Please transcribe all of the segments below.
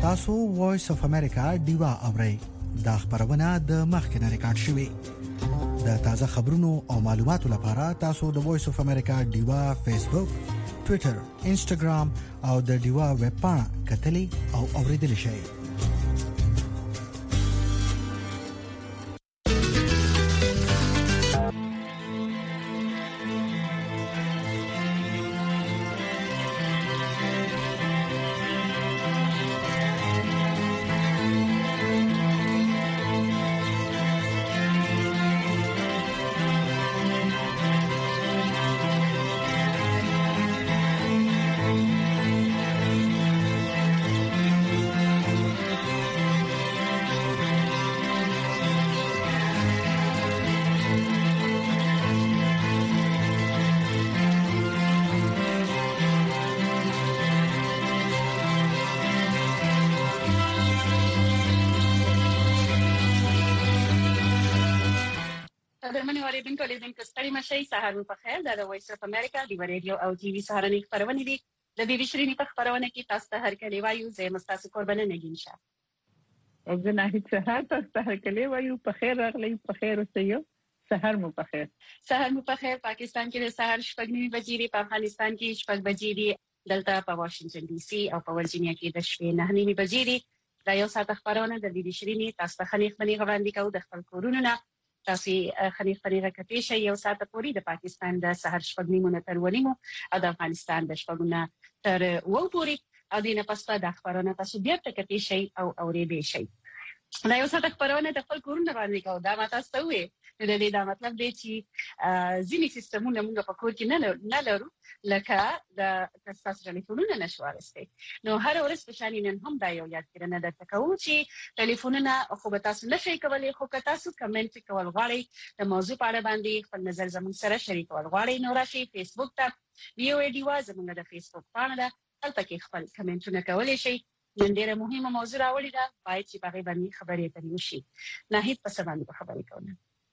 تاسو وایس اف امریکا دیوا اورئ دا خبرونه د مخکنه ریکارډ شوې د تازه خبرونو او معلوماتو لپاره تاسو د وایس اف امریکا دیوا فیسبوک ټوئیټر انسټاګرام او د دیوا ویب پاڼه کتلی او اوریدل شئ اوریدونکو ستړي مشي سهار مو په خیر د وایس اف امریکا دی رادیو او ټي وي سهارنۍ خبرونه دي د بي بي شيرینی په خبرونه کې تاسو ته هر کله وایو زه مستاسو قربانه نگین شه او زه نه هیڅ سهار تاسو ته هر کله وایو په خیر راغلی په خیر اوسئ سهار مو په خیر پاکستان کې د سهار 9:30 بجې په افغانستان کې 6 بجې دلته په واشنگټن ډي سي او په ورجینیا کې د شپې 9:30 بجې دا یو ساعت خبرونه د بي بي شيرینی تاسو ته خنیخ وړاندې کوو د خپل کورونو نه تاسو خنیخ کتې شي یو ساعت پورې د پاکستان د سحر 9:30 تر 9:30 او د افغانستان د 9:30 تر 2 پورې او دینه پسته د خبرونه تاسو بیا کتې شي او اورېدې شي دا یو ساعت خبرونه د خپل کورونو باندې کوو دا ماته ستوي د دې دا مطلب دی چې ځینې سیستمونه موږ په کور کې نه لرو لکه د تاسو ټلیفونونه نشوارسته نو هر ورځ په شان نن هم دا یو یاد کړنه ده تکو چې ټلیفونونه خو به تاسو نشئ کولای خو که تاسو کمنټ کول غواړئ د موضوع په اړه باندې خپل نظر زموږ سره شریکول غواړئ نو راشئ فیسبوک ته ویو ای ډیوا زموږ د فیسبوک پاڼه ده هلته کې خپل کمنټونه کولای شئ نن ډیره مهمه موضوع راوړې ده باید چې په باندې خبرې اترې وشي ناهید په سبا باندې خبرې کوو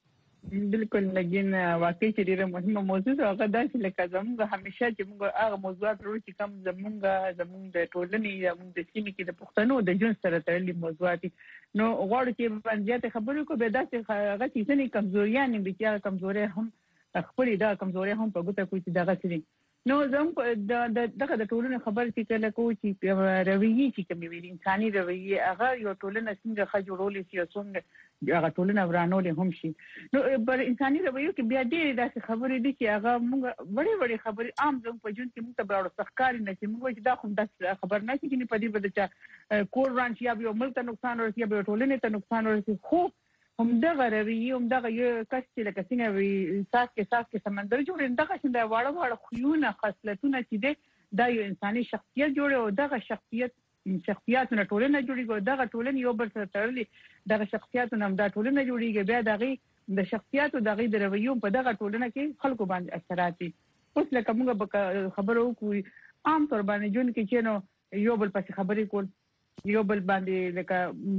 بالکل لګین واقعي چې ډیره مهمه موضوع ده هغه دا چې لکه زموږ همیشه چې موږ هغه موضوعات ورو چې کوم زموږ د ټولنې زموږ د سیمې کې د پښتنو د جون سره تړلي موضوعات نو غواړو چې باندې خبرې کوو به دا چې هغه چې ځنې کمزوريان دي چې کمزوري هم خپل دا کمزوري هم په ګوته کوي چې دا غسري نو زم دغه د ټولنې خبر چې کله کوو چې رویه چې کومې ویل انساني رویه هغه یو ټولنه څنګه خجولول شي او څنګه هغه ټولنه ورانول هم شي نو پر انساني رویه کې بیا ډېر داسې خبرې دي چې هغه موږ وړي خبرې عام زم په جون کې موږ ته براړو سخکاري نه چې موږ چې دا خو د خبر نه شي چې په دې بده چې کور ران شي یا یو ملک ته نقصان ورسي یا ټولنې ته نقصان ورسي خو هم دغه رویه هم دغه یو کس چې لکه څنګه وي ساس کې سمندر جوړ دغه څنګه واړه خوونه خصلتونه چې دا یو انساني شخصیت جوړ او دغه شخصیتونه ټولنه جوړیږي دغه ټولنه یو بل سره تړلي دغه شخصیتونه هم دا ټولنه جوړیږي بیا دغه د شخصیت او دغه د رویو په دغه ټولنه کې خلکو باندې اثرات دي اوس لکه موږ خبرو کوو عام طور باندې جون کې چې نو یو بل پس خبرې کول یو بل باندې لکه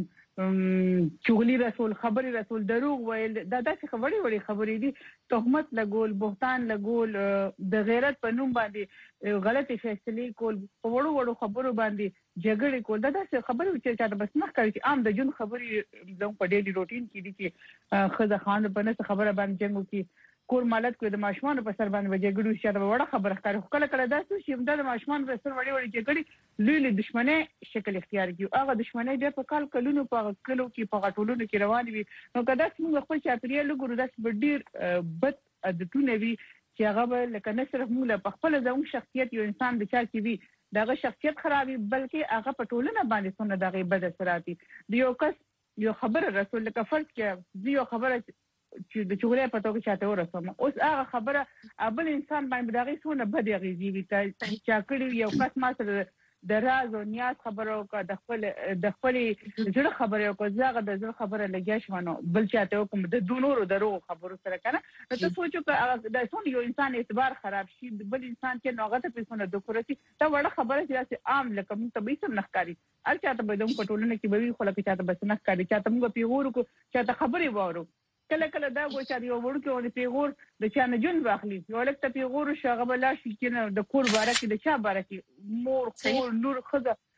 چغلی رسول خبري رسول دروغ ویل دا داسې خبرې دي تهمت لګول بهتان لګول د غیرت په نوم باندې غلطي فیصله کول په وړو خبرو باندې جګړه کول دا داسې خبرې چې چاته بس نه کوي چې عام د جون خبرې زموږ په ډیلی روټین کې دي چې خزه خان په نس خبره باندې جنګو کې کور مالت کوي د ماشومان په سر باندې جګړو چې دا وړه خبره ښکاري کله داسې چې د ماشومان په سر وړي جګړې لوی دښمنۍ شکل اختیار کیو هغه دښمنۍ بیا په کلونو په کلو کې په غټولونو کې روان وي نو کدا چې موږ خپل چاپیریال وګورو داسې ډیر بد عادتونه وي چې هغه لکه نه صرف موږ په خپل ځون شخصیت یو انسان د چا کې وي دغه شخصیت خرابي بلکې هغه په ټولنه باندې څنګه دغه بد اثرات دي یو کس یو خبره رسول لکه فرض کې یو خبره چې د چغلې په توګه چاته ورسوم اوس هغه خبره ابل انسان باندې دغه څونه بد غیزي وي چې کړي یو کس ما سره د راز او نیاز خبرو کا د خپل زړه خبرو کو زغه د زړه خبره لګیا شونه بل چاته کوم د دونورو درو خبرو سره کنه نو ته سوچو چې د څون یو انسان اعتبار خراب شي بل انسان چې نوغه ته پیسونه د کورتي دا وړه خبره چې عام لکه موږ ته به سم نخکاری ال چاته به دوم پټولونه کې به وي خو لکه چاته بس نخکاری چاته موږ پیغور کو چاته خبري وورو کله دا و چې یو ورکه ونی پیغور د چا نه جون واخلي یو لکه پیغور شغه بلا شي کنه د کور بارکه د چا بارکه مور خور نور خزه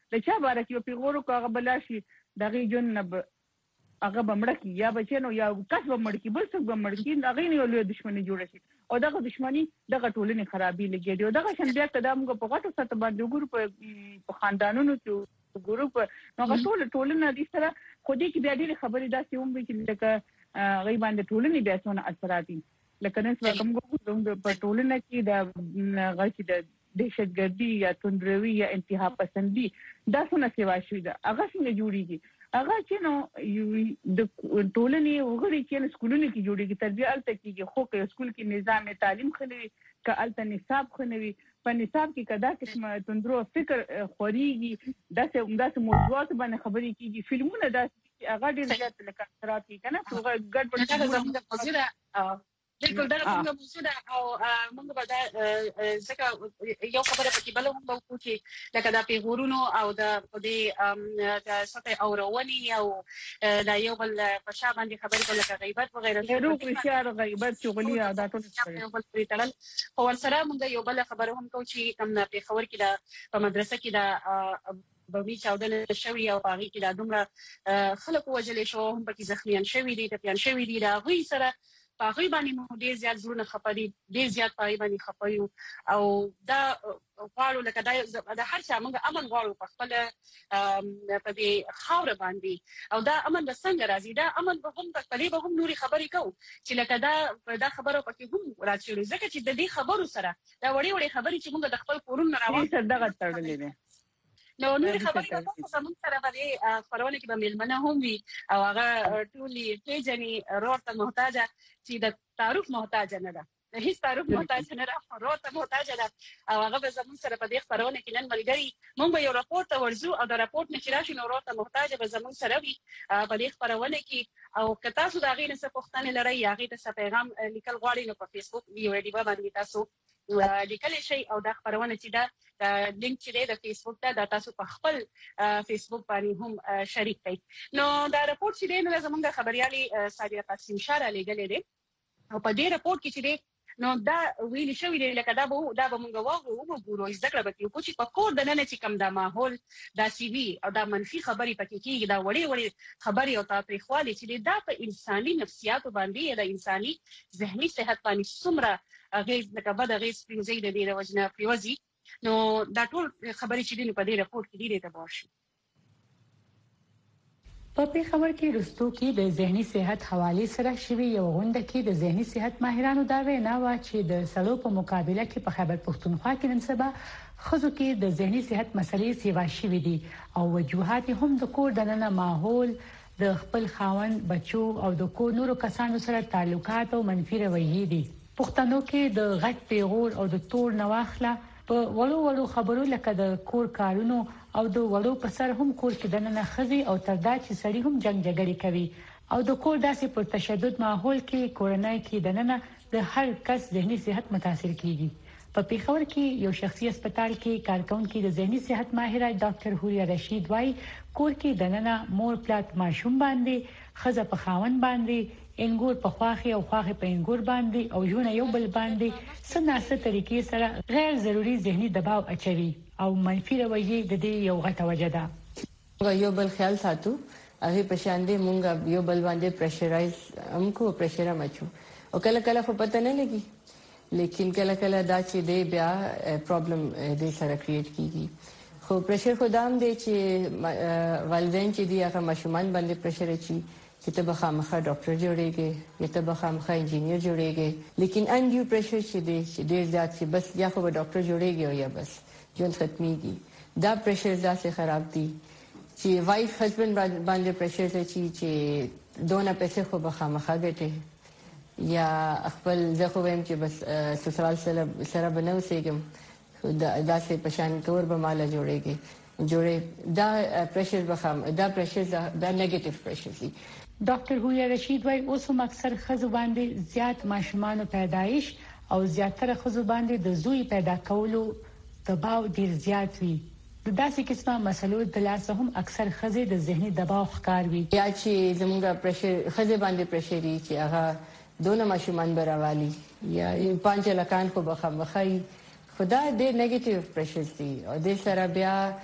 د چا باره کې پیغورو هغه بلاشي دغه جون نه هغه بمړ کی یا بچنو یا کس بمړ کی بل څه بمړ کی هغه نه له دښمنی جوړ شي او دغه دښمنی دغه ټولنې خرابې لګي او دغه شان بیا قدم په غټو سره باندې ګور په خاندانونو کې ګروپ نو ټولنه دې سره خو دې کې بیا ډېر خبرې داسې هم وي چې لکه غي باندې ټولنې بیا څونه اثرات دي لکه نن څنګه کوم په ټولنه کې د غږی د دهشتګردي یا توندروي یا انتها پسندي دا څونه سیوا شوی دا هغه څنګه جوړیږي هغه چې نو د ټولنې وګړي چې سکولونو کې جوړیږي تربیه الته کېږي خو که سکول کې نظام تعلیم خنوي که الته نصاب خنوي په نصاب کې کدا قسمه توندرو فکر خوريږي داسې موضوعات باندې خبرې کېږي فلمونه داسې هغه ډېر زیات لکه اثرات کوي کنه ګډ وډ بالکل دا څنګه موجوده او موږ به دا ځکه یو خبره پکې بل هم وکړو چې لکه دا پیغورونو او د سطح اورونی او دا یو بل په شا باندې خبرې کول لکه غیبت وغیرہ ورو اشاره غیبت چغلي او دا ټول یو بل پرې تړل او ورسره موږ یو بل خبره هم کوو چې کوم په خبر کې دا په مدرسه کې دا بوي چاودنه شوی او باغی کې دا دومره خلک وجلې شو هم پکې زخمیان شوی دي ټپيان شوی دي دا غوي سره پاغي باندې مو ډیر زیات زړه خپري ډیر زیات پای باندې خپایو او دا غواړو لکه دا هر څه موږ امن غواړو په خپل په دې خاور باندې او دا امن د څنګه راځي دا امن به هم تقریبا به هم نوري خبرې کوو چې لکه دا خبرو پکې هم راځي ځکه چې د دې خبرو سره دا وړي خبرې چې موږ د خپل کورونو راوړو سره دغه تړلې ده نو نور خبرې په زموږ سره باندې خبرونه کې به ملمنه هم وي او هغه ټولي پیجني روته محتاجه چې د تعارف محتاج نه ده هیڅ تعارف محتاج نه ده روته محتاج ده او هغه به زموږ سره په دې خبرونه کې نن ملګری موږ به یو راپورټ ورزو او د راپورټ نه چې راشي نو روته محتاج به زموږ سره وي په دې خبرونه کې او که تاسو دا غي نه څه پوښتنه لرئ یا غي ته پیغام لیکل غواړئ نو په فیسبوک ویډیو باندې تاسو لیکل شي او دا خبرونه چې دا لینک چې د فیسبوک ته د تاسو په خپل فیسبوک باندې هم شریک کړئ نو دا راپورټ چې نن زموږ خبريالي ساجده قاسم شاره لګلې دي او په دې راپورټ کې چې نو دا ویل شوی دی لکه دا به موږ وګورو ذکر به کوو چې په کور د نن چې کم دا ماحول دا سی وی او دا منفي خبرې پکې کیږي دا وړي خبرې او تاریخوالي چې دا په انساني نفسیات باندې د انساني ذهني صحت باندې څومره غیز لکه بد غیز پریوزي د دې وجنه پریوزي نو دا ټول خبرې چې دین په دې راپورټ کې دي ته باشي په پیښور کې رستو کې د ذهني صحت حواله سره شوی یو غونډه کې د ذهني صحت ماهرانو دا وینا و چې د سلو په مقابله کې په خیبر پښتونخوا کې نن سبا خزو کې د ذهني صحت مسلې سیوا شوې دي او وجوهات هم د کور دننه ماحول د خپل خاوند بچو او د کور نورو کسانو سره تعلقات او منفي رویې دي پښتنو کې د غټ پیغور او د تور نواخله په وړو خبرو لکه د کور کارونو او د وړو په سر هم کور کې دننه خزي او تردا چې سړی هم جنگ جګړې کوي او د کور داسې پر تشدد ماحول کې کورنۍ کې دننه د هر کس ذهني صحت متاثر کیږي په پیښور کې یو شخصي هسپتال کې کارکونکو د ذهني صحت ماهره ډاکټر هوریا رشید وايي کور کې دننه مور پلات ماشوم باندې خزه په خاون باندې انګور په خواخي او خواخي په انګور باندې او ژوند یو بل باندې سناسه طریقې سره غیر ضروري ذهني دباو اچوي او منفي رویې د دې یو غټه وجه ده یو بل خیال ساتو هغه په شان دي مونږ یو بل باندې پریشرایز همکو پریشر مچو او کله کله خو پته نه لګي لیکن کله کله دا چې دی بیا پرابلم دې سره کریټ کیږي خو پریشر خو دام دی چې والدین چې دی هغه ماشومان باندې پریشر اچي چې ته به خامخا ډاکټر جوړېږي یا ته به خامخا انجینیر جوړېږي لیکن انډیو پریشر چې دی چې ډیر زیات چې بس یا خو به ډاکټر جوړېږي او یا بس ژوند ختميږي دا پریشر ځکه خراب دي چې وایف هسبند باندې پریشر چې دونه پیسې خو به خامخا ګټي یا خپل زه خو ویم چې بس سسرال سره بنو سیګم دا سه پشان کور به مال جوړي دا پریشر به دا پریشر دا نیگیټیو پریشر دي ډاکټر هوریا رشید وايي اوس هم اکثر خزو باندې زیات ماشومان پیدایش او زیاتره خزو باندې د زوی پیدا کولو دباو ډیر زیات وي د داسې قسمه مسلو د لاسه هم اکثر خزې د ذهني دباو ښکار وي یا چې زموږه پریشر خزې باندې پریشر چې هغه دونه ماشومان براوالي یا پنځه لکان خو بخمخای خدا دې نیگیټیو پریشر دي او دې سره بیا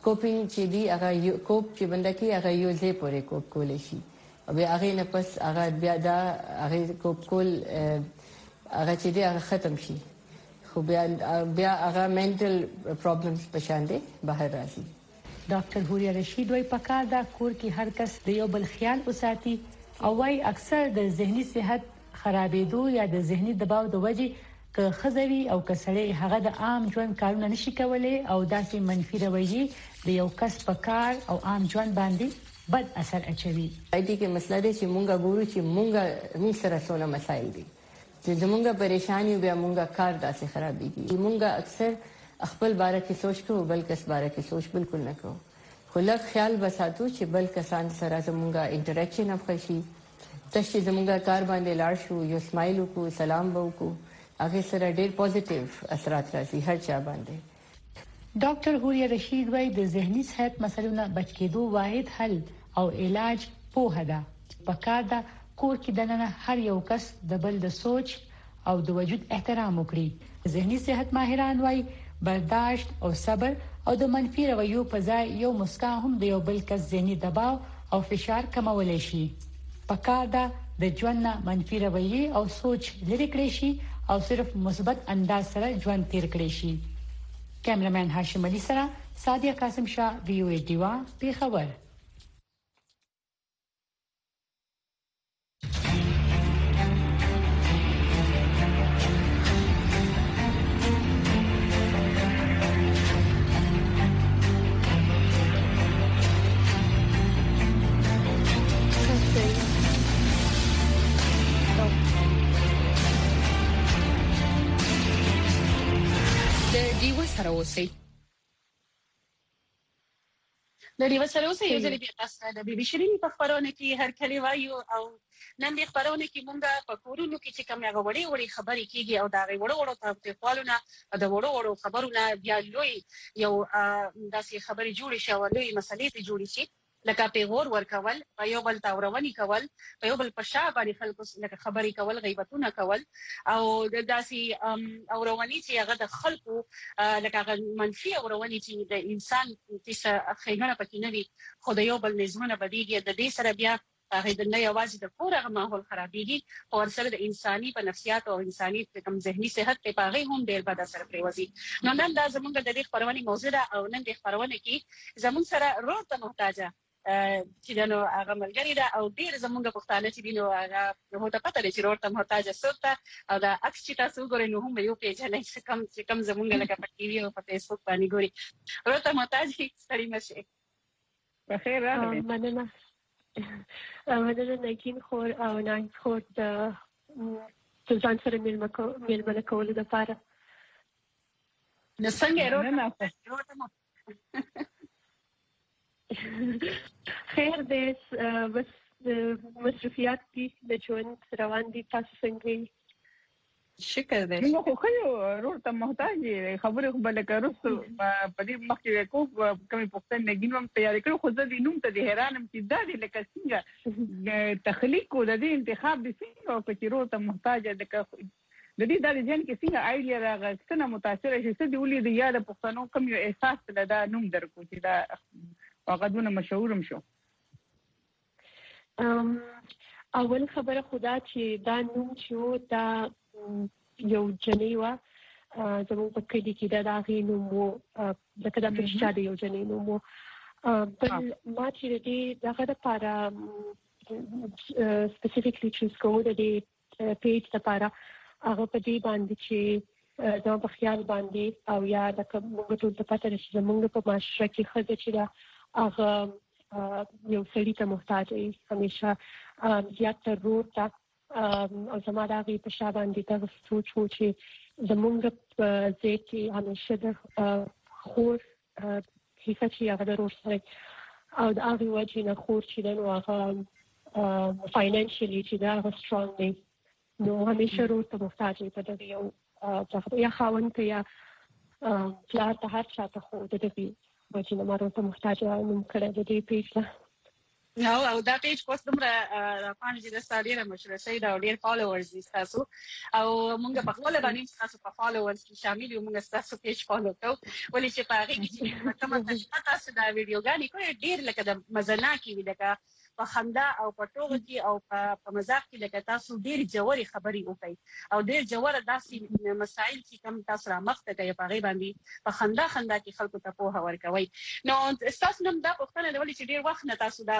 کوپینګ چې دی هغه کوپ چې بنده کې هغه یو ځای پورې کوپ کول شي او بیا هغه نه پس هغه بیا دا هغه کوپ کول هغه چې دی هغه ختم شي خو بیا هغه منټل پرابلمز پېښاندې بهر راځي. ډاکټر هوریا رشید وايي پکار دا کور کې هر کس د یو بل خیال وساتي او وايي اکثر د ذهني صحت خرابېدو یا د ذهني دباو د وجې که خزوي او کسړې هغه د عام ژوند کارونه نشي کولای او داسې منفي رویه د یو کس په کار او عام ژوند باندې بد اثر اچوي. دې کې مسله ده چې مونږ ګورو چې مونږ سره څونه مسایل دي چې زمونږ پریشانی بیا مونږ کار داسې خرابېږي. مونږ اکثر خپل باره کې سوچ کوو بل کس باره کې سوچ بالکل نه کوو خو لږ خیال بساتو چې بل کسان سره زمونږ انټریکشن هم ښه تاسو زمونږ کار باندې لاړ شو یو سمایل وکړو سلام وکړو هغه سره ډېر پوزټیو اثرات راځي هر چا باندې. ډاکټر هوریا رشید وايي د ذهني صحت مسلونو بچ کېدو واحد حل او علاج پوهه ده. پکار ده کور کې دننه هر یو کس د بل د سوچ او د وجود احترام وکړي. ذهني صحت ماهران وايي برداشت او صبر او د منفي رویو په ځای یو مسکا هم د یو بل کس ذهني دباو او فشار کمولای شي. پکار ده د ژوند نه منفي رویه او سوچ لري کړی شي او صرف مثبت انداز سره ژوند تیر کړی شي. کیمرمن هاشم علي سره سادیا قاسم شاه وی او ای ډیوا پیښور. سره اوسئ. د دې سره اوسئ یو ځل بیا تاسو د بي شيرين په خبرونه کې هر کلی وایو او نن د خبرونه کې مونږه په کورونو کې چې کوم هغه وړي خبرې کیږي او دا وړو ته خپلونه د وړو خبرونه بیا لوی یو داسې خبرې جوړې شي او لوی مسلې ته جوړې شي لکه پیغور ورکول په یو بل تاورونی کول په یو بل پښا باندې خلکو لکه خبرې کول غیبتونه کول او داسې اورونی چې هغه د خلکو لکه منفي اورونی چې د انسان چې خیګنه پکې نه وي خو د یو بل نظمونه بدیږي د دې سره بیا هغه د نه یوازې د کورغه ماحول خرابېږي او ورسره د انساني په نفسیات او انساني کم ذهني صحت په باغې هم ډېر بد اثر پریوزي. نو نن دا زموږ د دې خبرونه موضوع ده او نن د خبرونه کې زموږ سره روته محتاجه چې نو هغه ملګری ده او ډیر زمونږ پښتانه چې دینو هغه هو ته پته لري چې ورته محتاج سوته او دا عکس چې تاسو ګورئ نو هم یو پیج نه چې کم زمونږ لکه په ټي وي او په فیسبوک باندې ګوري ورته محتاج ستړي مشه. په خیر راغلی. مننه نګین خور او نان خور د ځان سره مېلمنه کولو لپاره نو څنګه ورته خیر دې بس مصرفيات دي د ژوند روان دي تاسو څنګه شکر دې نو خو ورته محتاج خبره خو بل کارو په دې مخکې کو کومې پښتنه نګینوم تیار کړو خو زه دې نوم ته حیرانم چې دا دې لکه څنګه تخلیق کو د دې انتخاب دې څنګه او چې ورته محتاج د دې د ځین کې څنګه آیډیا راغښتنه متاثر شي چې دی ولې د یاد پښتنو کوم یو احساس دا نوم درکو چې دا واقعونه مشهورم شو. اول خبره خدا چې دا نوم شو دا یو جنیوا زموږ په کې کې دا غي نوم لکه دا پښتا دی یو جنې نوم بل ما چې دې دغه لپاره سپیسیفیکلی چوز کوو د دې پیج لپاره هغه په دې باندې چې دا په خیال باندې او یا د موږ ټول ته پته نشي زموږ په معاشره کې خزه چې دا هغه یو سړی ته محتاج دی همیشه زیات ضرورت ده او زما دا غي په شابه باندې دا سوچ و چې زموږ په ځای کې همیشه د خور هیڅ چې هغه ضرور سره او دا هغه وجه نه خور چې نو هغه فاینانشلی چې دا هغه سترونګ دی نو همیشه ورته محتاج دی په دې یو یا خاوند ته یا پلار ته هر چا ته خو د دې وجه نه مارو ته محتاج نو کړه د دې پیښه. او دا پیج کوس دومره پانځ د ستاره مشهور شي دا ډیر فالوورز دي تاسو او موږ په خپل باندې تاسو په فالوورز کې شامل یو موږ تاسو پیج فالو کوو ولې چې په هغه کې کومه تاسو دا ویډیوګانې کوي ډیر لکه د مزناکي وي لکه په خندا او په ټوغه کې او په مزاح کې لکه تاسو ډیر جوړي خبري وکړي او ډیر جوړه داسې مسایل چې کوم تاسو را مخ ته کوي په غي باندې په خندا کې خلکو ته په هور کوي نو تاسو نن دا پوښتنه ولې چې ډیر وخت نه تاسو دا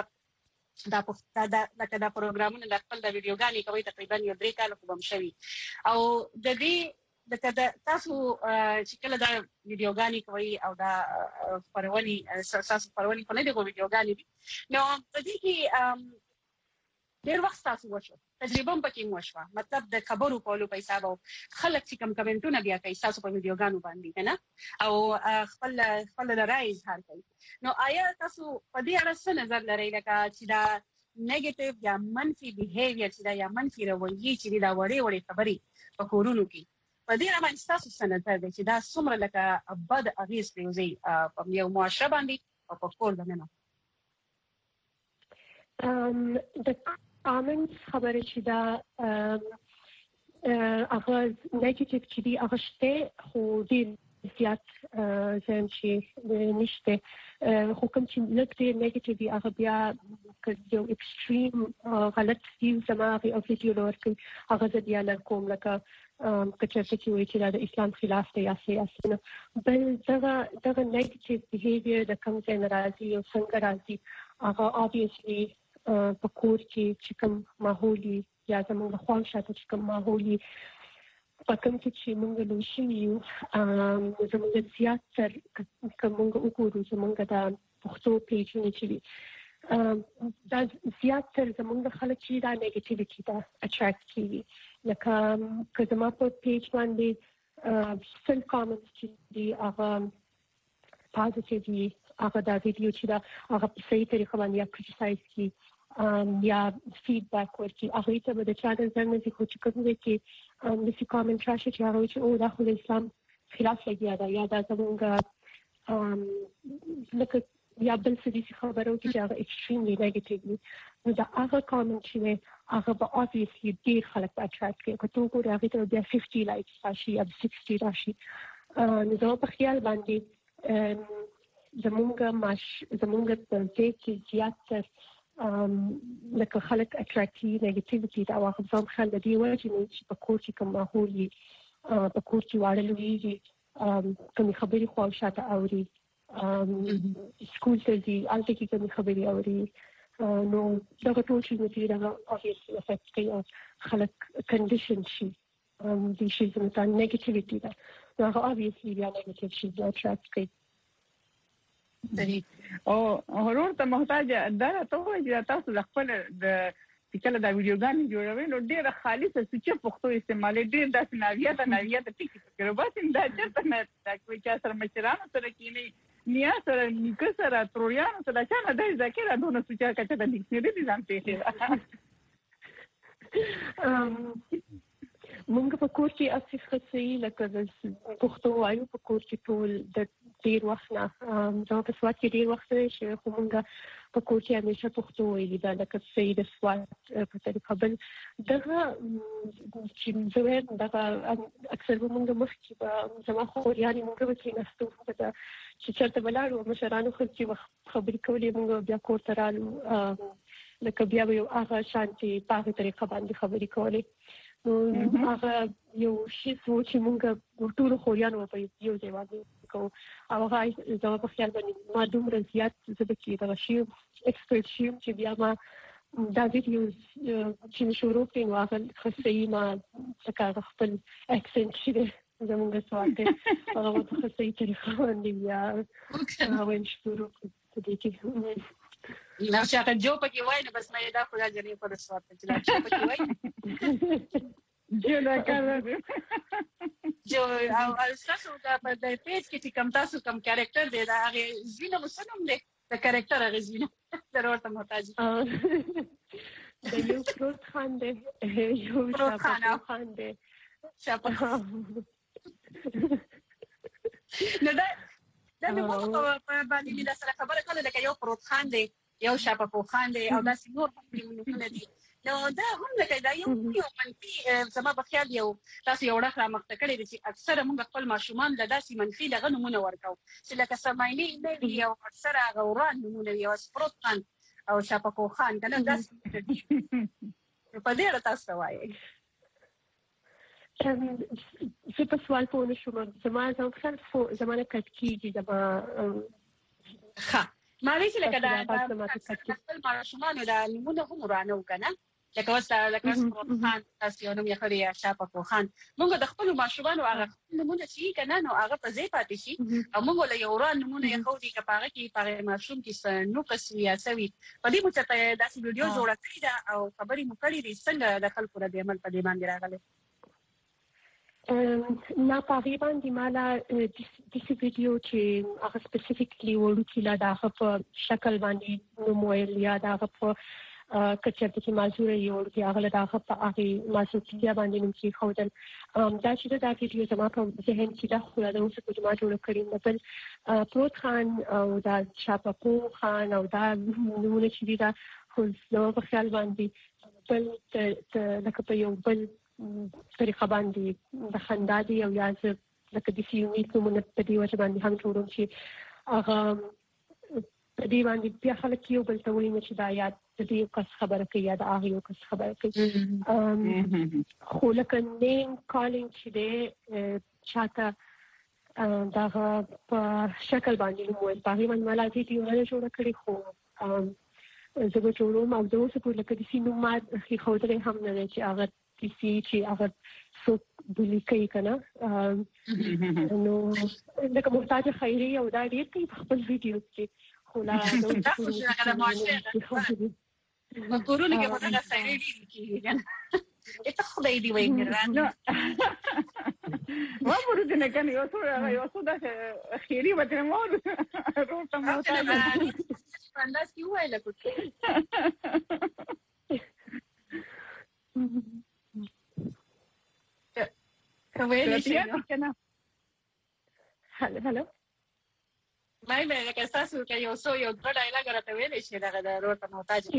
پروګرامونه د خپل د ویډیوګانې کوي تقریبا یو 3 کال خو بم شوي او د دې تاسو چې کله دا ویډیوګانې کوي او دا خبرونې تاسو خبرونې په دې ویډیوګانې نو په دې کې ډېر وخت تاسو وشو تجربه هم پکې موشوه مطلب د خبرو کولو په حساب او خلک چې کمنټونه بیا کوي تاسو په ویډیوګانو باندې کنه او خپل رائے اظهار کوي نو آیا تاسو په دې اړه څه نظر لرئ لکه چې دا نیگیټیو یا منفي بیهیویر چې دا یا منفي رویه چې دا وړې خبرې په کورونو کې په دې اړه باندې تاسو څه نظر دی چې دا څومره لکه بد اغیز پریوزي په یو معاشره باندې او په کور باندې د کامنټ خبره چې دا هغه نیگیټیو چې دی هغه شته خو دې زیات زم چې نشته خو کوم چې لکه نیگیټیو دی هغه بیا یو ایکستریم غلط ویو سماغي او ویډیو لورکي هغه د بیا کوم لکه کچته چې وایي چې د اسلام خلاف دی یا سیاسي بل دغه نیگیټیو بیهیویر د کوم څه ناراضي او څنګه راځي هغه obviously په کور کې کوم ماحولي یا زموږ خپل شاته چې کوم ماحولي په کوم کې چې موږ له شي یو زموږ زیات تر کومه وګورو زموږ د پښتو پیجونه چې دا زیات تر زموږ خلک چې دا نیگیټیویټي دا اټریکټ کوي لکه کله په پیج باندې سل کامنټس چې دی هغه پازیټیو دی هغه دا ویډیو چې دا هغه په صحیح طریقه باندې یا کریټیسایز کی یا فیډبیک ورکړي هغه ته به د چا د ځنګل چې کوم کې د سی کامنټ راشي چې هغه چې او دا خو د اسلام خلاف لګیا دا یا دا زمونږ لکه یا بل څه دي خبرو چې هغه ایکستریملی نیگیټیولی نو دا هغه کامنټ چې هغه به obviously ډیر خلک په اټریکټ کوي که ته وګورې هغه ته بیا 50 لایکس راشي یا 60 راشي نو زه په خیال باندې زمونږ په دې کې زیات لکه خلک اټریکټي نیگیټیویټي دا واخ ځم خل د دې وجه چې په کور کې کوم ماحول په کور کې واړلوي کوم خبرې خو شاته اوري سکول ته دي الته کې کوم خبرې اوري نو دا ټول چې دا obviously affect کوي خلک کنډیشن شي د شي زموږ نیگیټیویټي دا هغه obviously بیا نیگیټیو شي دا اټریکټ کوي او هرور ته محتاج دا ته وایي چې تاسو د خپل د کله دا ویډیوګانې جوړوي نو ډیره خالصه سچ پښتو استعمال ډیر د ناویات ټکی فکر وباسم دا چرته نه دا کوي چې سره مشرانو سره کینی نیا سره نیکه سره تروریانو سره چا نه دی ذکر دونه سچ کچته د ډیکشنری دي ځم ته مونږ په کور کې اصلي خصي لکه د پښتو وایو په کور کې ټول د ډیر وخت نه دا په سواد کې ډیر وخت چې مونږ په کور کې همیشه پښتو وایي دا لکه سید سواد په طریقه بل دغه چې زه دغه اکثر مونږ مخکې په زما خو یاري مونږ به کې نستو چې چرته بلارو مشرانو خپل خبرې کولې مونږ بیا کور ته رالو لکه بیا یو هغه شانتي په طریقه باندې خبرې کولې هغه یو شی چې مونږ ټول خوريانو په یو ځای باندې کوو او هغه زما په خیال باندې ما دومره زیات زده کې دا شی ایکسپرت شي چې بیا ما دا ویډیو چې شروع کړم هغه خصي ما څنګه خپل اکسنټ شي زموږ سواته هغه په خصي طریقه باندې بیا هغه شروع کړم نو چې هغه جو پکې وای نو بس مې دا خو راځي په رسوات چې دا جو پکې وای جو دا کار جو او تاسو دا په دې پیج کې کوم تاسو کوم کریکټر دی دا هغه زینو مسنوم دی دا کریکټر هغه زینو ضرورت محتاج د یو پروت خان دی یو خان دی شاپه نو دا نو په باندې دا سره خبره کړل لکه یو پروت خان دی یو شاپکو خان دی او داسې نور نمونه دي نو دا هم لکه دا یو منفي زما په خیال یو تاسو یو ډخ را مخته کړی دي چې اکثره موږ خپل ماشومان له داسې منفي دغه نمونه ورکو چې لکه سمایني نه وي او اکثره غوران نمونه وي او سپروت خان او شاپکو خان کنه داسې په دې اړه تاسو وایي زه په سوال پوه نه شوم زمانه کټ کیږي زما ښه مالې چې لکه دا خپل ماشومان دا نمونه هم ورانه وکنه لکه وستا لکه خان تاسو یو نوم یې خوري شاپکو خان موږ د خپل ماشومان هغه نمونه چې کنه نو هغه په ځای پاتې شي او موږ له یو وران نمونه یې خوري کپاره کې په ماشوم کې نو کسوي اسوي په دې مو ته داسې ویډیو جوړه کړې ده او خبرې مو کړې دي څنګه د خلکو د عمل په دې باندې راغله نه پاغي باندې مالا د ویډیو چې هغه سپیسیفیکلی ورته لا دغه په شکل باندې نو مویل یا دغه په کچته چې مازور یو ورته هغه دغه په هغه مازوتیا باندې نوم کې خوتل دا چې دا ویډیو زما په ذهن کې دا خو دا اوس په جماعت جوړ کړی بل پروت خان او دا شاپکو خان او دا نمونه چې دا خو نو په خیال باندې بل لکه په یو بل طریقه باندې د خندا دی او یا چې لکه د سیمې کومه په دې وجه باندې هم جوړوم چې هغه په دې باندې بیا خلک یو بل ته وایي چې دا یا د دې کس خبره کوي یا د هغه یو کس خبره کوي خو لکه نیم کالینګ چې دی چاته دا په شکل باندې موږ په هغه باندې مالاتي دی ورته جوړ کړی خو زه به جوړوم او د اوسه په لکه د سینو ما خې خوده هم نه چې هغه چې هغه څوک بلی کوي کنه نو لکه محتاج خیری او دا ډیر کوي په خپل ویډیو کې خو لا دا خو څنګه د معاشره په کورونه کې په تاسو خیری کیږي کنه اته خدای دی وایي نه ما ورته نه کنه یو څو دا خیری وته مو روټه مو ته انداز کی وای له کوټه کوي شي کنه هلو مې لکه تاسو کې یو ډایلاګ راته ویلې شي دا د روټه محتاج دی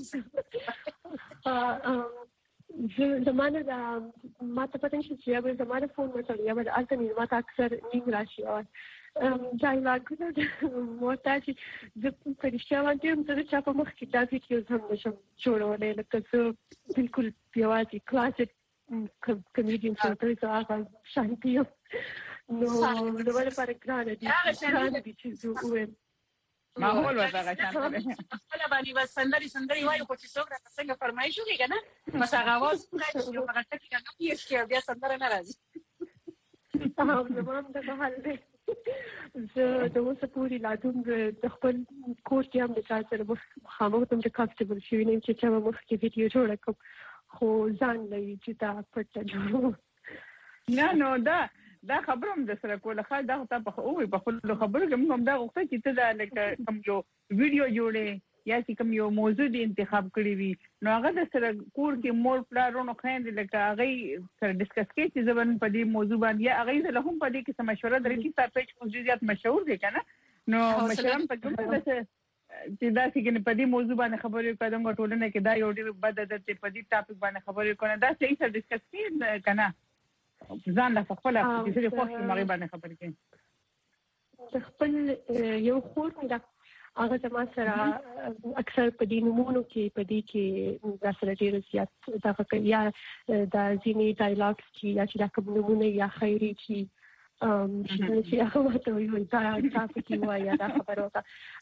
زمانه دا ماته پته نشي چې یو زمانه فون وته یا د الته نه ماته اکثر نیم راشي او ډایلاګ محتاج د پرېښه باندې هم د چا په مخ کې دا ویډیو هم نشم جوړولای لکه څه بالکل پیوازي کلاسیک کمیډین څه هغه شانتي نو د ول پر ګرانه دي چې زه ماحول وځه شانتي خپل باندې وسندري وایو چې څوک راته څنګه فرمایش وکړي کنه بس هغه आवाज راځي یو هغه ټکی کنه یې بیا سندره نه راځي زمام د محل دی زه د اوسه پوری لازم د خپل کور کې هم د چا سره مخامخ ته کمفورټبل شوی نه چې چا مخ کې ویډیو جوړ کوم خو ځان لې چې دا پټ جوړو نه نو دا خبروم د سره کوله خال دا ته په اوه په خپل خبرو کې موږ دا غوښته چې ته دا لکه کوم یو ویډیو جوړې یا چې کوم یو موضوع دی انتخاب کړی وي نو هغه د سره کور کې مور پلارونو خويند لکه هغه سره ډیسکس کوي چې زبن په دې موضوع باندې هغه زه له هم په دې کې څه مشوره درکې چې تاسو په موضوعات مشهور دي کنه نو مشرم په کومه چې دا څنګه په دې موضوع باندې خبرې کوم ټولنه کې دا یو ډېر بد عادت په دې ټاپک باندې خبرې کوي دا صحیح سره ډیسکس کوي کنه ځان له خپل چې څه خوښي مغه باندې خبرې کوي خپل یو خور دا هغه زما سره اکثر په دې نمونو کې په دې کې دا سره ډېر زیات دا یا دا ځینې ډایلاګز چې یا چې دا کوم نمونه یا خیری چې چې هغه ته وایي دا تاسو کې وایي دا خبره او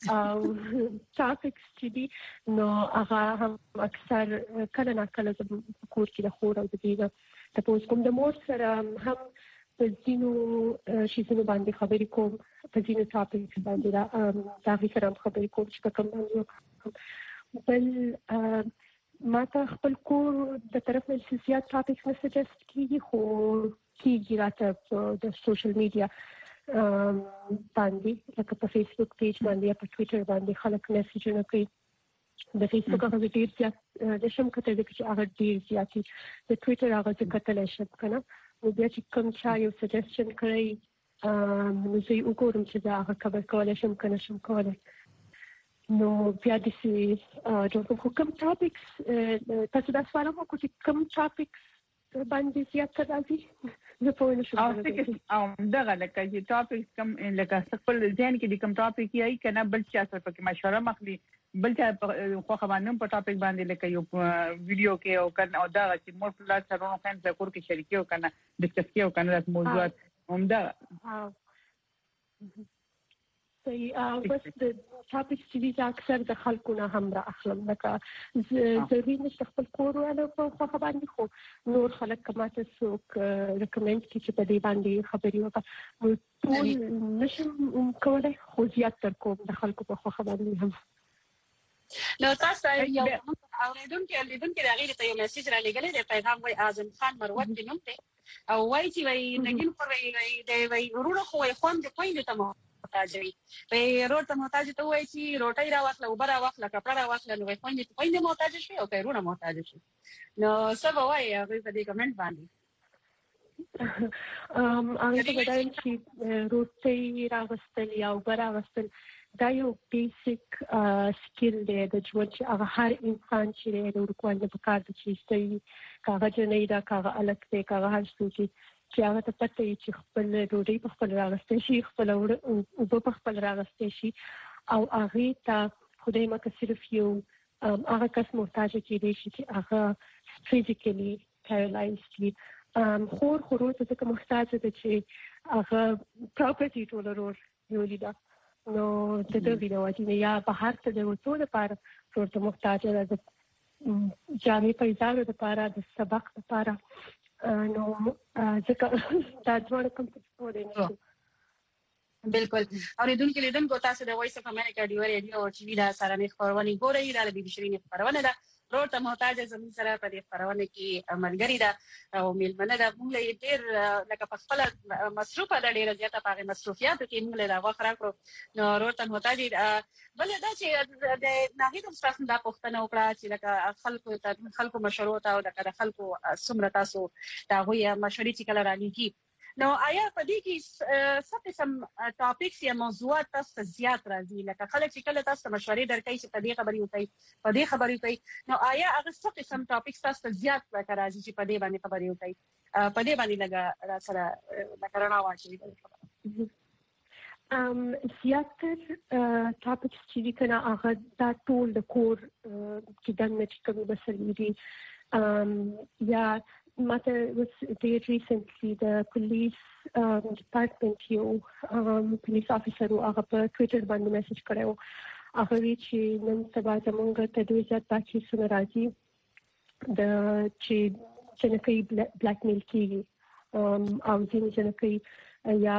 ټاپکس چې دي نو هغه هم اکثر کله نه کله د کور کې د خور او د دې تاسو کوم د مور سره هم په ځینو شیزونو باندې خبرې کوم په ځینو ټاپکس باندې دا سره خبرې کوم چې کوم باندې بل ما ته خپل کور د طرف نه زیات ټاپکس نه سجست کیږي خو کیږي راته د سوشل میډیا باندې لکه په فیسبوک پیج باندې یا په ټوئیټر باندې خلک میسجونه کوي د فیسبوک هغه ډیر زیات د شم کته د چې هغه ډیر زیات د ټوئیټر هغه څه کتل شم کنه نو بیا چې کوم چا یو سجیشن کوي نو زه وګورم چې دا هغه خبر کولای شم کنه شم کولای نو بیا د سي کوم ټاپکس تاسو دا سوال مو کوم ټاپکس باندې زیات راځي زه په ونه شو او دغه لکه چې ټاپکس کوم لکه خپل ځین کې د کوم ټاپک یې کنه بل چا سره پکې مشوره مخلي بل چا خو خبرنم په ټاپک باندې لکه یو ویډیو کې او کنه او دا چې مور په لاس سره نو خان ذکر کې شریکي او کنه ډسکس کې او کنه د موضوعات همدا بس د ټاپکس چې دي اکثر د خلکو نه هم را اخلم لکه ضروري نشته خپل کور ولا په خبر باندې خو نور خلک کماته څوک ریکمند کی چې په دې باندې خبري وکړي نو ټول نشم کولای خو زیات تر کوم د خلکو په خبر باندې هم نو تاسو یو اوریدونکو د غیر ته یو میسج را لګلې د پیغام وای اعظم خان مروت د نوم ته او وای چې وای نګین خو وای د وای ورونه خو وای خوند کوي ته محتاجوي په روټ ته محتاج ته وای چې روټي را واخله او برا واخله کپڑا را واخله نو خوند محتاج شي او پیرونه محتاج شي نو سبا وای هغه په دې کمنټ باندې هغه ته دا چې روټي را واستل یا برا واستل دا یو بیسیک سکیل دی د ژوند چې هغه هر انسان چې د ورکوال د کار د چیستي کاغذ نه دا کاغذ الګ دی کاغذ هر څه چې هغه ته پته چې خپل ډوډۍ په خپل راغستې شي خپل او په خپل راغستې شي او هغه ته خدای مکه صرف یو هغه کس محتاج کېږي چې هغه فزیکلی پیرالایزد وي خور ته کوم محتاج دي چې هغه پراپرټي ټولرور یو لیدا نو د دې ویډیو چې یا په هر څه د وټول لپاره ټول محتاج ده جامې پیزارو لپاره د سبق لپاره نو ځکه دا ډول کوم څه ودی بالکل اوریدونکو تاسو د وایس اف امریکا دی ریډیو چې دا سره نه خبرونه ګورئ دا د بي بي شيرين خبرونه ده روټه محتاج زمين سره په دې خبرونه کې عملګری ده او میلمنه ده موږ ډېر لکه په خپل مصروفه ده ډېر زیاته په مصروفیات کې موږ له واخره کړو نو روټه محتاج بل دا چې د ناهید مستقیم د پښتنه وکړه چې لکه خلکو مشروط او د خلکو سمره تاسو دا غوي مشورې چې کله رالېږي نو آیا په دې کې څه قسم ټاپکس یا موضوعات تاسو زیات راځي لکه خلک چې کله تاسو مشورې درکې چې په دې خبرې وکړي نو آیا هغه څه قسم ټاپکس تاسو زیات راځي چې په دې باندې خبرې وکړي په دې باندې لګا سره لکرنا واچي زیاتر ټاپکس چې کنا هغه دا ټول د کور چې دنه چې کوم مسلې دي یا ماته ډېر ریسنټلی د پولیس ډپارټمنټ یو پولیس افیسر هغه په ټوئیټر باندې میسج کړو هغه وی چې نن سبا زموږ ته ډېر زیات باکې سره راځي د چې جنکې بلیک میل کیږي او ځینې یا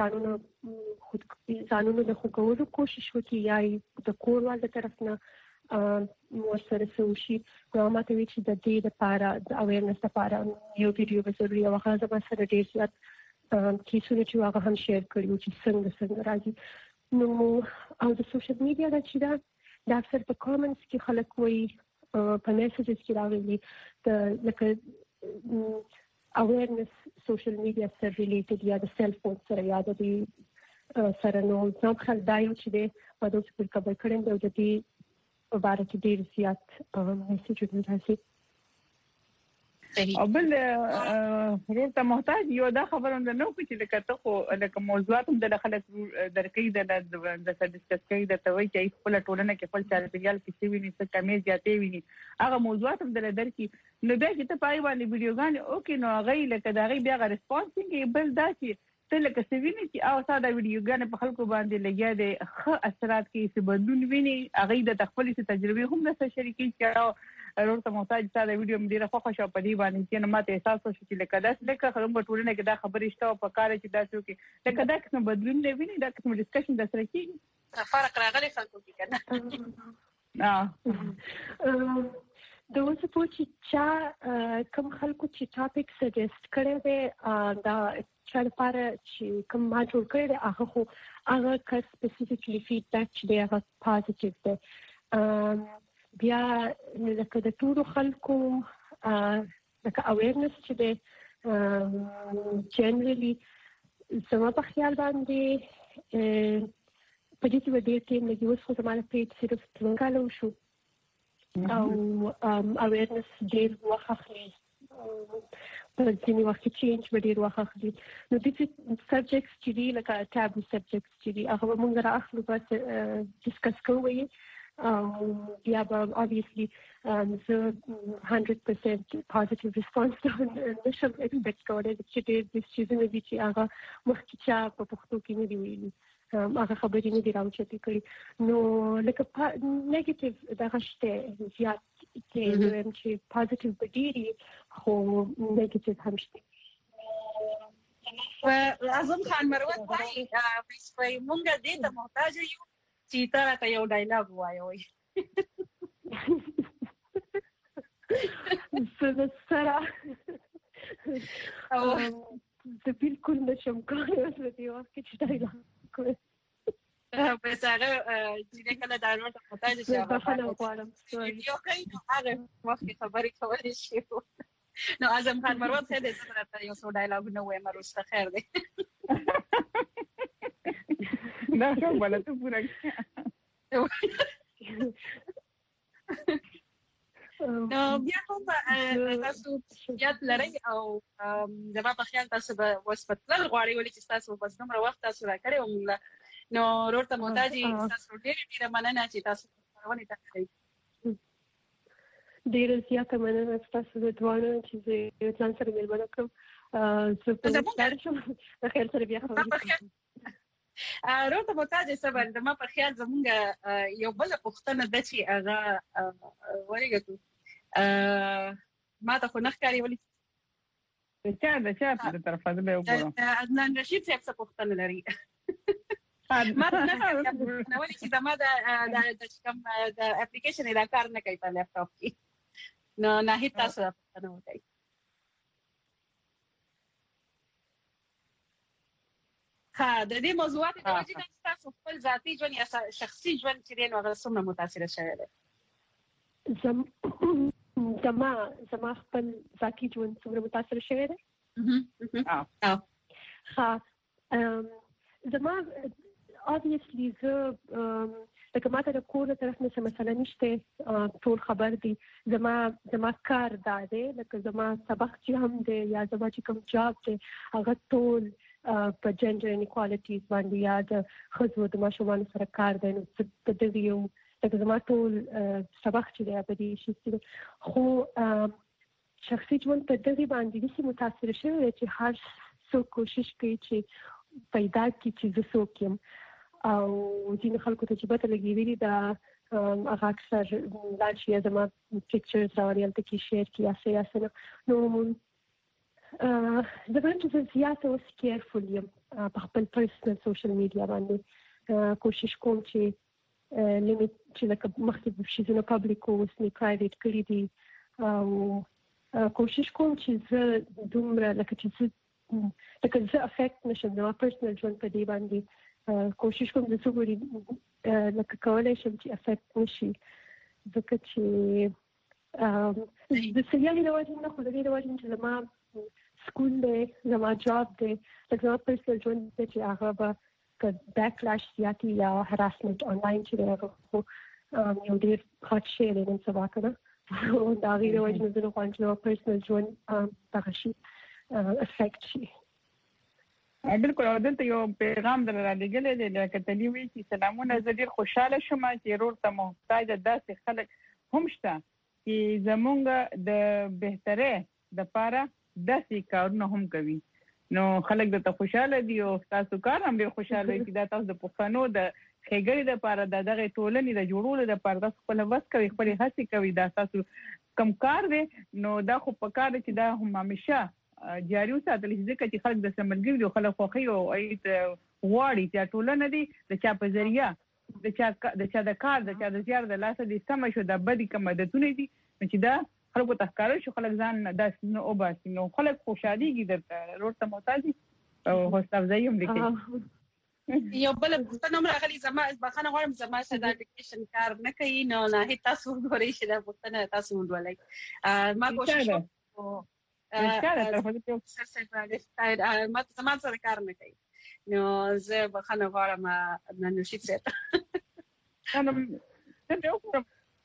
ځانونو د خوګولو کوشش وکړي یا د کور والو طرف نه ورسره سوشي نو ماته وی چې د دې لپاره د اویرنس لپاره یو ویډیو به ضروري او هغه زما سره ډېر زیات کیسونه چې هغه هم شیر کړیو چې څنګه راځي نو او د سوشل میډیا د اکثر په کامنټس کې خلک وایي په میسجز کې راغلي د لکه اویرنس سوشل میډیا سره ریلیټډ یا د سیل فون سره یا د سره نو ځم خل دایو چې په دوی په کبر کړم د دې په اړه کې ډېر زیات میسجونه راځي او بل ورته محتاج یو دا خبره نه نو چې لکه ته خو لکه موضوعات هم د خلک درکې د ډسکس کوي د توي چې خپل ټولنه کې خپل چارپیال کې څه ویني څه کمی زیاتې ویني هغه موضوعات هم درکې نو بیا چې ته پای باندې ویډیوګان اوکې نو هغه لکه دا غي بیا ریسپانس کې بل دا چې ته لکه څه ویني چې او ساده ویډیوګان په خلکو باندې لګیا دي ښه اثرات کې څه بدلون ویني هغه د خپل تجربه هم د شریکي چې ورته محتاج ساده ویډیو مې ډیره خوښه شو په دې باندې چې ماته احساس وشو چې لکه داس لکه خلک په ټولنه کې دا خبرې شته او په کار چې داسې وکړي لکه دا کوم بدلون دی ویني دا کوم ډسکشن د سره کېږي فرق راغلی خلکو کې کنه د اوسه په چې کوم خلکو چې ټاپک سجست کړي دي دا چې لپاره چې کوم ما جوړ کړی دی هغه کا سپیسیفیکلی فیډبیک چې دی هغه پوزټیو دی بیا لکه د ټولو خلکو لکه اویرنس چې دی جنرالي زما په خیال باندې په دې کې ډېر ټیم لګي اوس خو زموږ پیج صرف څنګه شو او awareness ډېر وخت اخلي په ځینې وخت کې چینج ډېر وخت اخلي نو د سبجیکټس چې دي لکه ټابو سبجیکټس چې دي هغه موږ راخلو بس ډیسکس کوو بیا به obviously زه 100% positive response نشم expect کولای چې ډېر د چیزونو دي چې هغه مخکې چا په پښتو کې نه دی ویلي هغه خبرې نه دي راوچتې کړي نو لکه نیگیټیو دغه شته زیات کې چې پوزټیو بدیری خو نیگیټیو هم شته اعظم خان مروت وايي چې مونږ دې ته محتاج یو چې تاسو یو ډایلاګ وایي سره د بالکل نشم کولای چې یو کې ډایلاګ بس هغه چې کله دا نو ته محتاج شي هغه غواړم یو کوي هغه وخت خبرې کولای شي نو اعظم خان مروت څه دې سره یو څو ډایلاګ نو وایم روسته خیر دی دا څه بلته پورا نو بیا هم تاسو یاد لرئ او زما په خیال تاسو به وسپتل غواړئ ولې چې تاسو بس دومره وخت تاسو راکړی ومله نو ورته محتاجي تاسو ډېر مننه چې تاسو ورونه تاسو ډېر زیاته مننه تاسو د دوانو چې یو ځان سره ملګری کوم زه په تاسو شم د خیر سره بیا خبرې ورته محتاجي سبا د ما په خیال زمونږ یو بل پښتنه د چې هغه ورګو ما ته خو نه ښکاري ولې چا د طرفه ده وګورم عدنان رشید صاحب څه پښتنه لري ما نه ولې چې زما د کوم د اپلیکیشن لا کار نه کوي په لپټاپ کې نو نه هیڅ تاسو نه وایي ها د دې موضوعات د وجې نه تاسو خپل ذاتي ژوند یا شخصي ژوند چې نو هغه څومره متاثر شوی دی زما خپل ذاتي ژوند څومره متاثر شوی دی ها زما obviously لکه ماته د کور طرف نه مثلا نشته ټول خبر دي زما کار دا دی لکه زما سبق چې هم دی یا زما چې کوم جاب دی هغه ټول په جندر انیکوالټیز باندې یا د ښځو د ماشومانو سره کار دی نو په دې یو لکه زما ټول سبق چې دی په دې شي خو شخصي ژوند په دې باندې دې متاثر شوی چې هر څوک کوشش کوي چې پیدا کی چې زه څوک یم او ځینې خلکو ته چې پته لګېدلي دا هغه اکثر لاړ شي زما پکچرز راوړي هلته کې شیر کړي یا څه نو زه وایم چې زه زیاته اوس کیرفول یم په خپل پرسنل سوشل میډیا باندې کوشش کوم چې لیمیټ چې لکه مخکې شیزونه پبلیک اوس مې پرایویټ کړي دي او کوشش کوم چې زه دومره لکه چې لکه زه افیکټ نشم نو پرسنل ژوند په دې باندې کوشش کوم چې څومره لکه کولای شم چې افیکټ نشي ځکه چې د سیالي د وجې نه خو د دې د وجې چې زما سکول دی زما جاب دی لکه زما پرسنل ژوند دی چې هغه به که بیکلاش زیاتي یا هراسمنټ آنلاین چې دی هغه خو یو ډېر غټ شی دی نن سبا که نه د هغې د وجې نه زه نه غواړم چې زما پرسنل ژوند دغه شي افیکټ شي بالکل او دلته یو پیغام در راځي دی لکه تلی وی چې سلامونه زه ډیر خوشاله شوم چې ورور ته محتاج داسې خلک هم شته چې زمونږ د بهتره د پاره داسې کارونه هم کوي نو خلک د ته خوشاله دي او تاسو کار هم ډیر خوشاله دي دا تاسو د پښتنو د خېګړې د پاره دغه ټولنې د جوړولو د پاره تاسو خپل وس کوي خپل هڅې کوي دا تاسو کم کار دی نو دا خو په کار چې دا هم همیشه جاري وساتل شي ځکه چې خلک د سملګري او خلک خوخي او ایت غواړي چې ټولنه دي د چا په ذریعہ د چا د کار د چا د زیار د لاسه دي سم شو د بدی کوم عادتونه دي چې دا خلکو ته ښکار شو خلک ځان داسې نو او باسي نو خلک خوشاليږي د ورته محتاج او هوستاف زایم لیکي یو بل په نوم راغلی زما بخانه غواړم زما سره د اپلیکیشن کار نه کوي نو نه هیڅ تاسو غوړی شي دا پښتنه تاسو ولای ما کوشش کوم ما زما سره کار نه کوي نو زه بخنه غواړم نن شي څه انا څنګه وکړم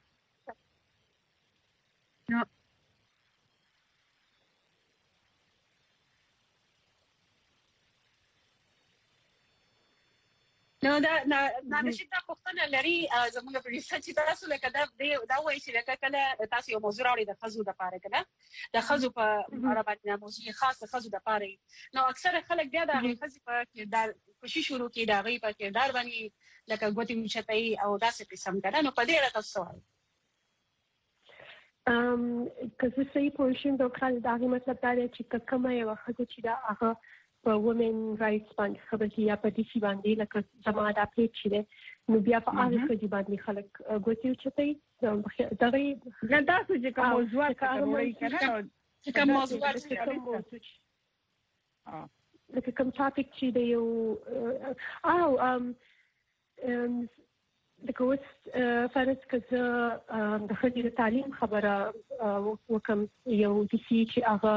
نو دا نشي دا پښتنه لري زموږ په ریسرچ تاسو لکه دا وایي چې لکه کله تاسو یو موضوع راوړي د خزو د پاره کله د خزو په اړه باندې موضوع خاصه خزو د پاره نو اکثر خلک بیا د خزو په کردار کوشش شروع کوي دا غي په کردار باندې لکه ګوتې مشتای او داسې قسم کنه نو په دې اړه تاسو وایي که صحیح پوښتنه وکړل دا مطلب دا دی چې کومه یو خزه چې دا هغه په وومن رائټس باندې خبرې یا په دې باندې لکه زموږ د پیج چې نو بیا په اړه کې باندې خلک ګوتې چتای دا نه تاسو چې کوم موضوع کوي کنه چې کوم موضوع لکه کوم ټاپک چې دی یو د کوڅ فرض کزه د خدای تعلیم خبره وکم یو د سی چې هغه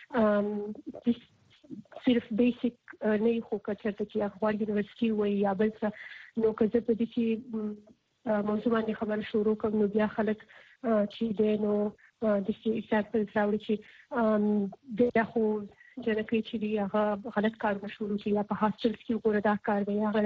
صرف بیسیک نه خو کچته چې اخبار یونیورسيټي وي یا بل څه نو کزه په دې چې موضوع باندې خبر شروع کوم نو بیا خلک چې نو د سی ایگزامپل راوړي چې د خو جنکې چې هغه غلط کارونه شروع کړي یا په هاستل کې وګوره دا کار دی هغه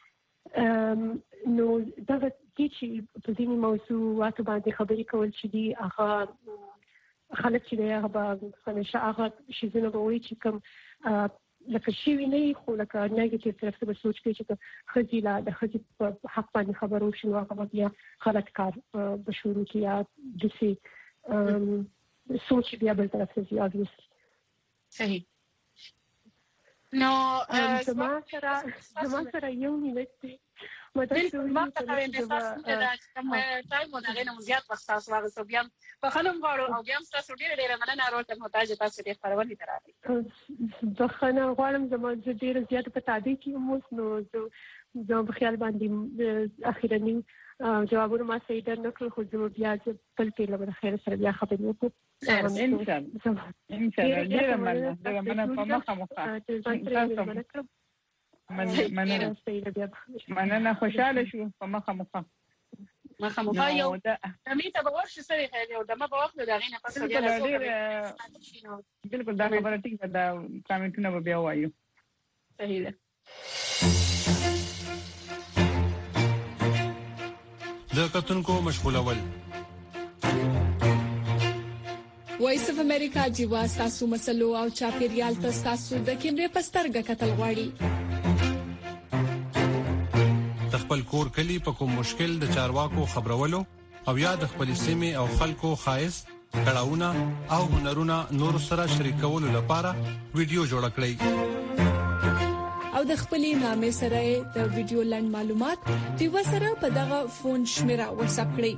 نو دا چې په دې موضوعات باندې خبرې کول چې دی هغه خلک چې هغه به همیشه هغه شي زنه وایي چې کوم لکه شي نه خو لکه نیگیټیو طرف ته سوچ کوي چې خزیلا د خزي په حق باندې خبرو شنو هغه بیا غلط کار به شروع کیا د سي سوچ بیا بل طرف ته obvious صحیح نو زما سره یو نیمه بالکل ما ته د تاسو د کوم ټایم مودغه نه زیات وخت تاسو واغسو بیا په خلم غواړو او بیا تاسو ډیره مننه راوړم محتاج تاسو دې خبرونه تراتي بخنه غواړم زما ډیره زیات په تعدی کې موږ نو زه په خیال باندې اخیرا جوابونه ما صحیح درنکړ خو زه بیا بل په لور خیر سره بیا خبرې وکړم ان شاء الله ډیره مننه په مخه مننه خوشاله شو په مخه یو امي ته باور شي سره خیر یو دمه په وخت دا غینه پس بالکل دا خبره ټیک ده کامنټونه به بیا وایو صحیح ده د کتونکو مشغولول وایس اف امریکا جیوا تاسو مسلو او چاپیریال تاسو د کیمرې پسترګه کتل غواړي خپل کور کلی په کوم مشکل د چارواکو خبرولو او یا د خپل سیمه او خلکو خاص کړهونه او هنرونه نور سره شریکولو لپاره ویډیو جوړ کړئ او د خپلې نامې سره د ویډیو لاند معلومات د وسره په دغه فون شمیره واتساپ کړئ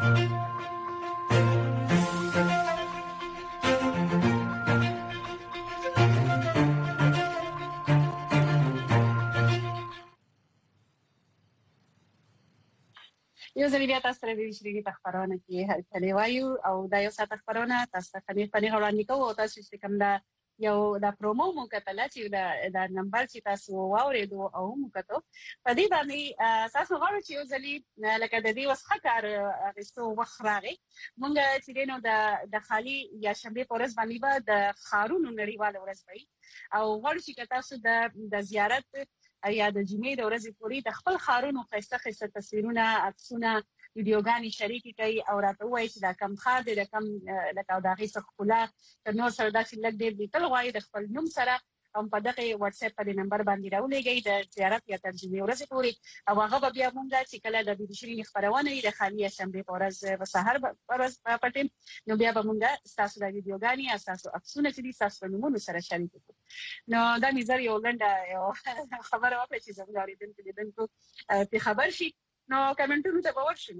یو ځل بیا تاسو سره د شریکي په خبرونه کې هرڅه وایو او دا یو ساعت خبرونه تاسو ته خني وړاندې کوو تاسو چې کوم دا یو دا پرومو مو کتل چې دا نمبر چې تاسو واورېدو او مو کتو په دې باندې تاسو غواړئ چې یو ځل لکه د دې وسخه کار غوښتو وخراغي مونږ چې نو د خالي یا شنبه پورز باندې به د خارونو نړیواله ورځ وي او غواړئ چې تاسو د زیارت یا د جمعې د ورځې پورې د خپل خارونو خسته تصویرونه عکسونه ویډیوګانې شریکې کړئ او راته وایي چې دا کم خار دی د کم لکه دا غي څخه خلا نور سره داسې لګ دی لیکل غواړي د خپل نوم سره او په دغه واتس اپ په نمبر باندې راولېږئ د زیارت یا ترجمه ورځې پورې او هغه بیا مونږ چې کله د بشري خبرونه د خالي شنبه پورز په سحر پرز پټیم نو بیا به مونږ تاسو د ویډیوګانې اساسو عکسونه چې تاسو نومونه سره شریک کړو نو دا نظر یو لنډه یو خبره وکړه چې زموږ اوریدونکو په خبر شي نو کمنټونو ته باور شنو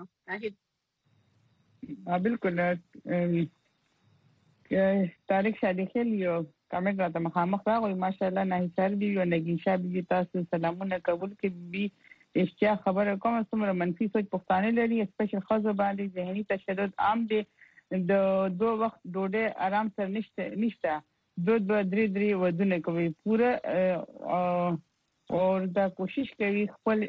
بالکل طارق شادي خیل یو کمنټ راته مخامخ راغی ماشاءالله نه سر دی یو نگیشا بي تاسو سلامونه قبول کړي اشتیا خبره کوم څومره منفي سوچ پښتانه لري سپیشل خزو باندې ذهني تشدد عام دي د دو وخت ډوډۍ آرام سره نشته دود به درې ودونه کوي پوره او دا کوشش کوي خپل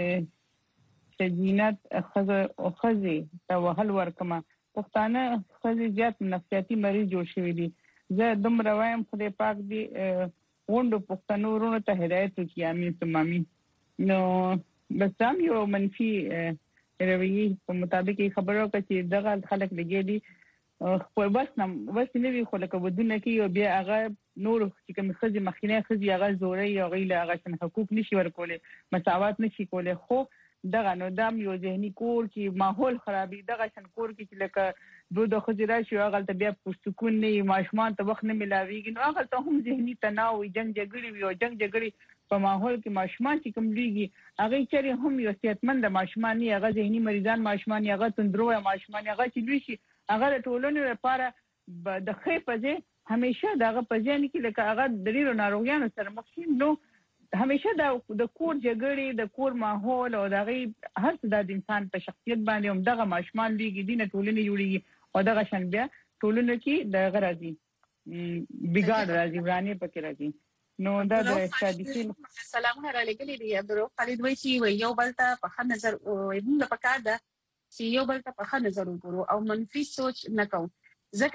سجینات خزي ته وهل ورکما پښتانه خزي زیات نفسیاتي مریض جوړ شوی دي زه دومره وایم خدای پاک دې وندو پښتنو ورونو ته هدایت وکړي امين ثم امين نو بس هم یو منفي رویه په مطابق خبرو کې دغه خلک لګي خو بس نه وی خو لکه ودونه کې او بیا هغه نور چې کوم خزي مخینه خزي هغه زوري او غیله هغه څنګه حقوق نشي ورکولې مساوات نشي کولې خو دغه نو دام یو ذهني کور کې ماحول خرابي دغه شن کور کې چې لکه د خزي راشي هغه ته بیا په سکون نه ماشمان ته وخت نه ملاويږي نو هغه ته هم ذهني تناو جنگ جګړې وي او جنگ جګړې په ماحول کې ماشمان چې کوم لګي هغه چېرې هم یو صحتمند ماشمان نه هغه ذهني مریضان ماشمان هغه تندرو ماشمان هغه چې لوي شي هغه ټولنې لپاره د خې پځه همیشه دغه پځه نه کې لکه هغه د ډیرو ناروغیانو سره مخ شي نو همیشه د کور جګړې د کور ماحول او دغه هر څه د انسان په شخصیت باندې هم دغه ماشمان لګي دینه ټولنې جوړيږي او دغه شان بیا ټولنې کې د غرضي بګاړ راځي ورانه پکې راځي نو دا د استادیسي سلامونه را لګلې دي عبدالرؤف خالد وایي چې یو بل ته په ښه نظر موږ په کار ده چې یو بل ته په ښه نظر وګورو او منفي سوچ نه کوو ځکه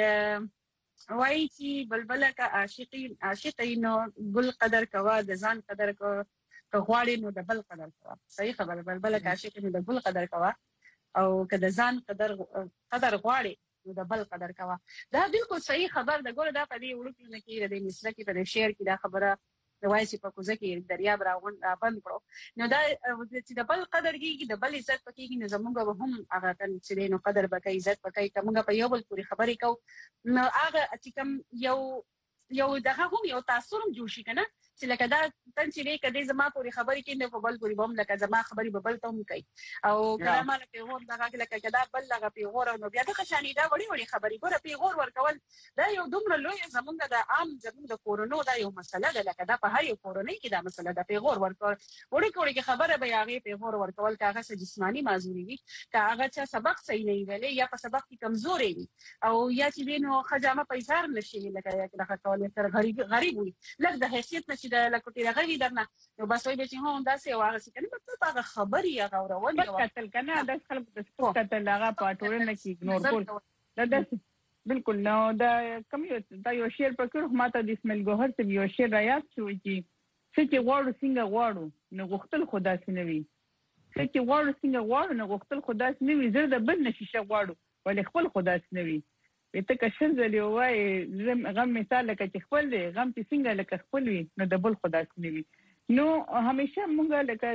وایي چې بلبله کا عاشقین نو ګل قدر کوا د ځان قدر کو غواړي نو د بل قدر کوا صحیح خبره بلبله کا عاشقین نو د ګل قدر کوا او که د ځان قدر غواړي نو د بل قدر کوا دا بالکل صحیح خبر ده ګوره دا په دې وړوکې نه کې د مصر کې په شعر کې دا خبره د وایي په کوزه کې دریاب راغون کړو نو دا چې د بل قدر کېږي د بل عزت پکېږي نو زموږ به هم هغه چې نو قدر بکې عزت بکې کومه په یو بل پوری خبرې کو نو هغه چې کوم یو دغه هم یو تاثیر جوړ شي کنه چې لکه دا تنچې کده زما پوری خبرې کې نه په بل پوری بم لکه زما خبرې به بل ته هم کوي او کلامه له پیغور دغه لکه کدا بل لغه پیغور نو بیا د خشانې دا وړي خبرې ګوره پیغور ورکول دا یو دومره لوی زمونږ د عام زمونږ د کورونو دا یو مسله ده لکه دا په هر یو کورونی کې دا مسله ده پیغور ورکول وړي خبره به هغه پیغور ورکول کاغه جسمانی معذوري وي کاغه چې سبق صحیح نه ویلې یا په سبق کې کمزوري وي او یا چې دینو خجامه پیسار نشي لکه کول سره غریب وي لکه د حیثیت نشي د لکه راغلی درنه نو بس وای به چې هو دا څه واغ سي کنه په هغه خبري هغه اورول یو قتل کنه د خلک د سپورت قتل هغه پټول نه کی اګنور کول دا بالکل نو دا کوم دا یو شعر په کور ماته د اسماعیل ګوهر ته یو شعر رايات شو چې غواړو څنګه غواړو نو غختل خدا سينوي چې غواړو څنګه غواړو نو غختل خدا سينوي زړه د بل نشي غواړو ولې خپل خدا سينوي ته که شنځلې وای غم مثال لکه چې خپل دی غم چې څنګه لکه خپل وي نو د بل خدا سنوي نو همیشه مونږ لکه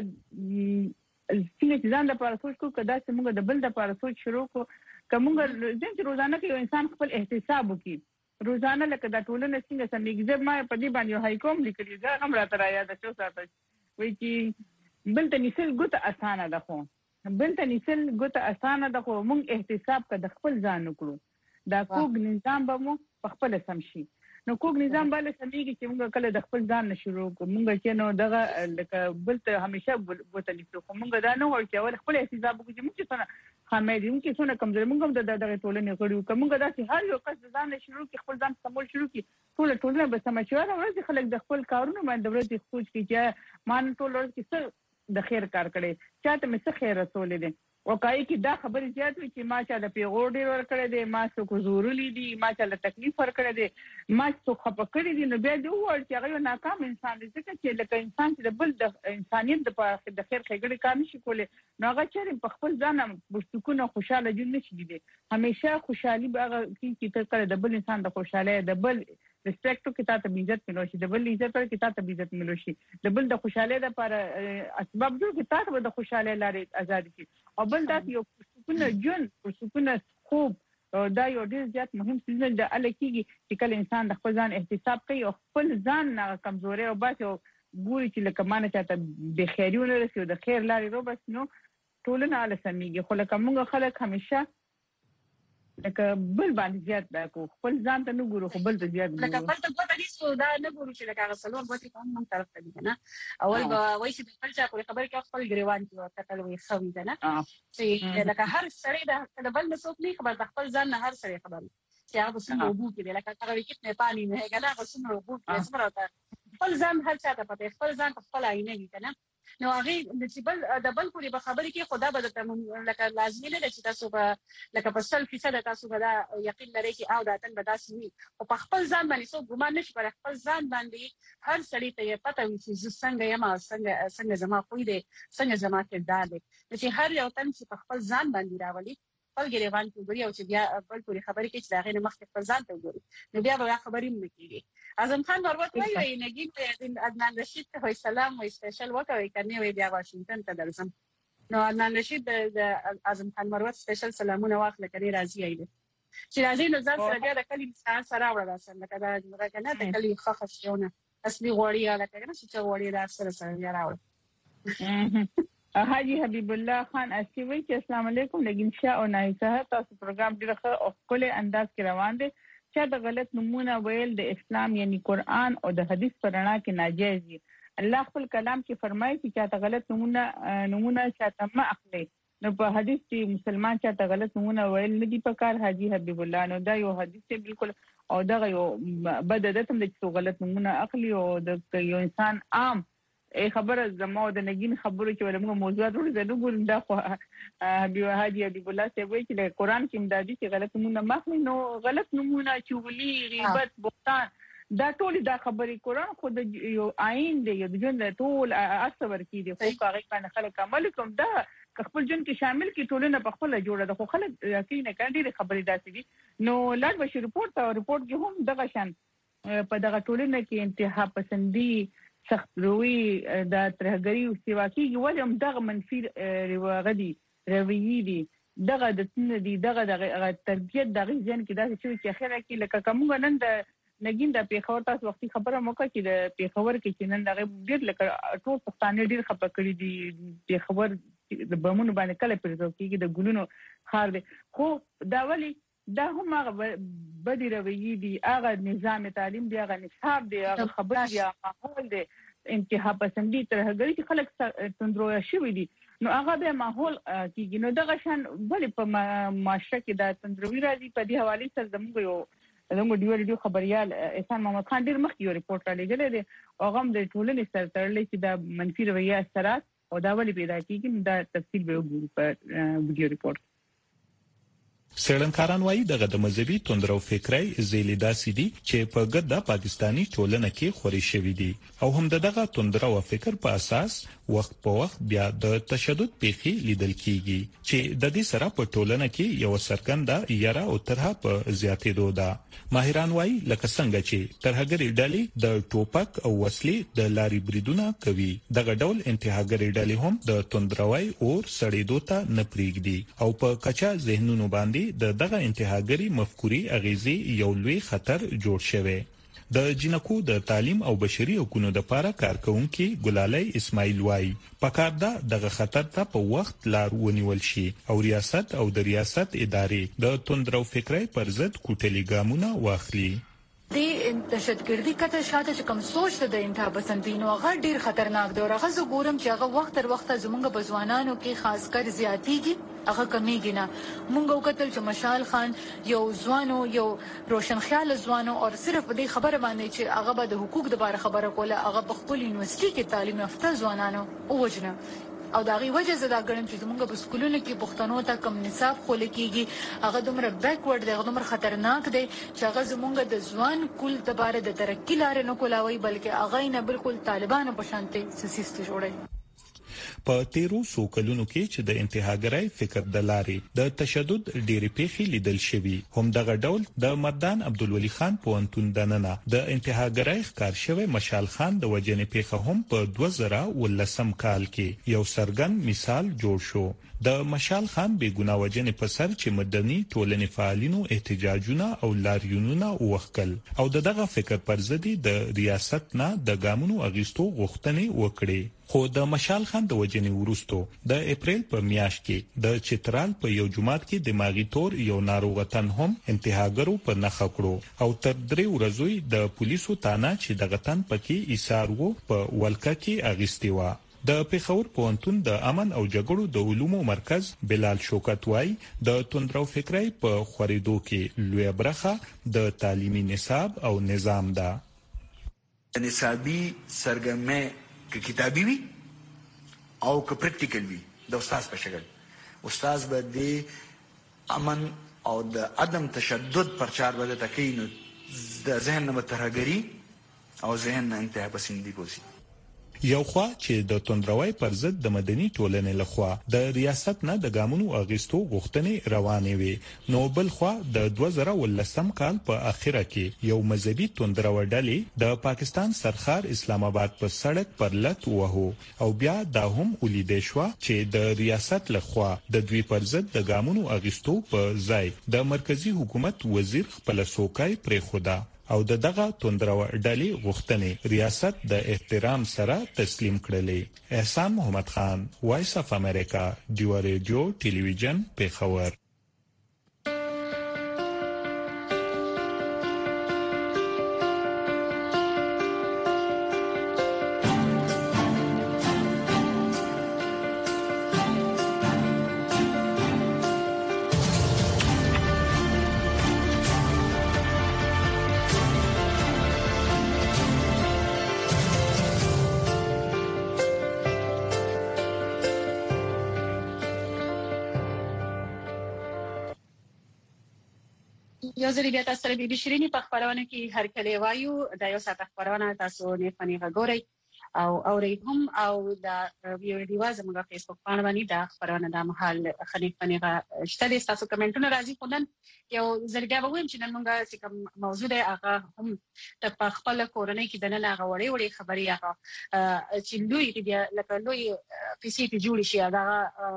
څنګه چې ځان لپاره سوچ کو کدا چې مونږ د بل لپاره سوچ شروع کو کومه ځین چې روزانه کې یو انسان خپل احتساب وکړي روزانه لکه د ټولنې څنګه سمېږي ما په دې باندې هاي کوم لیکلي دا هم راته را یاد شو ساته وای چې بل ته نسل ګوت اسانه ده خو مونږ احتساب کړه خپل ځان وکړو دا کوګ نظام به مو په خپل سم شي نو کوګ نظام باندې سمېږي چې موږ کله د خپل ځان نشو کوو موږ چې نو دغه لکه بل ته همیشه بوتل نشو کوو موږ دا نه ورته ول خپل احتساب وکړو چې موږ څنګه خامې موږ څنګه کمزوري موږ دغه ټولنې غړو کوم دا چې هر یو کس ځان نشو کې خپل ځان سمول شروع کی ټولنه به سمشوره ورته خلک د خپل کارونو باندې ورته سوچ کی چې مان ټول ورته څه د خیر کار کړي چاته مې څه خیر رسولې دي او کای کی دا خبر زیات وي چې ما چا د پیغور ډیر ور کړی دی ما څه کو زورلی دي ما چا له تکلیف ور کړی دی ما څه خپه کړی دي نو بیا دوه ور چې هغه ناکام انسان دي چې لکه انسان چې د بل د انسانيت د خیر خګړې کار نشي کولای نو هغه چې په خپل ځان مستقونه خوشاله ژوند نشي دي همیشه خوشحالي به هغه چې کړه د بل انسان د خوشاله د بل ریسپیکټ کې تاسو د عزت ملو شي د بل عزت پر کې تاسو د عزت ملو شي د بل د خوشاله لپاره اسباب جوړ کې تاسو د خوشاله لارې آزاد شي او بل دا یو سکونه جون او سکونه خوب دا یو ډیر زیات مهم څه د الکیږي چې کله انسان د خپل ځان احتساب کوي او خپل ځان نه کمزوري او باسي او ګوري چې لکه مانه چاته به خیرونه رسي د خیر لارې رو بس نو ټولنه علي سميږي خو لکه موږ خلک همیشه لکه بل باندې زیات دا کو خپل ځان ته نه ګورو خو بل ته زیات لکه بل ته پته نشو دا نه ګورو چې لکه غسلور بوتي کوم من طرف ته دي نه اول وای چې بل چا کوي خبر کې خپل ګریوان کې وکړل وي خوي ده نه چې لکه هر سړی د بل مسوک نه خبر د خپل ځان نه هر سړی خبر چې هغه څنګه وګو کې لکه هغه کې نه پانی نه هغه څنګه وګو کې سمراته خپل ځان هر چا ته پته خپل ځان خپل آینه وي کنه نو هغه د بل ډبل پوری به خبرې کې خدا به ته لکه لازمي نه چې تاسو به لکه په 100% تاسو به دا یقین لرئ چې او داتن به داسې وي او په خپل ځان باندې څو ګمان نشي پر خپل ځان باندې هر سړی ته پته وي چې څنګه یم څنګه زما خوې دي څنګه زما کردار دي چې هر یو تن چې په خپل ځان باندې راولي خپل ګریوان کې ګوري او چې بیا بل پوری خبرې کې چې دا غیر مخکې خپل ځان ته ګوري نو بیا به خبرې مې کیږي اعظم خان مروت وایي نګین ته عدنان رشید ته سلام او سپیشل وکوي کني وی بیا واشنگټن ته درځم نو عدنان رشید د اعظم خان مروت سپیشل سلامونه واخله کړي راځي ایله چې راځي نو ځان سره بیا د کلی سره راوړل لکه دا کنه د کلی خخښونه اصلي غوړی لکه کنه چې غوړی دا سره راوړل حاجی حبیب الله خان اسیوی چې السلام علیکم لګین شاه او نایسه تاسو پروګرام ډیره ښه او خپل انداز کې روان دي چې د غلط نمونه ویل د اسلام یعنی قران او د حدیث پر رڼا کې ناجیز دي الله خپل کلام کې فرمایي چې تا غلط نمونه چاته ما اخلي نو په حدیث کې مسلمان چاته غلط نمونه ویل نه دي پکار حاجی حبیب الله نو دا یو حدیث دی بالکل او دا یو بد عادت هم چې غلط نمونه اخلي او د یو انسان عام خبره زمو د نګین خبرو چې ولمغه موضوعات ورته نو ګورم دا خو حاجی حبیب الله سی وایي چې قرآن کې امدادي چې غلط نمونه مخني نو غلط نمونه چوغلی غیبت بهتان دا ټول دا خبرې قرآن خو د یو آئین دی یو د ژوند ټول اصبر کې دی خو هغه کنه خلک عمل کوم دا خپل جن کې شامل کې ټولنه په خپل جوړه ده خو خلک یقینا کاندي خبرې داسې دي نو لاړ بشي رپورت کې هم دغه شان په دغه ټولنه کې انتها پسندي سخت روي د ترهګری او سیواکي ولهم دغه منفي روغدي رویي دي دغه د تن دي دغه تربيت دغه ځین کې داسې چې اخره کې لکه کومه نن د نګین د پیښور تاسو وختي خبره موکه چې د پیښور کې چې نن دغه ډیر لکه ټول پښتانه ډیر خپه کړی دي پیښور د بمونو باندې کله پرځو کېږي د ګلونو خار دي خو دا ولی دا هم هغه بدی رویي دي هغه نظام تعلیم دی هغه نصاب دی هغه خبر دی ماحول دی انتها پسندي ترهګری چې خلک تندرو شوی دي نو هغه به ماحول کېږي نو دغه شان بل په معاشره کې د تندروي راځي په دې حواله سره زموږ ډیو خبريال احسان محمد خان ډیر مخکې یو ریپورت را لګل دي هغه د ټولنې سره تړلې چې د منفي رویه اثرات او دا ولې پیدا کیږي دا تفصیل به وګورو په ویډیو ریپورت سړنکاران وایي دغه د مذهبي توندرو فکرای زیلی داسې دي چې په ګډه پاکستانی ټولنه کې خوري شوی دي او هم دغه توندرو فکر په اساس وخت په وخت بیا د تشدد پیخي لیدل کیږي چې د دې سره په ټولنه کې یو سرګنده یاره او ترها په زیاتېدو ده ماهران وایي لکه څنګه چې ترهګری ډلې د ټوپک او وسلې د لاري بریدونه کوي دغه ډول انتهاګری ډلې هم د توندروي او سړېدو ته نه پریږدي او په کچا ذهنونو باندې دغه انتهاګری مفکوري اغیزي یو لوی خطر جوړ شوی د جنکو د تعلیم او بشري حقوقو د لپاره کارکونکو ګلالۍ اسماعیل وای پکار دا دغه خطر ته په وخت لار ونیول شي او ریاست او د ریاست ادارې د توندرو فکرای پر ضد کوټلي ګامونه واخلي د دهشتګردي کته شاته چې کوم سوچ ته د انتها پسندینو هغه ډیر خطرناک دی او هغه زه ګورم چې هغه وخت تر وخت زمونږ بزوانانو کې خاص کر زیاتیږي هغه کمیږي نه مونږ وکتل چې مشال خان یو ځوانو یو روشن خیال ځوانو او صرف په دې خبره باندې چې هغه به د حقوق د باره خبره کوله هغه په خپل یونیورسيټي کې تعلیم یافته ځوانانو اوجنه او دا غي وجه زدا ګڼم چې موږ په سکولونو کې پښتنو ته کم نصاب خول کېږي هغه دومره بیکورډ دی هغه دومره خطرناک دی چې هغه زمونږ د ځوان کول د باره د ترقی لارې نه کولاوي بلکې هغه نه بالکل طالبانو په شانتي سیستم جوړي په تیرو سوکلونو کې چې د انتهاګرای فکر د لارې د تشدد ډېری پیښې لیدل شوی هم دغه ډول د مردان عبدالولي خان پوهنتون دننه د انتهاګرای ښکار شوی مشال خان د وجنې پیښه هم په 2019 کال کې یو سرګن مثال جوړ شو د مشال خان بیګنا وجنې په سر چې مدني ټولنې فعالینو احتجاجونه او لاریونونه وکړل او دغه فکر پر ضد د ریاست نه د ګامونو اغیستو غوښتنې وکړې خو د مشال خان د وجنې وروستو د اپریل په میاشت کې د چترال په یو جماعت کې دماغي تور یو ناروغتن هم انتهاګرو په نخښه کړو او تر 3 ورځې د پولیسو تانه چې دغه تن پکې ایثار وو په ولکه کې اغیستي و د پیښور پوهنتون د امن او جګړو د علومو مرکز بلال شوکت وای د توندرو فکرای په خوريدو کې لوی برخه د تعلیمي نصاب او نظام ده نصابي سرګرمه کې کتابي وي او که پریکټیکل وي د استاد په شکل استاد به د امن او د عدم تشدد پرچار به تکینو د ذهن نه ترهګری او ذهن نه انتها پسندي کوي. یو خوا چې د توندروي پر ضد د مدني ټولنې لخوا د ریاست نه د ګامونو اغیستو غوښتنې روانې وي، نو بل خوا د 2013 کال په اخره کې یو مذهبي توندرو ډلې د پاکستان سرخار اسلام آباد په سړک پر لټ وهو او بیا دا هم ولیدې شو چې د ریاست لخوا د دوی پر ضد د ګامونو اغیستو په ځای د مرکزی حکومت وزیر خپل سوکای پرې خدا او دغه توندرو ډلې غوښتنې ریاست د احترام سره تسلیم کړلې. احسان محمد خان، وایس اف امریکا، ډیو ریډیو ټلویزیون پیښور. یو ځل بیا تاسو سره بي شيريني په خبرونه کې هر کله وایو د یو ساعت خبرونه تاسو نه فني غوړی او اورېدم او دا ویډیو دی واز موږ فیسبوک باندې باندې دا خبرونه د محل خلیف فني شته تاسو کمنټونه راځي خونن یو ځل بیا وویم چې نن موږ چې کوم موضوع دی هغه هم د خپل کورنۍ کې د نن هغه وړي خبري هغه چې لوی دی لکه لوی پیسې ته جوړ شي دا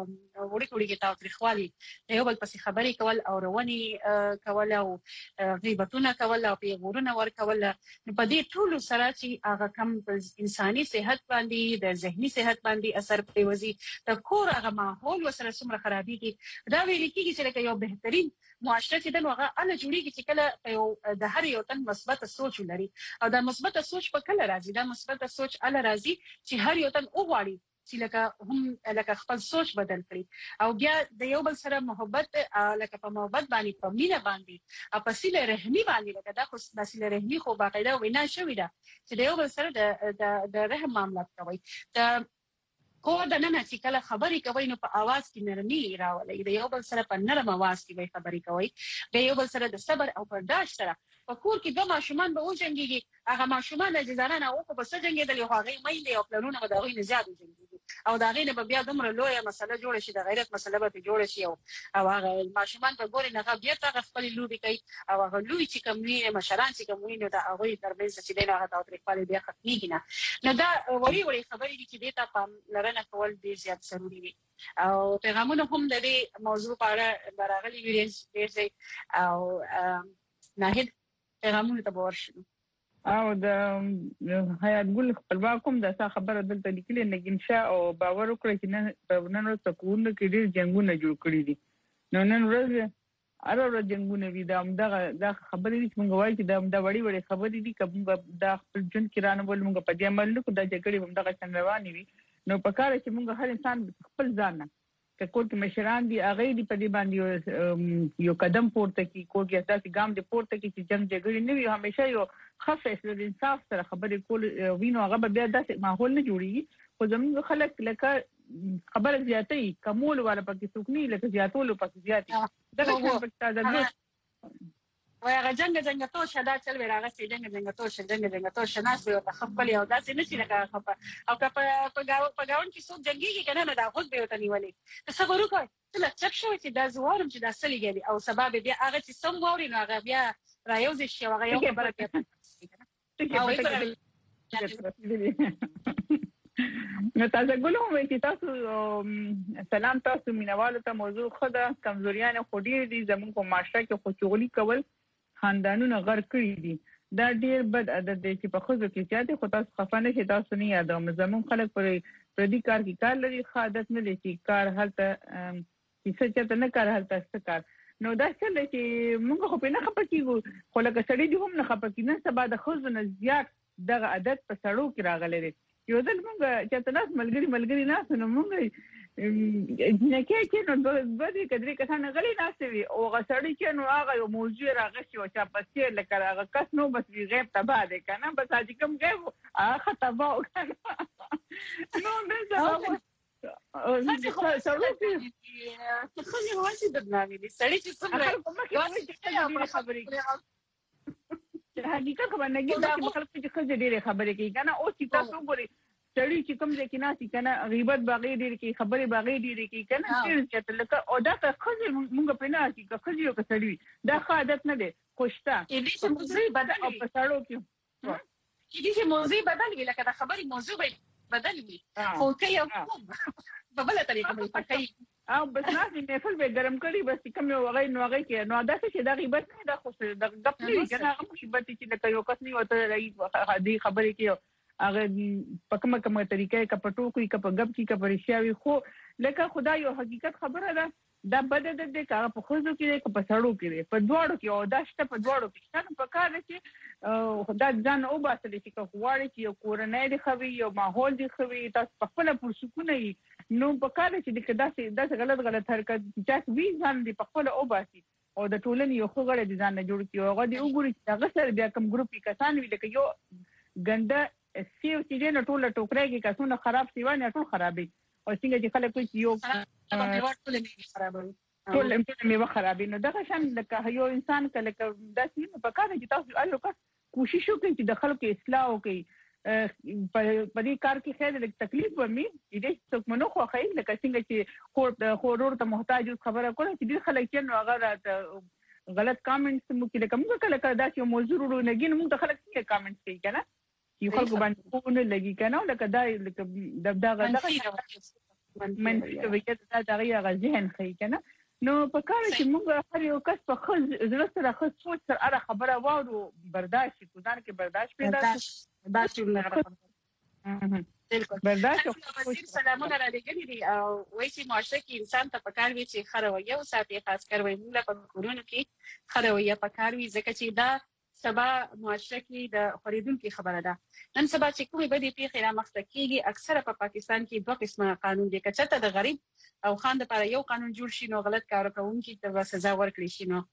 وړي کې تاسو خالي یو بل پسې خبري کول او رواني کول او غیبتونه کول او پیغورونه ور کول په دې ټول سره چې هغه کم انساني صحت باندې د ذهني صحت باندې اثر پریوزي د کور هغه ماحول وسره څومره خرابېږي دا ویل کېږي چې لکه یو بهترین معاشره چې د هغه اله جوړیږي چې کله یو د هر یو تن مثبت سوچ لري او دا مثبت سوچ په کله راځي دا مثبت سوچ اله راځي چې هر یو تن وغواړي چې لکه خپل سوچ بدل کړي او بیا د یو بل سره محبت لکه په محبت باندې په مینه باندې او په سیله رحمی باندې لکه دا خو د سیله رحمی خو باقاعده وینا شوې ده چې د یو بل سره د رحم معاملات کوي د کو د نن چې کله خبرې کوي نو په आवाज کې نرمي راولي د یو بل سره په نرم आवाज کې خبرې کوي د یو بل سره د صبر او برداشت سره په کور کې دوه ماشومان به وځنګيږي هغه ماشومان د ځانانه او په سجنګېدل یو هغه مې له خپلونه به دغه نه زیات وځنګيږي او دغه نه بیا دومره لویه مسله جوړ شي د غیرت مسله به جوړ شي او هغه ماشومان په ګوري نه بیا تا خپل لوبي کوي او هغه لوی چې کومي مشران چې کومي نو دا هغه ترمنځ چې دغه هغه تاریخ په بیا ختميږي نه دا وړي خبرې دي چې دته په لرنه کول ډیر زیات ضروری دي او پیغامونه هم د دې موضوع په اړه براغلي ویډیوز ډیر او ناهید پیغامونه ته ورشي او د حیات ګل خپلواکوم د څه خبره دلته لیکلې نګین شاه او باور وکړي چې نن ورځ تکونه کې ډیر جنگونه جوړ کړی دي نو نن ورځ ارو جنگونه وي دا خبرې چې موږ وایو چې دا وړي خبرې دي کوم دا خپل جن کې رانه ول موږ په دې عمل نکو دا جګړې هم دغه څنګه روانې وي نو په کار چې موږ هر انسان خپل ځان نه که کوټ مشران دي هغه دي په دې باندې یو قدم پورته کی کوټ کې اساسي ګام دي پورته کی چې جنگ جګړې نه وي همیشه یو خفه د انصاف سره خبرې کول وینو هغه بیا داسې ماحول نه جوړیږي خو زموږ خلک لکه خبره زیاتې کمول ولا پکې سکني لکه زیاتول پکې زیاتې دا څنګه پکې دا وای هغه جنگ تو شدا چل ورغه سي جنگ تو شناس به په خپل یو داسې نشي لکه خپ او که په گاون کې څوک جنگي کنه نه دا خود به وته نیولې صبر وکړه چې چپ شوی چې دا زوارم چې دا سلیږي او سبب بیا هغه چې سم ووري نو هغه بیا رايوځي شي هغه یو خبره نو تاسو ګلو چې تاسو سلام تاسو مینوالو ته موضوع خدا کمزوریان خودي دي زموږ په معاشره کې خوشغلی کول خاندانونه غر کړی دي دا ډیر بد عادت دی چې په خوځو کې چاته خو تاسو خفانه شي تاسو نه یادوم زموږ خلک پر دې کار کې کار لري عادت نه لري چې کار هلته چې څه نه کار هلته څه کار نو دا څه چې موږ خو په نه خپکیږو خو لکه سړی دي هم نه خپکی نه سبا د خوځو نه زیات دغه عادت په سړو کې راغلی دی یو ځل موږ چې تاسو ملګری نه نو موږ نه کې نو د دې کډري کسان غلي ناشوي او غسړی چې نو هغه یو موضوع راغشي او چې پسې لکه هغه کس نو بس غیب تبا ده کنه بس اځ کوم غیب هغه تبا وکنه نو نه ځه سړی واسي د نامې دي سړی چې څنګه خبرې حقیقت خبر نه کیږي چې خلک چې خځې ډېرې خبرې کوي کنه او چې تاسو ګورئ سړی چې کوم ځکه نه سي کنه غیبت باغې ډېرې کوي خبرې باغې ډېرې کوي کنه چې لکه او دا خځې موږ په نه کې خځې او سړی دا عادت نه دی خوشته چې موضوع بدل او په سړو کې چې موضوع بدل وي لکه دا خبرې موضوع بدل وي خو کوي په بل طریقه به کوي او بس نه محفل به ګرم کړي بس کوم یو غي نو غي کې نو دا چې دا غیبت نه دا خو د غپ نه کنه هغه مصیبت چې لکه یو کس نه وته دې خبرې کې هغه په کومه طریقې کپټو کوي کپ غپ کې کپ رښیاوي خو لکه خدای یو حقیقت خبره ده دا بد د دې کار په خوځو کې په سړو کې په دواړو کې او دا شته په دواړو کې څنګه په کار کې خدای ځان او باسل چې غواړي چې یو کورنۍ دی خوي یو ماحول دی خوي تاسو په خپل پرسکونه نو په کار چې داسې غلط حرکت چې وی ځان دی په خپل او باسي او د ټولنې یو خوګړې دي ځان نه جوړ کیو هغه دی وګوري چې هغه سره بیا کوم ګروپي کسان وی لکه یو ګنده سیو چې نه ټوله ټوکرې کې کسونه خراب سیوانه ټول خرابې او څنګه چې خلک کوي یو ټول میوه خرابې نو دغه شان لکه یو انسان کله داسې نه پکاره چې تاسو الو کا کوشش وکړئ چې د خلکو اصلاح وکړي په دې کار کې خیر لږ تکلیف ومي دې څوک منو خو خیر لکه څنګه چې خورور ته محتاج خبره کوله چې دې خلک چې نو هغه غلط کامنټس مو کې لکه موږ کله دا چې موضوع ورو نګین موږ د خلک څنګه کامنټس کوي کنه یو خلکو باندې کوونه لګي کنه لکه دا لکه دا منفي وکړه دا غي ذهن خي کنه نو په کار چې موږ هر یو کس په خپل زړه سره خپل سوچ سره هغه خبره واورو برداشت کو ځان کې برداشت پیدا بالکل برداشت سلامونه را لګلې دي او وایي چې معاشره کې انسان ته پکار وي چې خرویه او ساتي خاص کر وایي موږ په کورونو کې خرویه پکار وي ځکه چې دا سبا معاشره کې د خریدونکو خبره ده نن سبا چې کومې بدې پیښې رامخته کیږي اکثره په پاکستان کې دوه قسمه قانون دي کچته د غریب او خان لپاره یو قانون جوړ شي نو غلط کار کوونکي ته سزا ورکړي شي نو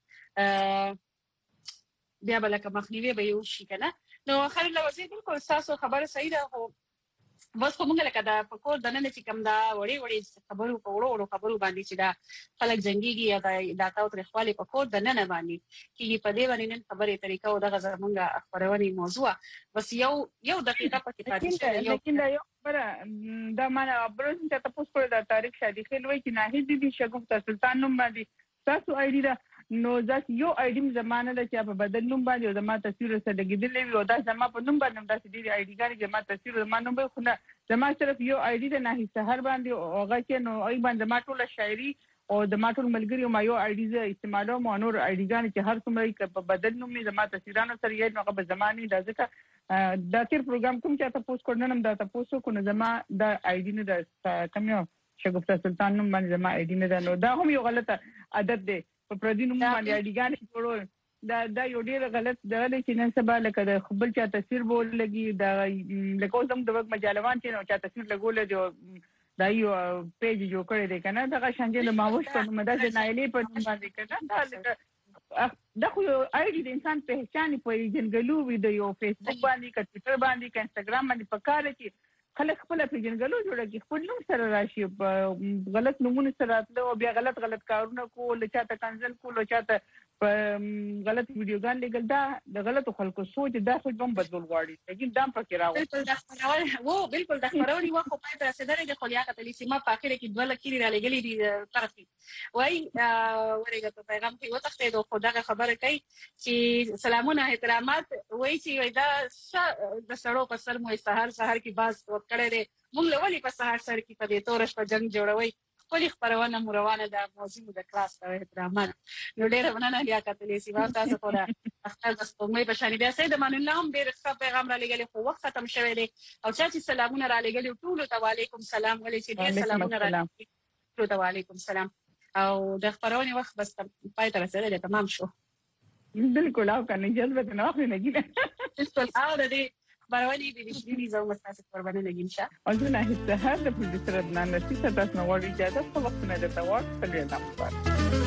بیا بلکه مخنیوي به یو شي کنه نو خیر لوزي بالکل تاسو خبره صحیح ده خو بس کومه لکه دا په کور د نن چې کوم دا وړي خبرو په وړو خبرو باندې چې دا خلک جنگيږي یا دا تاسو ترخوالي په کور د نن باندې چې په دې باندې نن خبرې طریقه او دغه زمونږه خبرونی موضوع بس یو دقیقه پکې پاتې شوه لیکن دا یو خبره دا معنا برز ته تاسو کول دا تاریخ شادي خلوي چې ناهید دي شګوفتا سلطان نوم باندې تاسو اېډی دا نو ځکه یو اېډیم زمانه د چې په بدل نوم باندې او زما تصویر سره لګیدلې وي او دا زما په نوم باندې دا چې دی اېډی ګان زما تصویر زما نوم به خو نه زما صرف یو اېډی د نه سحر باندې اوغه چې نو ای باندې ما ټول شاعري او د ما ټول ملګری ما یو اېډی ز استعمالو مو نور اېډی ګان چې هر څومره په بدل نوم زما تصویرانو سره یې نو په زمانه د ځکه دا تیر پروګرام کوم چې تاسو کورنم دا تاسو کو نه زما د اېډی نه د کم یو شګوفتا سلطان نوم باندې زما اېډی نه نو دا هم یو غلطه عادت دی په پردي نوم باندې اډیګان جوړول دا یو ډیر غلط دی چې نن سبا لکه د خپل چا تصویر بول لګي دا لکه زم د وخت مجالوان چې نو چا تصویر لګول دی دا یو پیج جوړ کړی دی کنه دا څنګه د ماوش په مدد نایلې په نوم باندې کنه دا خو اېډی د انسان پہچان په جنګلو ویډیو فیسبوک باندې ټویټر باندې انستګرام باندې پکاره چې خلک خپل پیژنګلو جوړه خپل نوم سره راشي غلط نومونه سره راتلو بیا غلط کارونه کول چاته کنسل کول چاته غلط ویډیوګان لګل دا د غلطو خلکو سوچ دا خو هم بدلول غواړي لیکن دا پکې راو بالکل د خبرونی وخت په تر رسیدلې د خلیاقت لیسما په اخر کې دوه لکې را لګلې دي طرفي وای ورګه په پیغام کې وتخته د خدای خبره کوي چې سلامونه احترامات وای چې دا د سړو په سر مو سحر کې باز وکړې دي موږ لولي په سحر سر کې په دې تورش په جنگ جوړوي خپل خبرونه مروانه د موضوع د کلاس او احترامات نو ډېر وننه بیا کتلې سی وا تاسو کوله اختر د سپوږمۍ په شان بیا سید من الله هم ډېر ښه پیغام را لګلې خو وخت ختم شوی دی او چې سلامونه را لګلې ټول ته وعلیکم سلام ولې چې ډېر سلامونه را لګلې ټول ته وعلیکم سلام او د خبرونه وخت بس پای ته رسیدلی تمام شو بالکل او کنه جلبه نه اخلي نه کیږي بالکل او د دې خبرونه د شيرين زو مستاسو قربانه نگین شه او نه هیڅ هر د پروډوسر عدنان نسی تاسو نو وړي اجازه په وخت نه درته وړ کړی دا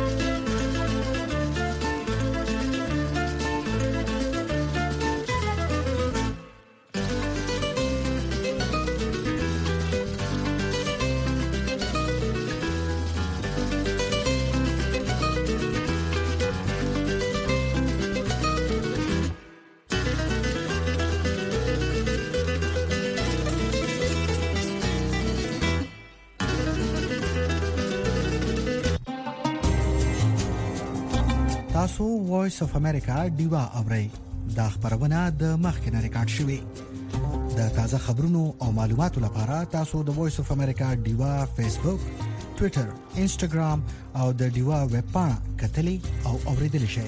تاسو وایس اف امریکا ډیوا اورئ دا خبرونه د مخکنه ریکارډ شوې د تازه خبرونو او معلوماتو لپاره تاسو د وایس اف امریکا ډیوا فیسبوک ټوئیټر انسټاګرام او د ډیوا ویب پاڼه کتلې او اوریدل شئ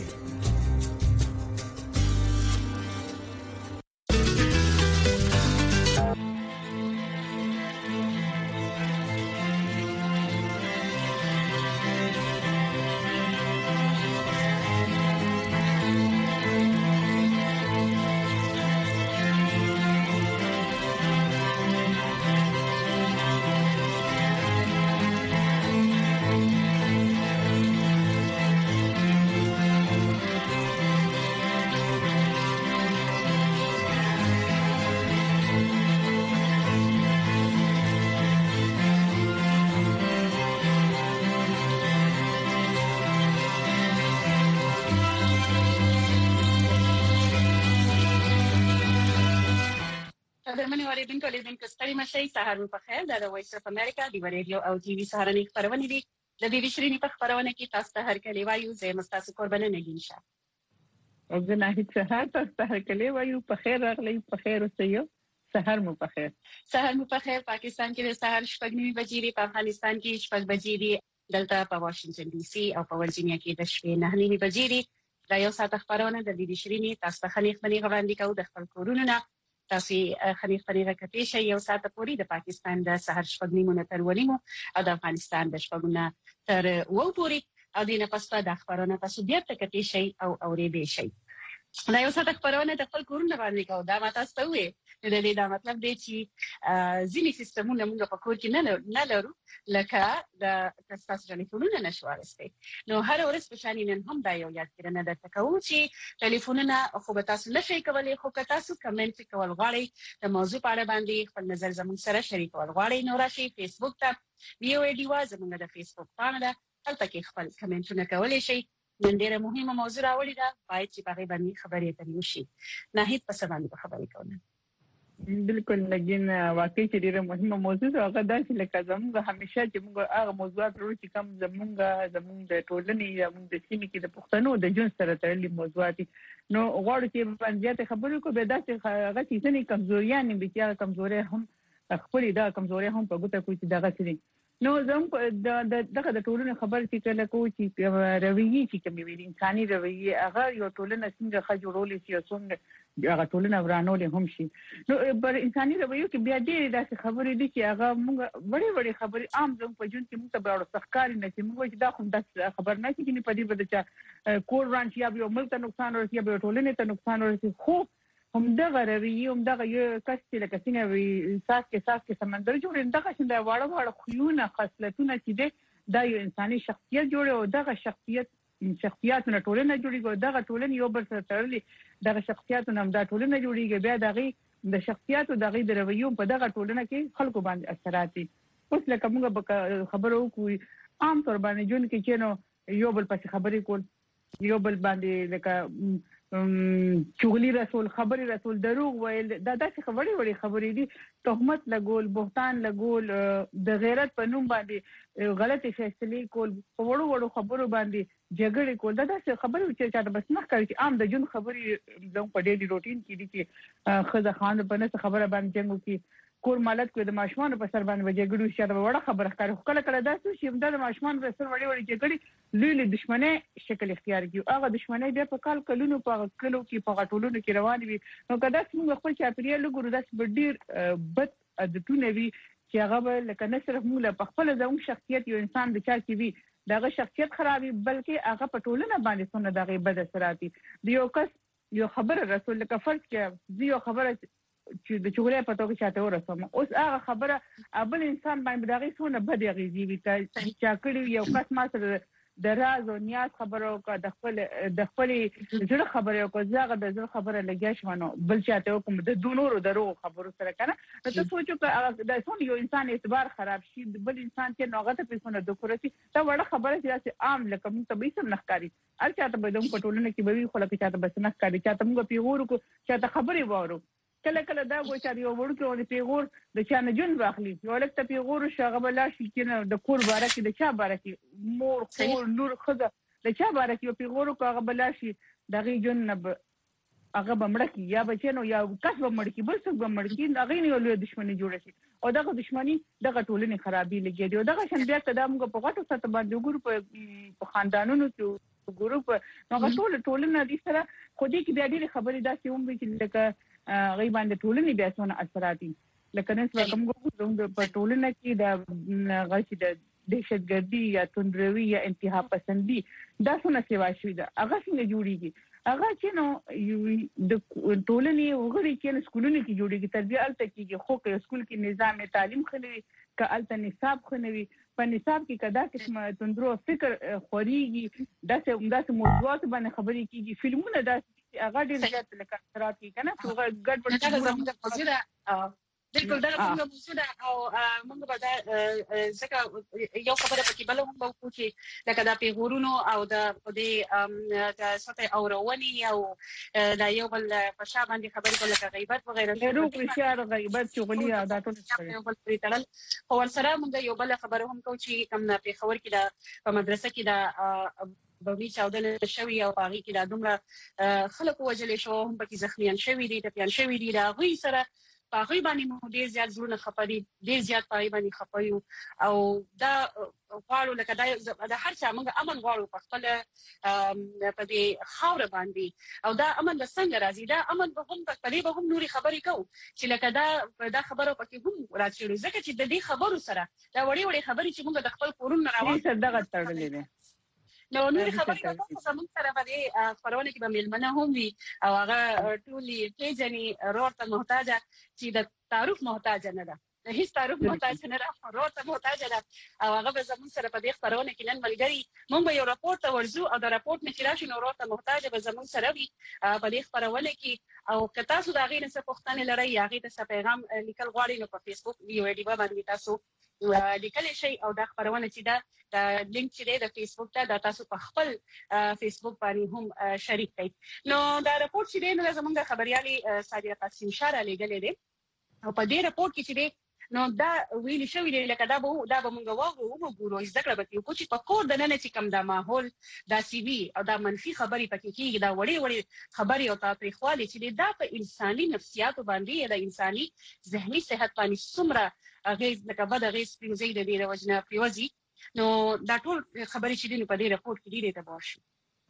درمنې اوریدونکو لیدونکو ستړي مشئ سهار مو په خیر دا د وایس اف امریکا د ریډیو او ټي وي سهارنۍ خبرونه دي د بي بي شيرين په خبرونه کې تاسو ته هر کله وایو زه مستاسو قربانه نگین شه او زه هیڅ سهار تاسو ته هر کله وایو په خیر راغلی په خیر اوسئ سهار مو په خیر پاکستان کې د سهار 9:30 بجې په افغانستان کې 6 بجې دلته په واشنگټن ډي سي او په ورجینیا کې د شپې 9:30 بجې دا یو ساعت خبرونه د بي بي شيرين تاسو ته خنیخ وړاندې کوو د خپل کورونو نه تاسو خنیخ کتې شي یو ساعت پورې د پاکستان د سهار 9:30 تر 9:30 او د افغانستان د 9:30 تر 9:00 پورې او د نفسه د خبرونه تاسو بیا ته کتې شي او اورېدې شي دا یو ساعت خبرونه د خپل کورونه باندې کوو دا ماته ستوي د دې دا مطلب دی چې ځینې سیستمونه موږ په کور کې نه لرو لکه د تاسو ټلیفونونه نشوارسته نو هر ورځ په شان نن هم دا یو یاد کړنه درته کوم چې ټلیفونونه خو به تاسو نشئ کولای خو که تاسو کمنټ کول غواړئ د موضوع په اړه باندې خپل نظر زموږ سره شریکول غواړئ نو راشئ فیسبوک ته وی او ډی واز موږ د فیسبوک پاڼه ده هلته کې خپل کمنټونه کولای شئ نن ډیره مهمه موضوع راوړې ده باید چې په هغه باندې خبرې اترې وشي نه هیڅ په څه باندې خبرې کوو بالکل لګین واقعي چې ډیره مهمه موضوع ده هغه دا چې لکه زموږ همیشه چې موږ هغه موضوعات ورو چې کوم زموږ د ټولنې زموږ د سیمې کې د پښتنو د جون سره تړلي موضوعات نو غواړو چې باندې خبرې کوو به دا چې هغه چې کمزوریان به چې کمزوري هم خپل دا کمزوري هم په ګوته کوي چې دغه څه نو زم دغه د ټولنې خبر چې کله کوو چې رویي چې کومې وي انساني رویي هغه یو ټولنه څنګه خجوړول شي او څنګه هغه ټولنه ورانول هم شي نو پر انساني رویو کې بیا ډېر داسې خبرې دي چې هغه موږ وړي خبرې عام زم په جون کې موږ ته براړو سخکاري نه چې موږ دا خو د خبر نه چې په دې بده چې کور رانچ یا یو ملک ته نقصان ورسي یا ټولنې ته نقصان ورسي خو هم دغه رویه هم دغه یو کس چې لکه څنګه وي ساس کې سمندر جوړ دغه څنګه واړه خوونه خصلتونه چې دا یو انساني شخصیت جوړ او دغه شخصیتونه ټولنه جوړیږي دغه ټولنه یو بل سره تړلي دغه شخصیتونه هم دا ټولنه جوړیږي بیا دغه د شخصیتو دغه د رویو په دغه ټولنه کې خلکو باندې اثرات دي اوس لکه موږ خبرو کوو عام طور باندې جون کې چې نو یو بل پس خبرې کول یو بل باندې لکه چغلی رسول خبري رسول دروغ ویل دا داسې خبرې دي تهمت لګول بهتان لګول د غیرت په نوم باندې غلطي فیصله کول په وړو خبرو باندې جګړه کول دا داسې خبرې چې چاته بس نه کوي چې عام د جون خبرې زموږ په ډیلی روټین کې دي چې خزه خان په نس خبره باندې جنگو کې کور مالک کوي د ماشومان په سر باندې جګړو شته وړه خبره کوي کله دا چې د ماشومان په سر وړي جګړې لوی دښمنۍ شکل اختیار کیو هغه دښمنۍ بیا په کلونو په کلو کې په غټولونو کې روان وي نو کدا څنګه خپل چاپیریال وګورو داس ډیر بد عادتونه وي چې هغه لکه نه صرف موږ په خپل ځون شخصیت یو انسان د چا کې وي دغه شخصیت خرابي بلکې هغه په ټولنه باندې څنګه دغه بد اثرات دي یو کس یو خبره رسول لکه فرض کې یو خبره چې د چغلې په توګه چاته ورسوم اوس هغه خبره ابل انسان باندې دغه څونه بد غیږي وي چې کړي یو کس ما سره د راز او نیاز خبرو کا د خپل ځړ خبرو کو زغه د ځړ خبره لګیا شونه بل چاته کوم د دونورو درو خبرو سره کنه نو ته سوچو چې د څون یو انسان اعتبار خراب شي بل انسان چې نوغه ته پیسونه د کورتي دا وړه خبره چې عام لکه موږ ته به سم نخکاری ار چاته به دوم پټولنه کې به وي خو لکه چاته بس نخکاری چاته موږ پیغور کو چاته خبري وورو کله دا وای چې یو ورکو د پیغور د چا نه جون واخلي یو لکه پیغور شغه بلا شي کې د کور بارکه د چا بارکه مور خور نور خزه د چا بارکه یو پیغور کو هغه بلا شي دغه جون نه هغه بمړکی یا بچنو یا کس بمړکی بل څه بمړکی هغه نه له دښمنی جوړ شي او دغه دښمنی دغه ټولنې خرابې لګي دی دغه شن بیا قدم په غټو سات باندې ګور په خاندانونو کې ګروپ نو ټولنه دي سره خو دې کې بیا ډېری خبرې داسې هم وي چې لکه غیبان د ټولنې بیا څونه اثرات دي لکه نن څنګه کوم په ټولنه کې د غشي د دهشتګردي یا توندروي یا انتها پسندي دا څونه سیوا شوی دا هغه څنګه جوړیږي هغه چې نو د ټولنې وګړي کې سکولونو کې جوړیږي تربیه الته کېږي خو کې سکول کې نظام تعلیم خلوي ک الته نصاب خنوي په نصاب کې کدا قسمه توندرو فکر خوريږي داسې موضوعات باندې خبرې کېږي فلمونه داسې هغه ډېر زیات لکه اثرات کوي کنه ګډ وډ بالکل دا کومه موضوع ده او موږ به دا ځکه یو خبره پکې بل هم وکړو چې لکه دا پیغورونو او د سطح اورونی او دا یو بل په شابه باندې خبرې کول لکه غیبت وغیرہ ورو اشاره غیبت چغلي عادتونه څه او سره موږ یو بل خبره هم کوو چې کوم نه په خبر کې دا په مدرسه کې دا بوي چاودل شوی او باغی کې دا دومره خلک وجلې شو هم پکې زخمیان شوی دي ټپيان شوی دي دا غوي سره پاغي باندې مو ډیر زیات زړونه خپري ډیر زیات پای باندې خپایو او دا غواړو لکه دا هر څه موږ امن غواړو په خپل په دې خاور باندې او دا امن د څنګه راځي دا امن به هم په خپل به هم نوري خبرې کوو چې لکه دا خبرو پکې هم راځي ځکه چې د دې خبرو سره دا وړي خبرې چې موږ د خپل کورون راوړو څه دغه تړلې ده نو نور خبرې کوم څه موږ سره باندې خبرونه کې به ملمنه هم وي او هغه ټولي پیجنې روړته محتاجه چې د تعارف محتاج نه ده هیڅ تعارف محتاج نه ده روړته محتاج ده او هغه به زموږ سره په دې خبرونه کې نن ملګری موږ به یو راپورټ ورزو او د راپورټ نه راشي نو روړته محتاج به زموږ سره وي په دې خبرونه کې او که تاسو دا غیر څه پوښتنه لرئ هغه ته پیغام لیکل غواړئ نو په فیسبوک ویډیو باندې تاسو لیکل شي او دا خبرونه چې دا لینک چې د فیسبوک ته دا تاسو په خپل فیسبوک باندې هم شریک کړئ نو دا راپورټ چې نو زموږ خبريالي صادقه قاسم شاه لګلې دي او په دې راپورټ کې چې نو دا ویل شوی دی لکه دا به موږ وګورو ذکر به کوو چې په کور د نن چې کم دا ماحول دا سی وی او دا منفي خبرې پکې کیږي دا وړي خبرې او تاریخوالي چې دا په انساني نفسیاتو باندې د انساني ذهني صحت باندې څومره غیز لکه بد غیز پریوزي د دې وجنه پریوزي نو دا ټول خبرې چې په دې راپورټ کې دي ته باشي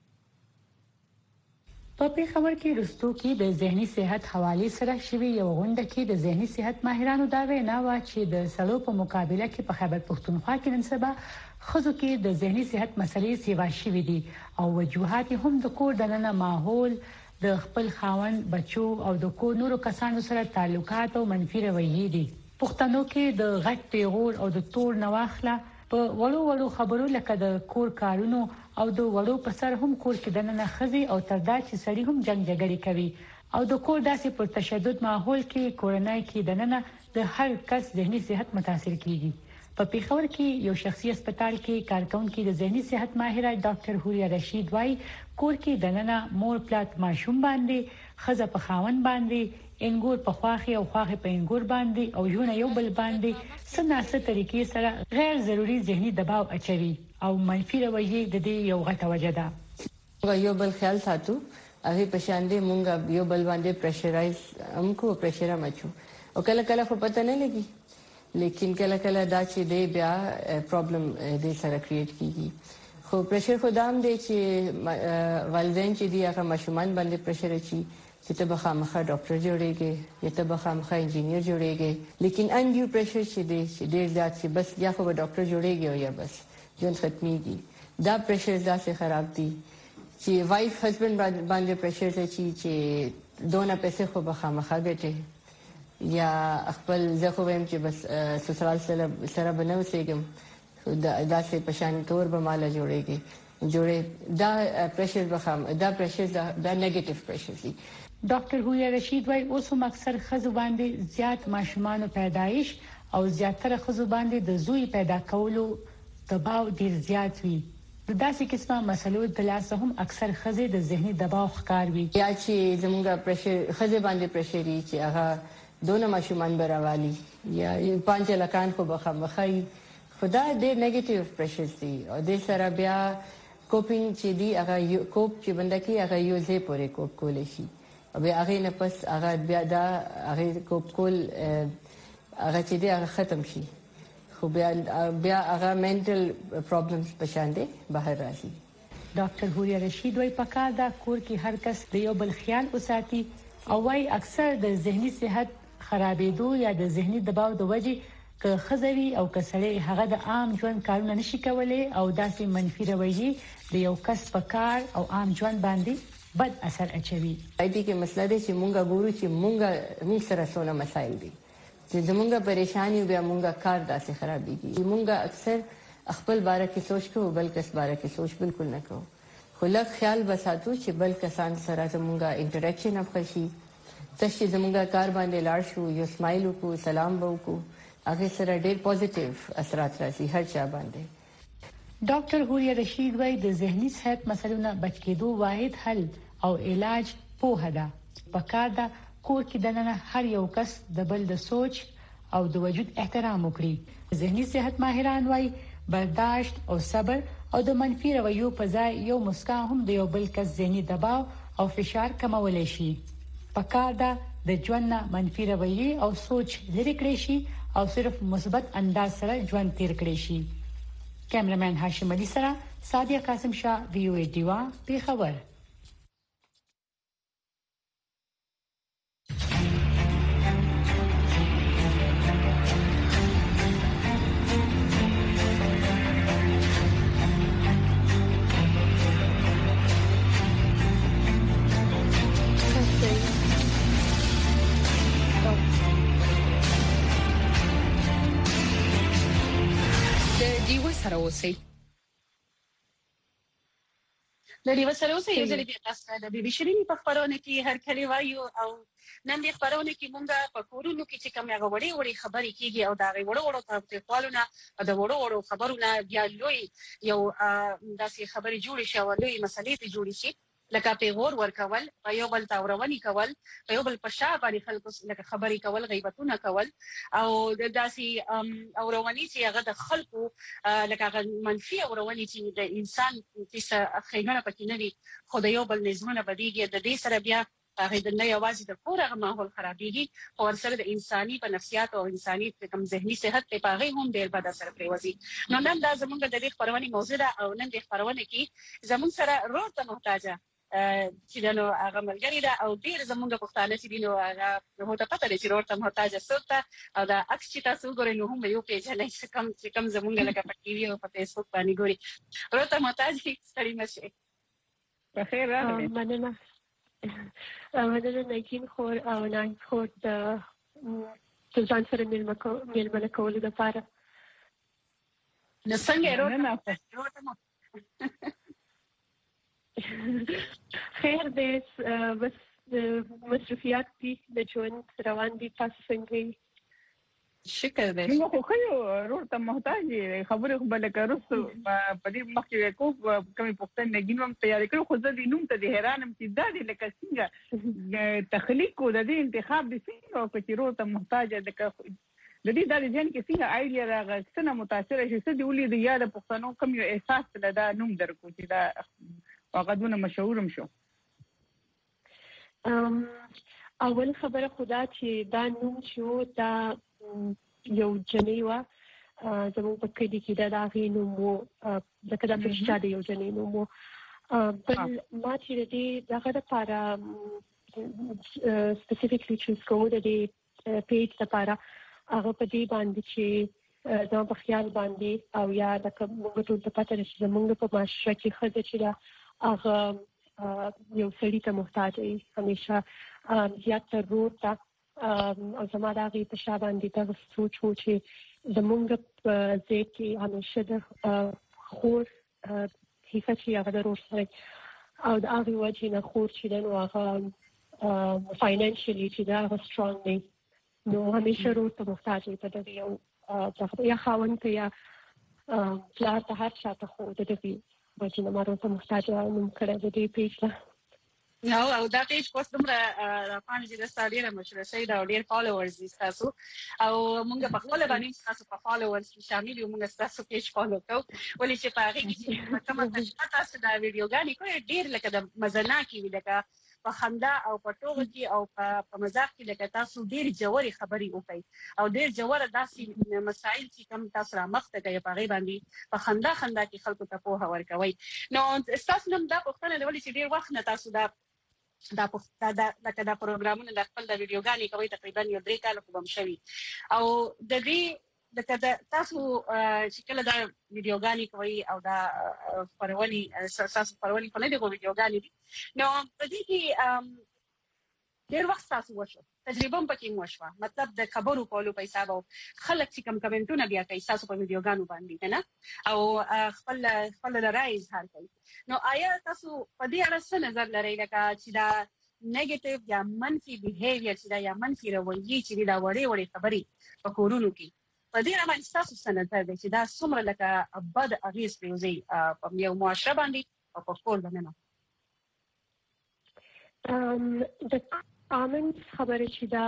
په خبر کې رستو کې د ذهني صحت حواله سره شوی یو غونډه کې د ذهني صحت ماهرانو دا وینا و چې د سلو په مقابله کې په خیبر پښتونخوا کې نن سبا خزو کې د ذهني صحت مسلې سیوا شوی دي او وجوهات هم د کور دننه ماحول د خپل خاوند بچو او د کور نورو کسانو سره تعلقات او منفي رویې دي پښتنو کې د غټ پیغور او د تور نواخله په وړو خبرو لکه د کور کارونو او د وړو په سر هم کور کې دننه خزي او تردا چې سړی هم جنگ جګړې کوي او د کور داسې پر تشدد ماحول کې کورنۍ کې دننه د هر کس ذهني صحت متاثر کیږي په پیښور کې یو شخصي هسپتال کې کارکونکو د ذهني صحت ماهره ډاکټر هوریا رشید وايي کور کې دننه مور پلات ماشوم باندې خزه په خاون باندې انګور په خواخي او خواخي په انګور باندې او ژوند یو بل باندې سناسه طریقې سره غیر ضروري ذهني دباو اچوي او منفي رویې د دې یو غټه وجه ده یو بل خیال ساتو هغه په شان دي مونږ یو بل باندې پریشرایز همکو پریشر مچو او کله خو پته نه لګي لیکن کله دا چې دی بیا پرابلم دې سره کریټ کیږي خو پریشر خدام دی چې والدین چې دی هغه ماشومان باندې پریشر اچي چې ته به خامخا ډاکټر جوړېږي یا ته به خامخا انجینیر جوړېږي لیکن انډیو پریشر چې دی چې ډېر زیات چې بس یا خو به ډاکټر جوړېږي او یا بس ژوند ختميږي دا پریشر ځکه خراب دي چې وایف هسبند باندې پرشر ته چې دونه پیسې خو به خامخا ګټي یا خپل زه خو ویم چې بس سسرال سره بنو سیګم دا سه پشان تور به مال جوړيږي دا پرشر بخام دا پرشر دا نیگیټیو پرشر دی. ډاکټر هویا رشید وايي اوس هم اکثر خزو باندې زیات ماشومان پیدایش او زیاتره خزو باندې د زوی پیدا کولو دباو ډیر زیات وي. د داسې قسمه مسلو د لاسه هم اکثر خزې د ذهني دباو ښکار وي یا چې زموږ پرشر خزې باندې پرشري چې هغه دونه ماشومان براوالي یا 5 لکان خو بخمخای خدا دې نیگیټیو پرشر دی او د سره بیا کوپینګ چې دی هغه کوپ چې بندکی هغه یو ځای پورې کوپ کول شي او بیا هغه نه پس هغه بیا دا هغه کوپ کول هغه چې دی هغه ختم شي خو بیا هغه منټل پرابلمز پښاندې بهر راځي. ډاکټر هویا رشید وايي پکار دا کور کې هر کس د یو بل خیال وساتي او وايي اکثر د ذهني صحت خرابېدو یا د ذهني دباو د وجې که خزوي او کسړې هغه د عام ژوند کارونه نشي کولای او داسې منفي رویه د یو کس په کار او عام ژوند باندې بد اثر اچوي. دې کې مسله ده چې مونږ ګورو چې مونږ سره څونه مسایل دي چې زمونږه پریشانی بیا مونږه کار داسې خرابېږي. مونږه اکثر خپل باره کې سوچ کوو بل کس باره کې سوچ بالکل نه کوو خو لږ خیال بساتو چې بل کسان سره زمونږه انټریکشن افخشي چې زمونږه کار باندې لاړ شو یو سمایل وکړو سلام وکړو هغه سره ډېر پوزټیو اثرات راځي هر چا باندې. ډاکټر هویا رشید وايي د ذهني صحت مسلونو بچ کېدو واحد حل او علاج پوهه ده. پکار ده کور کې دننه هر یو کس د بل د سوچ او د وجود احترام وکړي. ذهني صحت ماهران وايي برداشت او صبر او د منفي رویو په ځای یو مسکا هم د یو بل کس ذهني دباو او فشار کمولای شي. پکار ده د ژوند نه منفي رویه او سوچ لري کړی شي او صرف مثبت انداز سره ژوند تیر کړی شي. کیمرمن هاشم علي سره سادیا قاسم شاه وی او ای ډیوا پیښور. سره اوسئ د دې سره اوسئ یو ځل بیا تاسو د بي بي شيرینی په خبرونه کې هر کلی وایو او نن دې خبرونه کې مونږه په کورونو کې چې کوم هغه وړي خبرې کیږي او دا وړو تاسوالونه د وړو خبرونه بیا لوی یو داسې خبرې جوړې شي او لوی مسلې ته جوړې شي لکه پیغور ورکول یو بل تاورونی کول یو بل په شا باندې خلکو لکه خبرې کول غیبتونه کول او داسې اورونی چې هغه د خلکو لکه منفي اورونی چې د انسان چې خیمه پکې نه وي خو د یو بل نظمونه بدیږي د دې سره بیا هغه د نه یوازې د کورغه ماحول خرابېږي او سره د انساني په نفسیات او انساني کم ذهني صحت په هغه هم ډېر بد اثر پریوزي. نو نن دا زمونږ د دې خبرونه موضوع ده او نن د خبرونه کې زمونږ سره روړ ته محتاجه چې نو هغه ملګری ده او ډیر زمونږ پښتانه چې دینو هغه هوته پته لري چې ورته محتاج سوته او دا عکس چې تاسو ګورئ نو هم یو پیج نه چې کم زمونږ لکه په ټي وي او په فیسبوک باندې ګوري ورته محتاج ستړي نشي. په خیر راغلی. مننه ناکین خور او ناین خور د ځان سره میلمنه کولو لپاره نو څنګه ورته خیر دې بس مصرفيات دي د ژوند روان دي تاسو څنګه شکر دې نو خو یو ورته محتاج خبره خو بل کارو په دې مخکې کو کومې پښتنه نګینوم تیار کړو خو ځدې نوم ته د حیرانم چې دا دې لکه څنګه تخلیق کو د دې انتخاب دي څنګه او چې ورته محتاج د دې د ځین کې څنګه آیډیا راغی څنګه متاثر شي څه دی ولې د یاد پښتنو کوم یو احساس لدا نوم درکو چې دا واقعونه مشهورم شو. اول خبره خدا چې دا نوم شو دا یو جنې و زموږ په کې کې دا غي نوم وو ځکه دا پښتا دی یو جنې نوم وو بل ما چې دې دغه لپاره سپیسیفیکلی چوز کوو د دې پیج لپاره هغه په دې باندې چې دا په خیال باندې او یا د موږ ټول په پاتره چې موږ په معاشره کې خدای چې دا هغه یو سړی ته محتاج وي همیشه زیات ضرورت او زما د هغې په شا باندې دغه سوچ و چې زمونږ په ځای کې همیشه د خور حیثیت چې هغه د ورور سره او د هغې وجې نه خور چې دی نو هغه فاینانشلی چې دی هغه سترانګ دی نو همیشه ورور ته محتاج وي په دغې یو یا خاوند ته یا پلار ته هر چا ته خو د دغې وجې نه ما ورور ته محتاج نوم کړی د دې پیج ته او دا پیج پوسټ دومره پانځه د ډېر مشهور شوی دا ډېر فالوورز دي تاسو او موږ په خپل باندې تاسو په فالوورز کې شامل یو موږ تاسو پیج فالو کوو ولې چې په هغه کې کومه تاسو دا ویډیوګانې کوي ډېر لکه د مزناکي وي لکه په خندا او په ټوغه کې او په مزاح کې لکه تاسو ډېر جوړي خبري وکړي او ډېر جوړه داسې مسایل چې کوم تاسو را مخته کوي په غي باندې په خندا کې خلکو ته په هور کوي نو تاسو نن دا پوښتنه ولې چې ډېر وخت نه تاسو دا پروګرامونه د خپل د ویډیوګانې کوي تقریبا یو 3 کال کوم شوی او د دې تاسو چې کله دا ویډیوګانې کوي او دا خبرولي تاسو خبرولي په دې ویډیوګانې نو په دې کې ډېر وخت تاسو وشو تجربه هم پکې وشوه مطلب د خبرو کولو په حساب او خلک چې کمنټونه بیا کوي تاسو په ویډیوګانو باندې نه او خپل رائے اظهار کوي نو آیا تاسو په دې اړه څه نظر لرئ لکه چې دا نیگیټیو یا منفي بیهیویر چې دا یا منفي رویه چې دا وړې خبرې په کورونو کې په دې اړه تاسو څه نظر دی چې دا څومره لکه بد اغیز پریوزي په یو معاشره باندې او په کور باندې د کامنټ خبره چې دا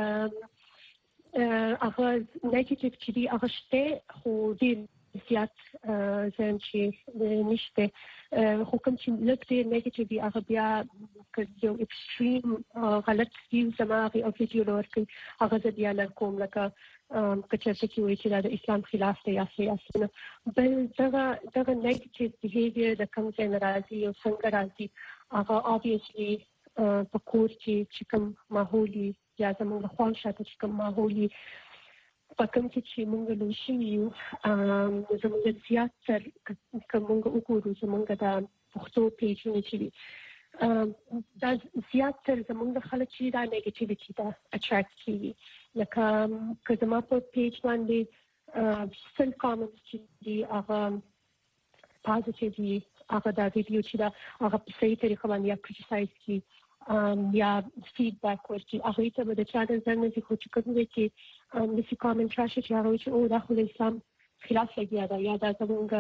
هغه نیگیټیو چې دی هغه شته خو ډیر زیات زم چې نشته خو کوم چې لکه نیگیټیو دی هغه بیا یو ایکستریم غلط ویو زماري او ویډیو ورکړي هغه بیا لکوم لکه کچته کې وایي چې دا د اسلام خلاف دی یا سیاسي نه بل دغه نیگیټیو بیهیویر د کوم څه ناراضي او څنګه راځي هغه obviously په کور کې کوم ماحولي یا زموږ خوان شاته چې کوم ماحولي په کوم چې موږ لوشي یو زموږ زیات تر کومه وګورو زموږ د پښتو پیجونه چې دا زیات تر زموږ خلک چې دا نیگیټیویټي دا اټریکټ کوي لکه کله په پیج باندې سل کامنټس چې دی هغه پوزټیولی هغه دا ویډیو چې دا هغه په صحیح طریقه باندې کریټیسایز کی یا فیډبیک ورکړي هغه ته به د چا د ځان نه خو چې کوم کې د سی کامنټ راشي چې هغه چې او دا خو د اسلام خلاف لګیا دا یا دا زمونږ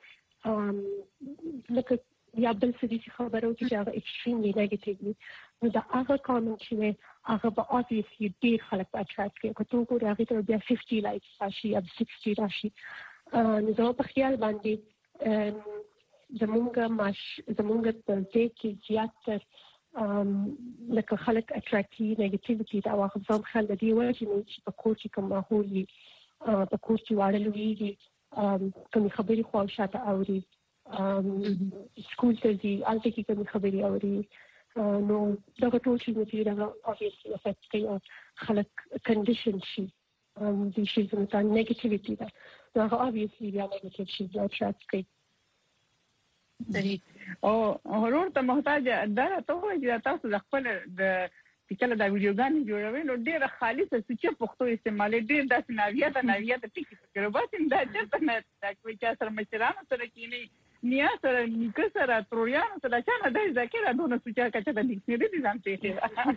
لکه یا بل څه دي خبرو چې هغه ایکستریملی نیگیټیولی نو دا هغه کامنټ چې هغه به obviously ډیر خلک په اټریکټ کوي که ته وګورې هغه ته بیا 50 لایکس راشي یا 60 راشي نو زما په خیال باندې زمونږ په ځای کې زیاتره لکه خلک اټریکټي نیگیټیویټي دا واخل ځم خل د دې وجه نه چې په کور کې کوم ماحول وي په کور کې وړل ویږي کوم خبرې خو شاته اوري سکول ته ځي الته کې کوم خبرې اوري نو دا ټول شي چې دا obviously افیکټ کوي خلک کنډیشن شي د شي زموږ نیگیټیویټي دا هغه obviously بیا نیگیټیو شي دا اټریکټ کوي او هرور ته محتاج دا ته وایي چې تاسو د خپل د کله دا ویډیوګانې جوړوي نو ډېر خالصه سچ پښتو استعمال ډېر داسې ناویات ټکی فکر وباسم دا چې نه دا کوي چې سره مشرانو سره کینی نیا سره نیکه سره ترویانو سره چې نه د ذکر دونه سچ کچا د لیکنې دي ځان ته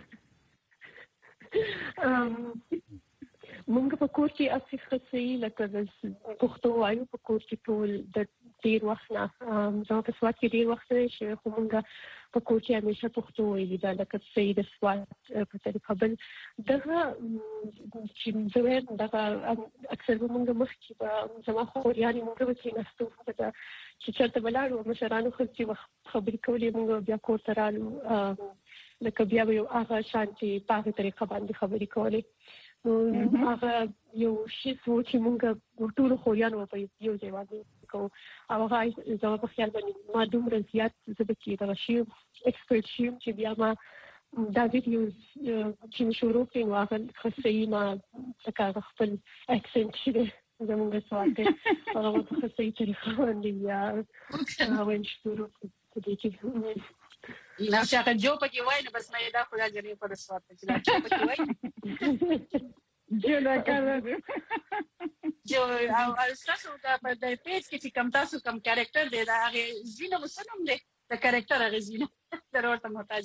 مونږ په کور کې اصلي خصي لکه د پښتو وایو په کور کې ټول د ډیر وخت نه زما په سواد کې ډیر وخت دی چې مونږ په کور کې همیشه پښتو وایي دا لکه څه د سواد په طریقه بل دغه چې زویر دغه اکثر مونږ مخکې په زما خو یاري مونږ به کې نستو دا چې چرته بلارو مشرانو خو چې خبرې کولې مونږ بیا کور ته رالو لکه بیا یو هغه شانتي په هغه طریقه باندې خبرې کولې هغه یو شی چې مونږ ټول خوریانو په یو ځای باندې کوو او هغه زما په خیال باندې ما دومره زیات زبکې دا شی ایکسپرت شیم چې بیا ما دا ویډیو چې شروع کړم هغه خاصه ما تکا خپل اکسنټ شي زموږ سوال ته هغه په خاصه طریقه باندې یا هغه شروع دې کې نو چې هغه جو پکې وای نو بس مې دا خو راځي په رسوات چې دا جو پکې وای جو دا کار جو او تاسو دا په دې پیج کې چې کم تاسو کم کریکټر دی دا هغه زینه وسنم دی دا کریکټر هغه زینه ضرورت محتاج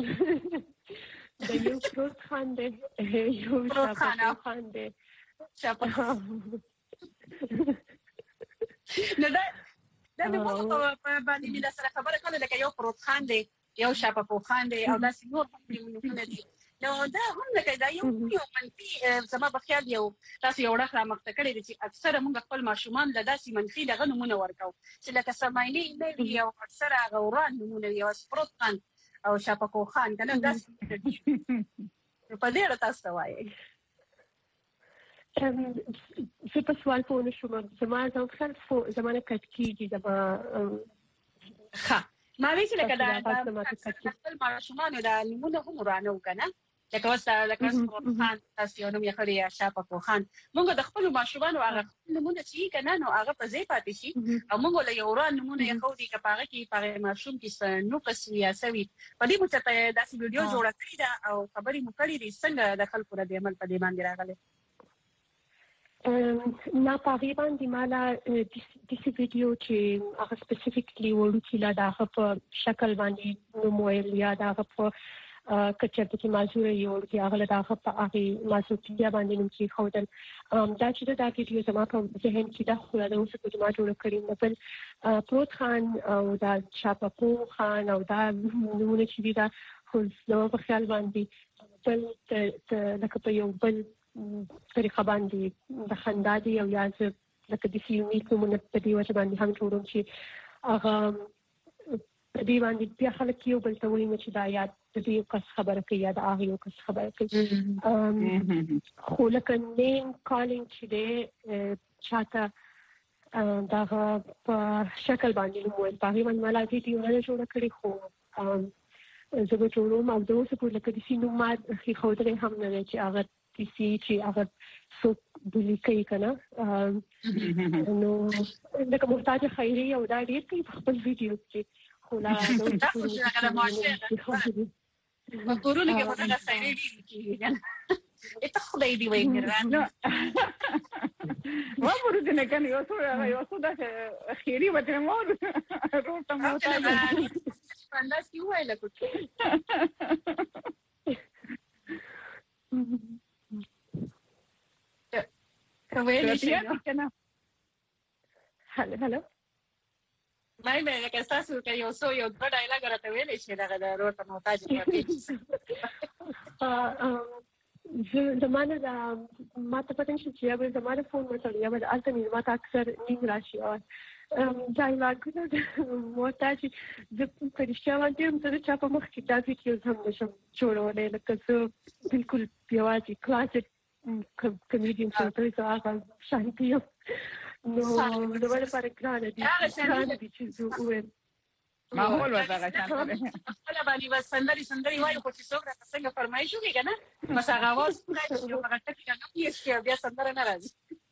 د یو پروت خان دی یو خان دی شاپه نو دا موږ په باندې د سره خبره کوله لکه یو پروت خان دی یو شاپه خان دی او دا نور هم دی نو دا هم لکه دا یو منفي زما په خیال یو تاسو یو ډخه مخته کړی چې اکثره موږ خپل ماشومان له داسې منفي دغه نمونه ورکو چې لکه سمایني نه یو اکثره غوران نمونه یو سپروت خان او شاپه خان کنه داسې په دې اړه تاسو وایي زه په سوال پوه نشوم زما زمانه کټ کیږي زما ښه ما وی چې لکه دا خپل ماشومان دا نمونه هم ورانه وکنه لکه وسه لکه خان تاسو یو نوم یې خوري شاپه خان موږ د خپل ماشومان هغه نمونه چې کنه نو هغه په ځای پاتې شي او موږ له یو وران نمونه یې خوري کپاره کې پاره ماشوم کې نو قصویا سوي په دې مته داسې ویډیو جوړه کړی دا او خبرې مو کړې دي څنګه د خلکو د عمل په دې باندې راغله نا تقریبا د مالا د ویډیو چې هغه سپیسیفیکلی وړو چې لا دا په شکل باندې نو مویل یا دا په کچته چې مازور یو چې هغه دا په هغه مازوتیا باندې نو چې خودل دا چې دا ویډیو زما په ذهن کې دا خو دا اوس په ما جوړ کړی نو بل پروت خان او دا شاپه خان او دا نمونه چې دا خو نو په خیال باندې بل لکه په یو بل طریقه باندې د خندا دی او یا لکه د سیمې کومه په دې وجه باندې هم جوړوم چې هغه په دې باندې بیا خلک یو بل ته وایي چې دا یاد د دې کس خبره کوي یا د هغه یو کس خبره کوي خو لکه نیم کالینګ چې دی چاته دا په شکل باندې نو په هغه باندې مالا ویډیو نه جوړ کړی خو زه به جوړوم او د اوسه په لکه د سینو ما خو درې هم نه چې هغه کسی چې هغه څو بلی کوي کنه نو لکه محتاج خیری او دا ډیر کوي په خپل ویډیو کې خو لا دا خو هغه ماشه په کورونه کې په هغه خیری کیږي کنه اته خدای دی وایي نو ما ورته نه کنه یو څو دا خیری وته مو روته مو ته پانداس کی وای له کوټه هلو مای مې که تاسو کې یو څو یو د ډایلاګ راته ویلې شي دا ضرورت محتاج دی زمانه دا ما ته پته نشي چې یو زمانه فون وته یا به الته ما ته اکثر نیم راشي او ډایلاګ محتاج د پرېښه باندې هم څه په مخ کې دا ویډیو هم نشم جوړولای لکه څه بالکل پیوازي کلاسیک کمیډین څه ته هغه شانتي نو د وړ پر ګرانه دي چې زه ماحول وځه شانتي خپل باندې سندري وایو خو چې څوک راته څنګه فرمایش وکړي کنه بس هغه आवाज راځي یو هغه ټکی نه پیښ بیا سندره نه راځي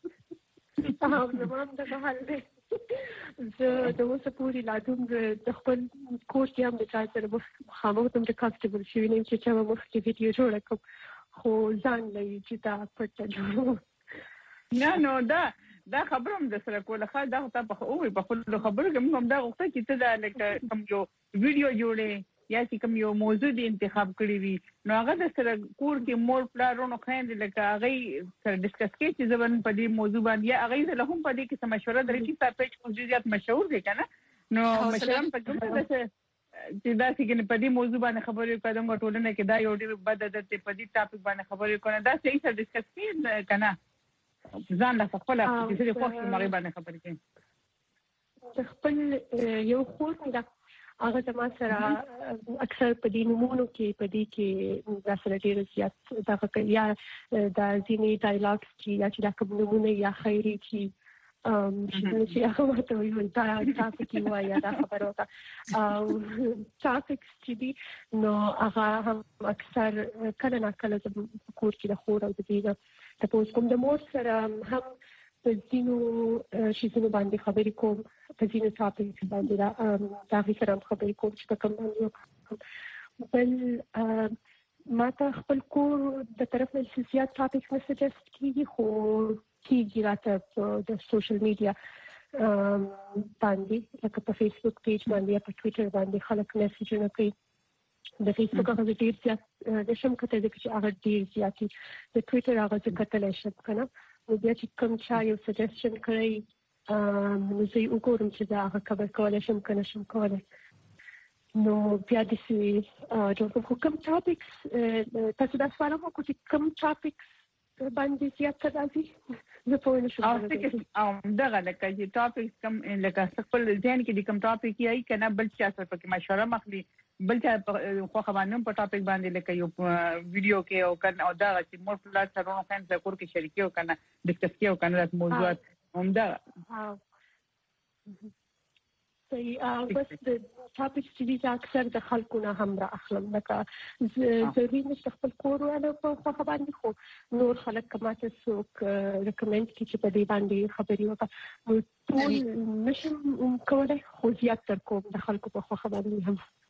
زمام د حال دی زه د اوسه پوری لازم د خپل کور کې هم د چا سره مخامخ د کانسټیبل شوی نه چې چا مخ کې ویډیو جوړ کړم خو ځان لې چې دا پټ جوړو نه دا خبروم د سره کوله خا دا ته په او په خپل خبرو کې موږ دا وخت چې ته دا لکه کوم یو ویډیو جوړې یا چې کوم یو موضوع دی انتخاب کړی وي نو هغه د سره کور کې مور پلارونو خويند لکه هغه سره ډیسکس کوي چې زبر په دې موضوع باندې یا هغه له هم په دې کې مشوره درې چې په پیج موجودیت مشهور دي کنه نو مشرم په کومه چې دا چې په دې موضوع باندې خبرې کوم ټولنه کې دا یو ډېر بد عادت په دې ټاپک باندې خبرې کوي دا صحیح سره ډیسکس کوي کنه ځان له خپل چې دې خوښ مری باندې خبرې کوي خپل یو خور دا هغه زما سره اکثر په دې نمونو کې په دې کې دا سره ډېر زیات دا یا دا ځینې ډایلاګز چې یا چې دا کوم نمونه یا خیری چې چې هغه ورته وایي دا ټاپک وایي دا خبره وکړه او ټاپکس چې دي نو هغه هم اکثر کله نه کله د کور کې د خور او د دې د پوس کوم د مور سره هم په ځینو شیزونو باندې خبرې کوم په ځینو ټاپکس باندې دا سره خبرې کوم چې کوم باندې بل ما ته خپل کور د طرف نه سیاست ټاپکس نه سجست کیږي خو کیږي راته د سوشل میډیا باندې لکه په فیسبوک پیج باندې یا په ټوئیټر باندې خلک میسجونه کوي د فیسبوک هغه ډیر زیات د شم کته د چې هغه ډیر زیات د ټوئیټر هغه څه کتل شم کنه نو بیا چې کوم چا یو سجیشن کوي نو زه وګورم چې دا هغه کور کولای شم کنه شم کولای نو بیا د سې د کوم ټاپکس تاسو دا سوال مو کوم ټاپکس باندې زیات راځي زه په وینم او دغه لکه چې ټاپکس کم لکه خپل ځین کې د کوم ټاپک یې کنه بل چا سره پکې مشوره مخلي بل چا خو خبرنوم په ټاپک باندې لکه یو ویډیو کې او کنه او دا چې مور پلاټ سره نو څنګه کور کې شریکي او کنه ډسکس کې او کنه موضوعات همدا بس د ټاپکس چې اکثر د خلکو نه هم را اخلم لکه ضروري نشته خپل کور ولا په خبر باندې خو نور خلک کماته څوک ریکمند کی چې په دې باندې خبري وکړي ټول نشم کولای خو زیات تر کوم د خلکو په خبر باندې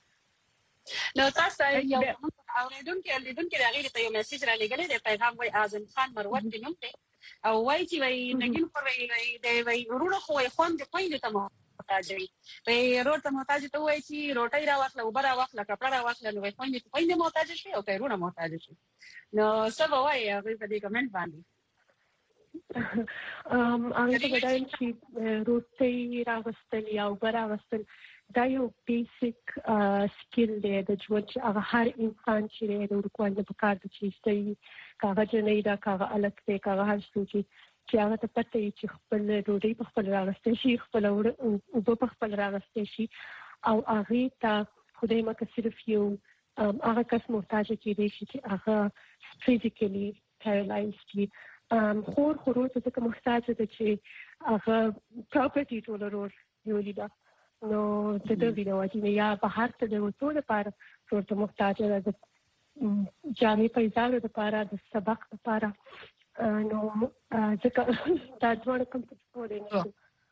هم نو تاسو یو اوریدونکو د غیر ته یو میسج را لګلې د پیغام وای اعظم خان مروت د نوم ته او وای چې وای نګین خو وای ورونه خو خوند د پوینټ ته محتاج وي په روټ ته محتاج ته وای چې روټي را واخله وبره واخله کپڑا را واخله نو پوینټ محتاج شي او پیرونه محتاج شي نو سبا وای هغه په دې کمنټ باندې هغه ته بدایم چې روټي را واستل یا وبره واستل دا یو بیسیک سکیل دی د ژوند چې هغه هر انسان چې د ورکوال په کار د چیستي کاغه جنې دا کاغه الګ دی کاغه هر څه چې هغه ته پته چې خپل ډوډۍ په خپل راغستې شي خپل او په خپل راغستې شي او هغه ته خدای مکه صرف یو هغه کس محتاج کېږي چې هغه فزیکلی پیرالایز کی خور ته محتاج ده چې هغه پراپرټي ټولرور یو لیدا نو د دې ویډیو چې یا بهر ته د وټو لپاره ورته محتاج ده د جامې پیزار لپاره د سبق لپاره نو ځکه دا ډول کوم څه نه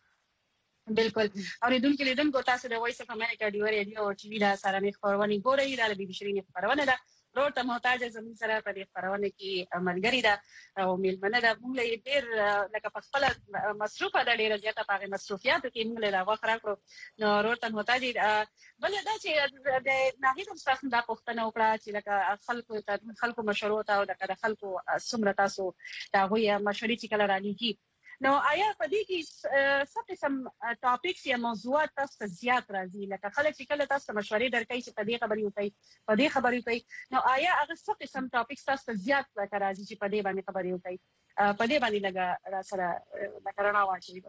بالکل اوریدونکو لیدونکو تاسو د وایس اف امریکا دی ریډیو او ټي وی دا سره مخ خبرونه ګورئ دا د بشرینې خبرونه ده روټه محتاج زموږ سره په دې خبرونه کې عملګری ده او میلمنه ده موږ ډېر لکه په خپل مصروفه ده ډېر زیاته په مصروفیات کې موږ له واخره کړو نو روټه محتاج بل دا چې د ناهید مستخدم د پښتنو وکړه چې لکه خلکو مشورو ته او د خلکو سمره تاسو دا غوي مشورې چې کله رالېږي نو آیا په دې کې څه قسم ټاپکس یا موضوعات تاسو زیات راځي لکه خلک چې کله تاسو مشورې درکې چې په دې خبرې وکړي نو آیا هغه څه قسم ټاپکس تاسو زیات راځي چې په دې باندې خبرې وکړي په دې باندې لګا سره لکرنا واچي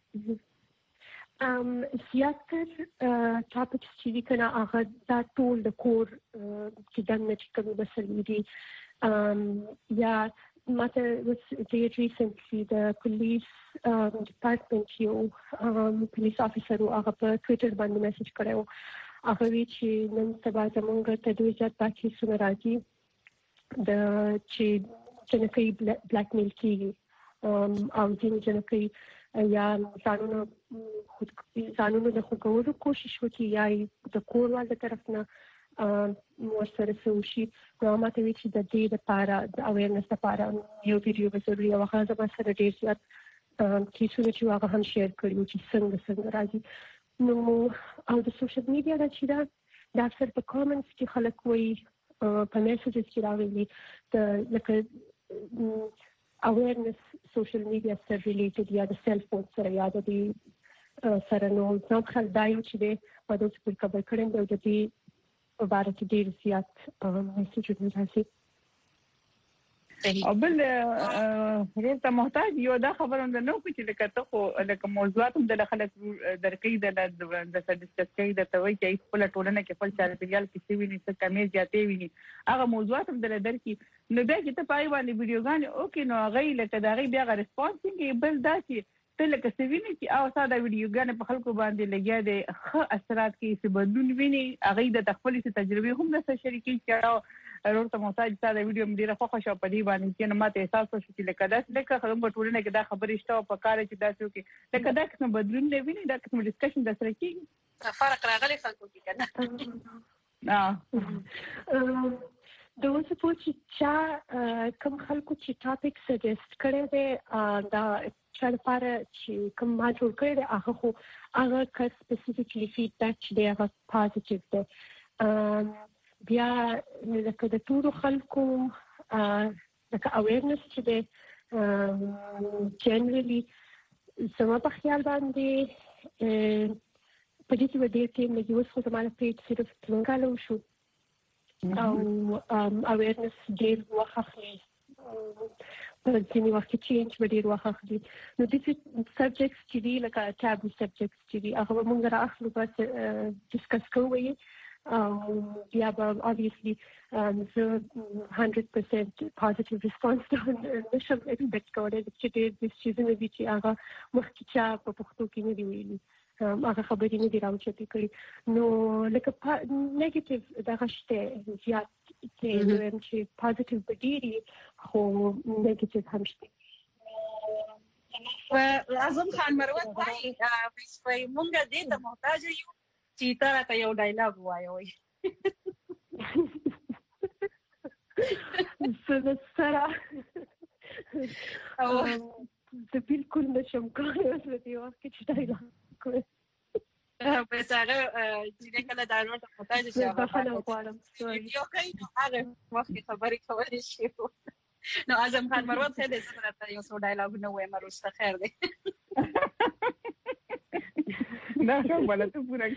زیاتر ټاپکس چې کنه هغه دا ټول د کور چې دنه چې کوم مسلې دي یا matter was very recently the police department police officer who هغه په ټوئیټر باندې میسج کړو هغه وی چې نن سبا زموږ ته د وجات پاتې سونه راځي د چې جنکې بلیک میل کیږي او جنکې یا ځانونو د خوګورو کوشش وکړي یا د کور والو طرف نه ورسره سوشي نو ماته وی چې د دې لپاره د اویرنس لپاره یو ویډیو به ضروري او هغه زما سره ډیر زیات کیسونه چې هغه هم شیر کړیو چې څنګه راځي نو او د سوشل میډیا د چې دا اکثر په کامنټس کې خلک وایي په میسجز کې راغلي د لکه اویرنس سوشل میډیا سره ریلیټډ یا د سیل فون سره یا د سره نو ځکه خل دایو چې د په دې څه کبر کړم د دې په اړه کې ډیر زیات میسجونه راځي او بل ورته محتاج یو دا خبره نه کوي چې لکه ته خو لکه موضوعات د خلک درکې د ډسکس کوي د توي چې خپل ټولنه کې خپل چارپیال کې څه ویني څه کمی زیاتې ویني هغه موضوعات هم درکې نو بیا چې ته پای باندې ویډیوګان اوکې نو هغه لکه دا غي بیا ریسپانس کې بل دا چې ته لکه څه ویني چې او ساده ویډیوګان په خلکو باندې لګیا دي ښه اثرات کې څه بدلون ویني هغه د خپل تجربه هم نه شریکي کړه ورته محتاج تا د ویډیو مدیره خوښه شو په دې باندې چې نه ماته احساس وشو چې لکه داس لکه خلک په ټولنه کې دا خبرې شته او په کار چې داسې وکړي لکه دا کوم بدلون نه ویني دا کوم ډسکشن د سره کېږي فرق راغلی خلکو کې کنه د اوس په چې کوم خلکو چې ټاپک سجست کړي دي دا چې لپاره چې کوم ما جوړ کړی دی هغه که سپیسیفیکلی فیډبیک چې دی هغه پازیټیو دی بیا لکه د ټولو خلکو لکه اویرنس چې دی جنرالي زما په خیال باندې په دې کې ډېر ټیم لګي اوس خو زما لپاره صرف څنګه شو او اویرنس ډېر وخت اخلي په ځینې وخت کې چینج به ډېر وخت اخلي نو د سبجیکټس چې دي لکه ټابو سبجیکټس چې دي هغه موږ راخلو بس ډسکس کوو او بیا به obviously زه 100% positive response نشم expect کولای چې ډېر ډیسیژن وي چې هغه مخکې چا په پښتو کې نه دی ویلي هغه خبرې نه دي راوچتې کړي نو لکه نیگیټیو دغه شته زیات چې پازیټیو بدیري خو نیگیټیو هم شته اعظم خان مروت وايي مونږ دې ته محتاج یو چې تاسو یو ډایلاګ وایوي سره او زه بالکل نشم کولای اوس په دې وخت کې چې ډایلاګ کوم بس هغه چې کله دا نور ته محتاج شي هغه یو کوي نو هغه وخت خبرې کولای شي نو اعظم خان مروت خیر دې سره ته یو څو ډایلاګ نو وایم روسته خیر دې دا څو بل ته پورا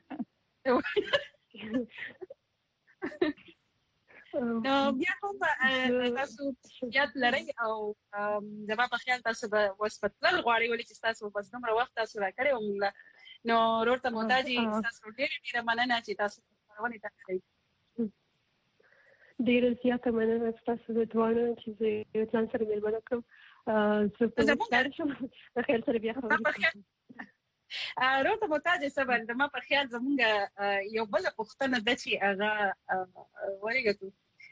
نو بیا کوم تاسو یاد لرئ او زما په خیال تاسو به وسپتل غواړئ ولې چې تاسو بس دومره وخت تاسو راکړی ومله نو ورته محتاجي تاسو ډېر مننه چې تاسو ورونه تکړه ډېر زیاته مننه تاسو د دوانو چې زه ځان سره ملګری کوم زه په شم د خیر سره بیا خبرې ورته محتاجي صبر د ما په خیال زمونږ یو بل پښتنه د چې هغه ورګو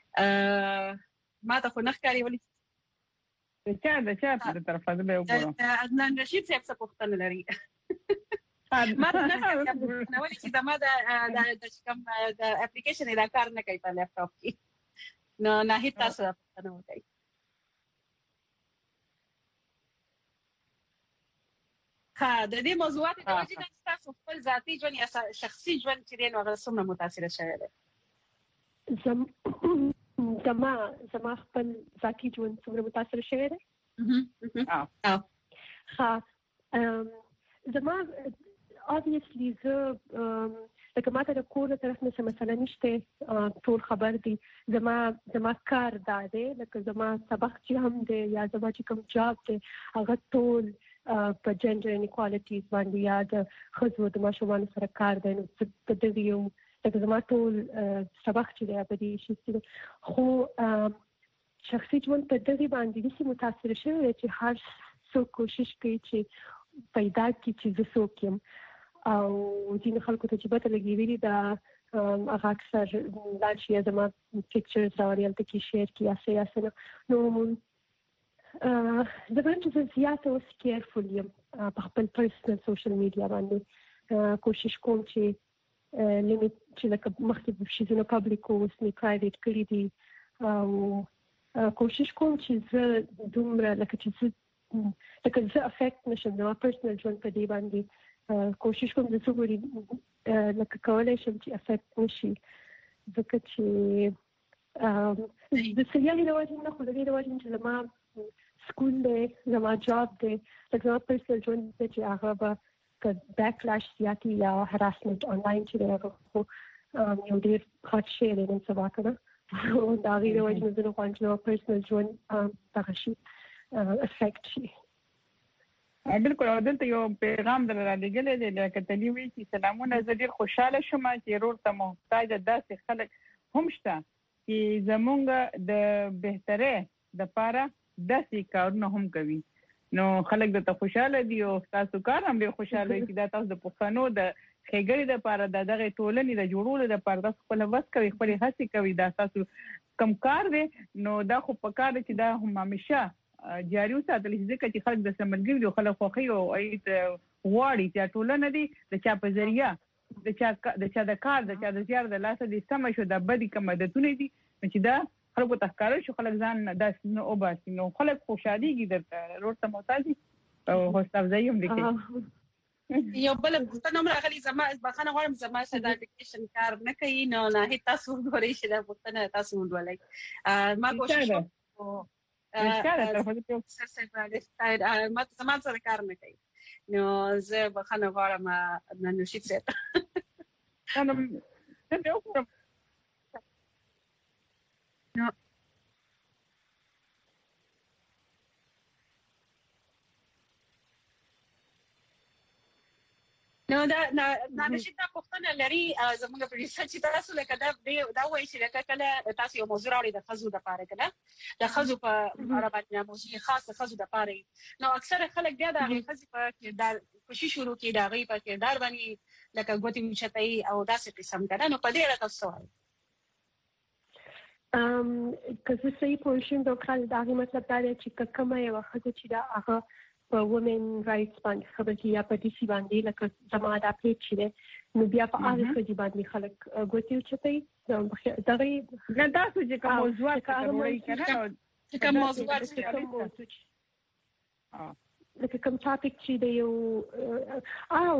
ما ته خو نخکاری ولې چا د طرفه ده وګورم عدنان رشید صاحب څه پښتنه لري ما نه ولې چې زما د کوم د اپلیکیشن دا کار نه کوي په لپټاپ کې نو نه هیڅ تاسو پښتنه وکړئ د دې موضوعات د وجې نه تاسو خپل ذاتي ژوند یا شخصي ژوند چې نو هغه څومره متاثر شوی دی زما خپل ذاتي ژوند څومره متاثر شوی دی زما obviously زه لکه ماته د کور طرف نه څه مسله نشته ټول خبر دي زما کار دا دی لکه زما سبق چې هم دی یا زما چې کوم جاب دی هغه ټول په جنډر انیکوالټیز باندې یا د ښځو د ماشومانو سره کار دی نو په دې یو لکه زما ټول سبق چې دی په دې شي خو شخصي ژوند په دې باندې داسې متاثر شوی چې هر څوک کوشش کوي چې پیدا کړي چې زه څوک یم او ځینې خلکو ته چې پته لګي ویلي دا هغه اکثر لاړ شي زما پکچرز راوړي هلته کې شیر کړي یا څه نو زه وایم چې زه زیاته اوس کیرفول یم په خپل پرسنل سوشل میډیا باندې کوشش کوم چې لیمیټ چې لکه مخکې شیزونه پبلیک اوس مې پرایویټ کړي دي او کوشش کوم چې زه دومره لکه چې زه افیکټ نشم زما پرسنل ژوند په دې باندې کوشش کوم چې څه وړي لکه کولی شم چې افیکټ نشي ځکه چې د سریالي د وجې نه خو د دې د وجې چې زما سکول دی زما جاب دی لکه زما پرسنل ژوند دی چې هغه به که بیکلاش زیاتي یا هراسمنټ آنلاین چې دی هغه خو یو ډېر غټ شی دی نن سبا که نه د هغې د وجې نه زه نه غواړم چې زما پرسنل ژوند دغه شي افیکټ شي بالکل او دلته یو پیغام در راغلی دی لکه تلی وی چې سلامونه زه ډېر خوشاله شوم چې ورور ته محتاج داسې خلک هم شته چې زمونږ د بهترۍ دپاره داسې کارونه هم کوي نو خلک د ته خوشاله دي او تاسو کار هم ډیر خوشاله دي دا تاسو د پښتنو د خېګړې د لپاره دغه ټولنې د جوړولو د لپاره د خپل وس کوي خپل هڅې کوي دا تاسو کم کار دی نو دا خو په کار چې دا هم همیشه جاري وساتل شي ځکه چې خلک د سملګري او خلک خوخي او ایت غواړي چې ټولنه دي د چا په ذریعہ د چا د کار د چا د زیار د لاسه د سم شو د بدی کوم مدتونه دي چې دا خلکو تخکار شو خلک ځان داسې نو او باسي نو خلک خوشاليږي د روټ ته محتاجي او حوصله افزایی هم لیکي یو بل په نوم راغلی زما بخنه غواړم زما سره د اپلیکیشن کار نه کوي نو نه هیڅ تاسو غوړی شي دا پښتنه تاسو ولای ما کوشش وکړم ما زمان سره کار نه کوي نو زه بخنه غواړم نن شي څه نو دا نشي دا پښتنه لري زموږ په ریسرچ تاسو لکه دا وایي چې لکه کله تاسو یو موضوع راوړئ د خزو د پاره کنه د خزو په اړه باندې موضوع خاصه خزو د پاره نو اکثره خلک بیا د خزو په کردار کوشش شروع کوي دا غي په کردار باندې لکه ګوتې مچتای او داسې قسم کنه نو په دې اړه تاسو وایي که څه یې پوښتنه وکړه دا مطلب دا چې کومه یو خزه چې دا هغه په وومن رائټس باندې خبرې یا په دې سی باندې لکه زما د اپډیټ شې نو بیا په هغه کې باندې خلک ګوتې چتای دغه نه تاسو چې کوم موضوع کاروي کنه کوم موضوع لکه کوم ټاپک چې دی او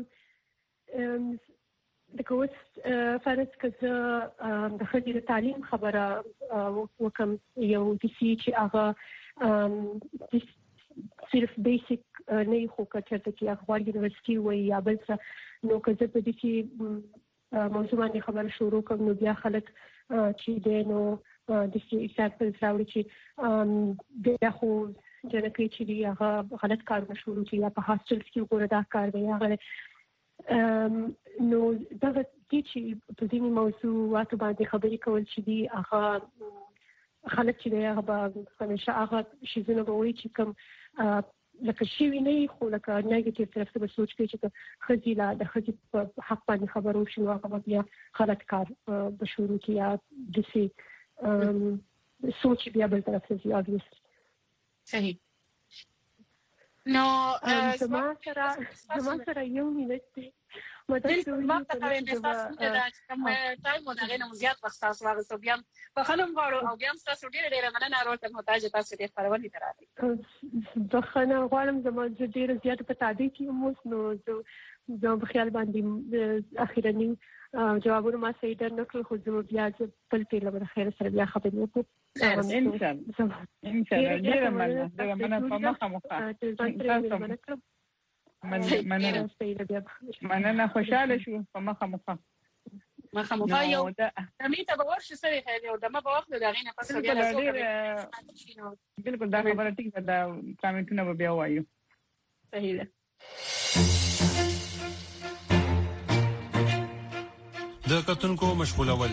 د کوڅ فرض کزه د خځې د تعلیم خبره وکم یو د سی چې هغه صرف بیسیک نه خو کچته کې اخبار یونیورسيټي وي یا بل څه نو که زه په دې کې موضوع باندې خبر شروع کوم نو بیا خلک چې د نو د سی ایگزامپل راوړي چې بیا خو جنکې چې دی هغه غلط کارونه شروع کړي یا په هاستل کې ګوره دا کار دی هغه نو دا چې په دې موضوعاتو باندې خبرې کول چې دی هغه خلک چې دی هغه همیشه هغه شیزونه وایي چې کوم لکه شی ویني خو لکه نیگیټیو طرف ته سوچ کوي چې خزیلا د خزي په حق باندې خبرو شو هغه بیا غلط کار به شروع کیا د سي سوچ بیا بل طرف ته زیات صحیح نو زما سره یو منټ ما ته به تاسو ته کوم ټایم ودغه نو زیات وخت تاسو واغسو بیا په خلم غواړو او بیا تاسو ډیره مننه راوړم محتاج تاسو دې خبرونه تراتي بخنه غواړم زما ډیره زیات په تعداد کې موږ نو زه په خیال باندې اخیرنی جوابونه ما صحیح در نکړل خو زه بیا په پیله به خیر سره بیا خبرې وکړم ان شاء الله ډیره مننه په مخه مخه مننه خوشاله شو په مخه یو دمې ته به ورشي سره خیر یو دمه به وخت دغې نه پس بیا له بالکل دا خبره ټیک ده دا کامنټونه به بیا وایو صحیح ده د کتونکو مشغولول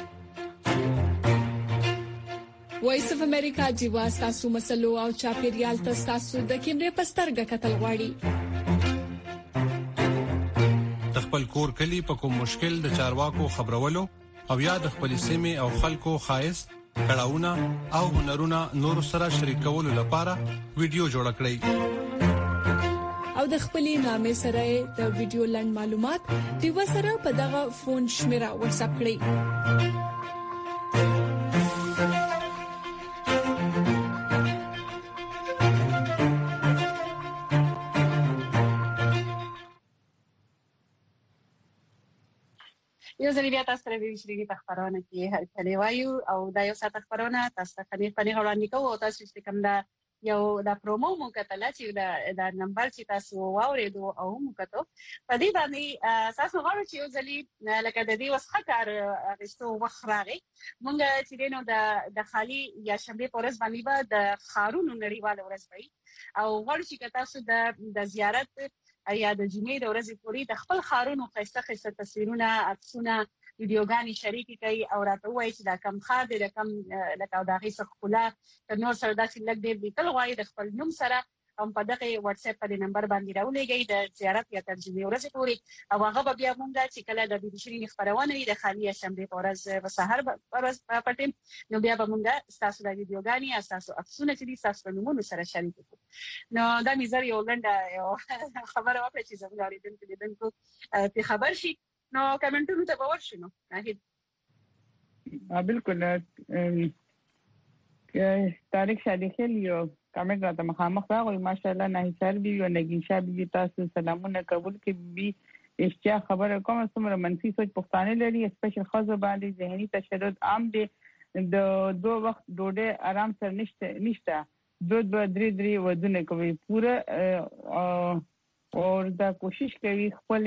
وایس اف امریکا جیوا تاسو مسلو او چاپیریال تاسو د کیمرې پسترګه کتل غواړي خپل کور کلی په کوم مشکل د چارواکو خبرولو او یا د خپل سیمه او خلکو خاص کړهونه او هنرونه نور سره شریکولو لپاره ویډیو جوړ کړئ او د خپلې نامې سره د ویډیو لند معلومات دیو سره په دغه فون شمیره واتس اپ کړئ یو ځل بیا تاسو سره ویډیو په خبرونه کې هرکلی وایو او دا یو ساعت خبرونه تاسو ته خنیر وړاندې کوو او تاسو چې کوم دا یو د پرومو مو کتل چې دا نمبر چې تاسو واورېدو او مو کتو په دې باندې تاسو غواړئ چې یو ځل لکه د دې وسخه کار غوښتو وخت راغی مونږ چې دینو د خالی یا شنبه پورز باندې به د خارونو نړیواله ورځ وي او غواړو چې تاسو د زیارت یا د جمعې د ورځې پورې د خپل خارونو خسته تصویرونه عکسونه ویډیوګانې شریک کړئ او راته وایي چې دا کم خار دی د کم لکه دا غي څخه کلا د نور سره داسې لګ دی کله غواړي د خپل نوم سره هم په دغه واتس اپ په نمبر باندې راولېږئ د زیارت یا ترجمه ورځ پورې او هغه بیا مونږ چې کله د بي بي شيرين خبرونه د خالي شنبه په ورځ په سحر په پټیم نو بیا به مونږ تاسو د ویډیوګانی تاسو افسونه چې تاسو نومونه سره شریک کړو نو دا میزر یو لنډه خبره وکړه چې زموږ اړیدونکو په خبر شي نو کمنټونو ته باور شنو بالکل طارق شادي خیل یو کمنټ راته مخامخ راغی ماشاءالله نه سر دی او نگین شاه بي تاسو سلامونه قبول کې بي اشتیا خبره کوم څومره منفي سوچ پښتانه لري سپیشل خاصه باندې ذهني تشدد عام دي د 2 وخت ډوډۍ آرام سره نشته دود به درې ودونه کوي پوره او دا کوشش کوي خپل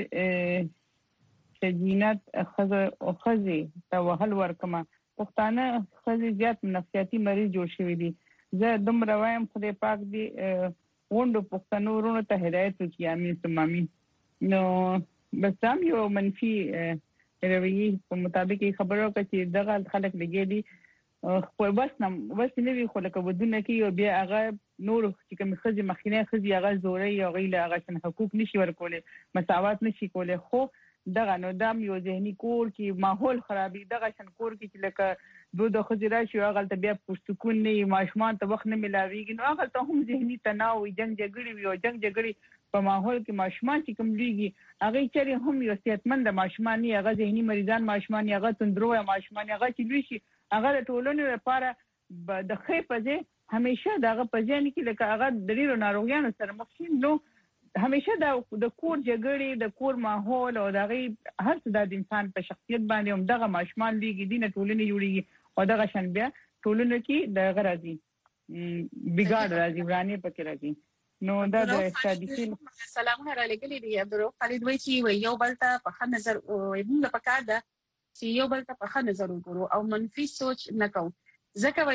سجینات خزي ته وهل ورکما پښتانه خزي زیات نفسیاتي مریض جوړ شوی دي زه دومره وایم خدای پاک دی وندو پښتنو ورونو ته هدایت وکړي امين ثم امين نو بس هم یو منفي رویه په مطابق خبرو کې دغه خلک لګېدي خو بس نه وی خو لکه ودونه کې بیا هغه نور چې کوم خزي مخینه خزي هغه زوري او غیله هغه شن حقوق نشي ورکولې مساوات نشي کولای خو دغه نو دام یو ذهني کور کې ماحول خرابي دغه شن کور کې چې لکه د خزيرا شو هغه ته بیا پښتون نه ماشومان ته وخت نه ملاويږي نو هغه ته هم ذهني تناو جنگ جګړې وي او جنگ جګړې په ماحول کې ماشومان چې کوم لګي هغه چې هم یو صحتمند ماشومان نه هغه ذهني مریضان ماشومان هغه تندرو ماشومان هغه چې لوي شي هغه ټولنې لپاره د خې پځه همیشه دغه پځه نه کې لکه هغه د ډیرو ناروغیانو سره مخ شي نو همیشه د کور جګړې د کور ماحول او دغه هر څه د انسان په شخصیت باندې هم دغه ماشومان لګي دي نه ټولنې جوړيږي او دغه شان بیا ټولنه کې د غرازي بګاړ راځي ورانه پکې راځي نو دا د شادي سلامونه را لګلې دي عبدالرؤف خالد وایي چې یو بل ته په ښه نظر موږ په کار ده چې یو بل ته په ښه نظر وګورو او منفي سوچ نه کوو ځکه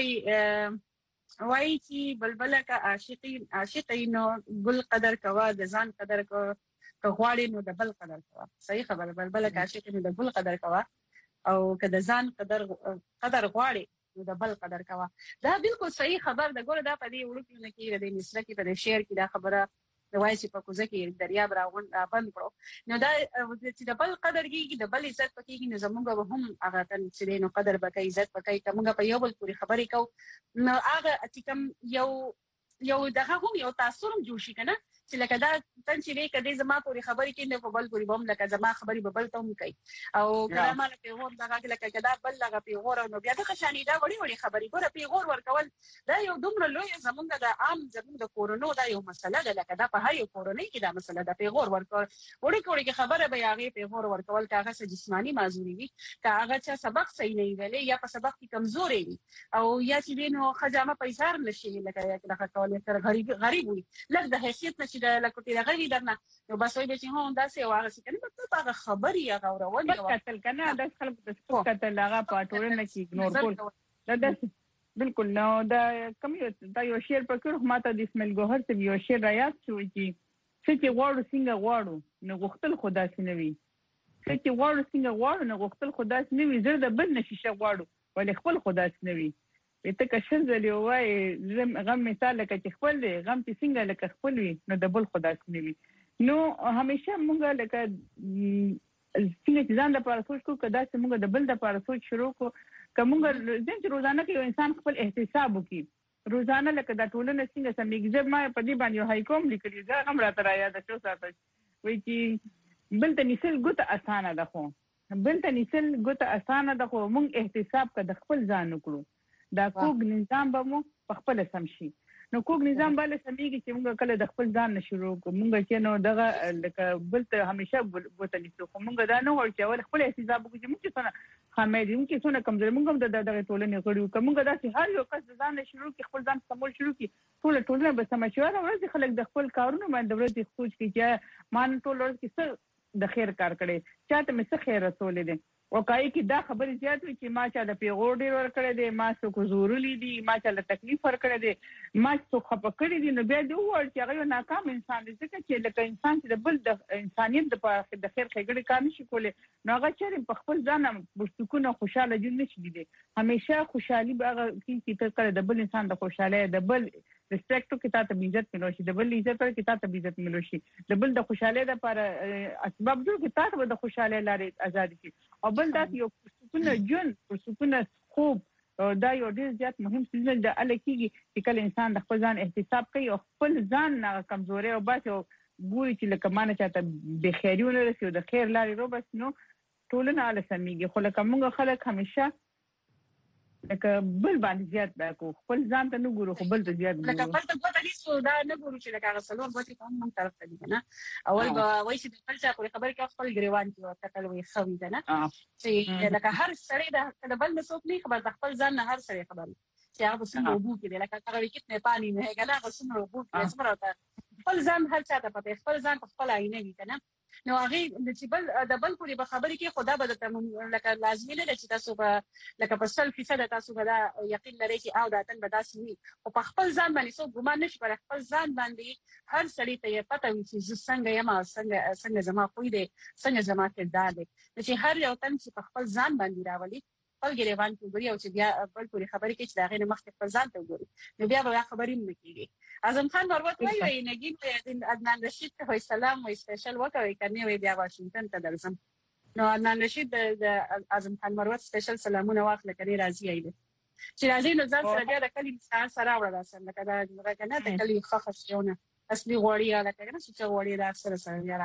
وایي چې بلبله کا عاشقینو ګل قدر کوا د ځان قدر کو غواړي نو د بل قدر کوا صحیح خبره بلبله کا عاشقینو د ګل قدر کوا او که د ځان قدر غواړي نو د بل قدر کوا دا بالکل صحیح خبر ده ګوره دا په دې وړو کې نه کې د نسره کې په شعر کې دا خبره د وایي چې په کوزه کې دریاب راغون بند کړو نو دا چې د بل قدر کېږي د بل عزت پکېږي نو زمونږ به هم هغه تل چې نو قدر بکې عزت بکې کومه په یو بل پوری خبرې کو نو هغه چې کوم یو دغه هم یو تاثیر جوړ شي کنه چې لکه دا تن چې وی کدي زما پوری خبرې کې نه په بل پوری بم لکه زما خبرې به بل ته هم کوي او کله مال په هون دغه لکه کدا بل لغه په غور نو بیا د خشانې دا وړي خبرې ګوره په غور ورکول دا یو دومره لوی زمونږ د عام زمونږ د کورونو دا یو مسله ده لکه دا په هر یو کورونی کې دا مسله ده په غور ورکول وړي خبره به هغه په غور ورکول کاغه څه جسمانی معذوري وي کاغه چې سبق صحیح نه ویلې یا په سبق کې کمزوري وي او یا چې نو خجامه پیسار نشي لکه کول سره غریب وي لکه د حیثیت چې د لکوټي غوي درنه نو بس وایي چې هون دا څه واغ سي کنه په هغه خبري هغه ورول یو قتل کنه د خلک د سپورت قتل هغه پټول نه کی اګنور کول دا بالکل نو دا کوم دا یو شعر په کور ماته د اسماعیل ګوهر ته یو شعر رايات شو چې غواړو څنګه غواړو نو غختل خدا سينوي چې غواړو څنګه غواړو نو غختل خدا سينوي زړه د بل نشي غواړو ولې خپل خدا سينوي ته که شنځلې وای غم مثال لکه چې خپل دی غم چې څنګه لکه خپل وي نو د بل خدا سنوي نو همیشه مونږ لکه څنګه چې ځان لپاره سوچ کو کدا چې مونږ د بل لپاره سوچ شروع کو کومه ځین چې روزانه کې انسان خپل احتساب وکړي روزانه لکه د ټولنې څنګه سمېږي ما په دې باندې هاي کوم لیکلي ځا هم راته را یاد شو ساتل وای چې بل ته نسل ګوت اسانه ده خو بل ته نسل ګوت اسانه ده خو مونږ احتساب کړه خپل ځان وکړو دا کوګ نظام به مو په خپل سم شي نو کوګ نظام بل سمېږي چې موږ کله د خپل ځان نشو کوو موږ چې نو دغه لکه بل ته همیشه بوتلی څو موږ دا نه ورچې ول خپل احتساب وکړو چې موږ څنګه خامې موږ څنګه کمزوري موږ هم دغه ټولنې غړو کوم موږ دا چې هر یو کس ځان شروع کې خپل ځان سمول شروع کې ټولنه به سمچوار ورځ خلک د خپل کارونو باندې ورځ سوچ کې چې مان ټول ورځ کې څه د خیر کار کړي چاته مې څه خیر رسولې دي او کای کی دا خبرې زیات وي چې ما چا د پیغور ډیر ور کړی دی ما څه کو زورلی دي ما چا له تکلیف ور کړی دی ما څه خپه کړی دي نو بیا دی ور چې هغه ناکام انسان دی چې لکه انسان چې د بل د انسانيت د خیر خېګړې کار نشي کولای نو هغه چې په خپل ځان بشتکونه خوشاله جون نشي دي همیشه خوشحالي به هغه چې ته کړه د بل انسان د خوشاله د بل ریسپیکټ کې تاسو به عزت ملو شي د بل عزت کې تاسو به عزت ملو شي د بل د خوشاله لپاره اسباب جوړ کې تاسو به د خوشاله لارې آزاد شي او بل دا یو سکونه جون سکونه خوب دا یو ډیر زیات مهم څه دی د الکیږي چې کله انسان د خپل ځان احتساب کوي او خپل ځان نه کمزوري او باسي او ګوري چې لکه مانه چاته به خیرونه رسي د خیر لارې رو بس نو ټولنه علي سميږي خو لکه موږ خلک همیشه لکه بل باندې زیات دا کو خپل ځان ته نه ګورو خو بل ته زیات ګورو لکه بل ته کوته هیڅ دا نه ګورو چې لکه غسلون وتی کوم من طرف ته دي نه اول به وایي چې بل څه خبرې کې خپل ګریوان کې ورته کلوي خوي ده نه چې لکه هر سړی د بل مسوک نه خبر د خپل ځان نه هر سړی خبر چې هغه څنګه وبو کې لکه هغه کتنه پانی نه غلا غسنه وبو کې سمراته خپل ځان هر چاته پته خپل ځان په خپل آینه وي کنه نو هغه چې بل د بل پوری به خبرې کې خدا به ته لکه لازمي نه چې تاسو به لکه په 100% تاسو به دا یقین لرئ چې او داتن به داسې وي او په خپل ځان باندې څو ګمان نشي پر خپل ځان باندې هر سړی ته یې پته وي چې څنګه یم څنګه زما خوې دي څنګه زما کردار دي چې هر یو تن چې په خپل ځان باندې راولي خپل ګریوان کې ګوري او چې بیا بل پوری خبرې کې چې دا غیر مخکې خپل ځان ته ګوري نو بیا به خبرې نه کیږي اعظم خان مروت وایي نګین عدنان رشید ته سلام او سپیشل وکړي کني وی بیا واشنگټن ته درځم نو عدنان رشید د اعظم خان مروت سپیشل سلامونه واخله کني راځي ایله چې راځي نو ځان سره بیا د کلی انسان سره وړاندې لکه دا کنه د کلی خخصونه اصلي غوړی لکه کنه چې غوړی دا سره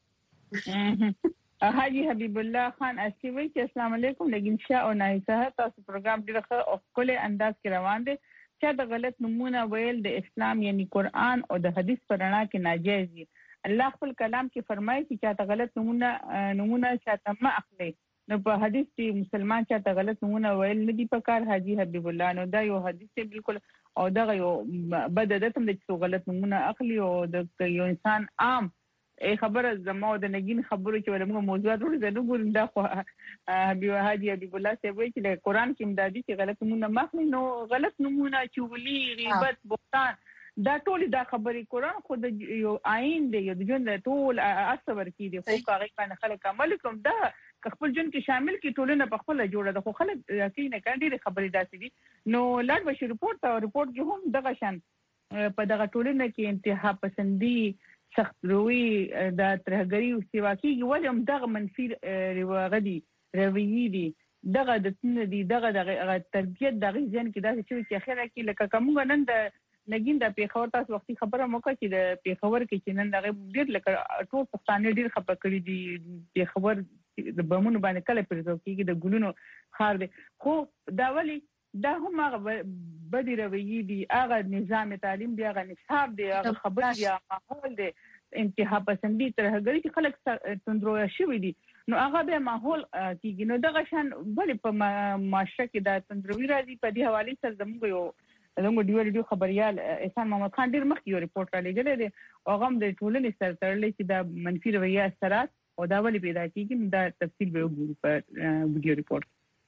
راوړ حاجی حبیب الله خان اسیوی چې السلام علیکم لیکن شاه او نایسه تاسو پروګرام ډیر ښه او کله انداز کې روان دي چې د غلط نمونه ویل د اسلام یعنی قران او د حدیث پر رڼا کې ناجایز دي الله خپل کلام کې فرمایي چې د غلط نمونه چاته ما اخلي نو په حدیث کې مسلمان چاته غلط نمونه ویل نه دي پکار حاجی حبیب الله نو دا یو حدیث دی بالکل او دا یو بد عادت هم د غلط نمونه اخلي او د یو انسان عام خبره زمو د نګین خبرو چې ولمو موضوعات ورته وګورم دا خو حاجی حبیب الله سی وایي چې د قران کې امدادي چې غلط نمونه مخني نو غلط نمونه چوغلی غیبت بوتان دا ټول دا خبرې قران خو د یو آئین دی یو د ژوند ټول اثر کی دی خو هغه باندې خلک عمل کوم دا خپل ژوند کې شامل کی ټولنه په خپل جوړه ده خو خلک یقینا کاندي خبرې داسې دي نو لاړ بشي رپورت کې هم دغه شان په دغه ټولنه کې انتها پسندي سخت روي د ترهګری او سیواکي ولهم دغه منفي غدي رویې دي دغه د تن دي دغه تربیت دغه ځین کې دا چې اخیرا کې لکه کومه نن د نګین د پیښور تاسو وختي خبره موکه چې د پیښور کې چې نن دغه ډیر لکه ټول پښتانه ډیر خپه کړی دي پیښور د بمونو باندې کله پرځو کېږي د ګلونو خار دي خو دا ولی دا هم هغه بدی رویې دي هغه نظام تعلیم دی هغه نصاب دی هغه خبر دی ماحول دی انتها پسندي ترهګری چې خلک تندرو شوی دي نو هغه به ماحول کیږي نو دغه شان بل په معاشره کې دا تندروي راځي په دې حواله سره زموږ یو خبريال احسان محمد خان ډیر مخکې یو ریپورت را لګل دي هغه هم د ټولنې سره تړلې چې دا منفي رویه اثرات او دا ولې پیدا کیږي دا تفصیل به وګورو په ویډیو ریپورت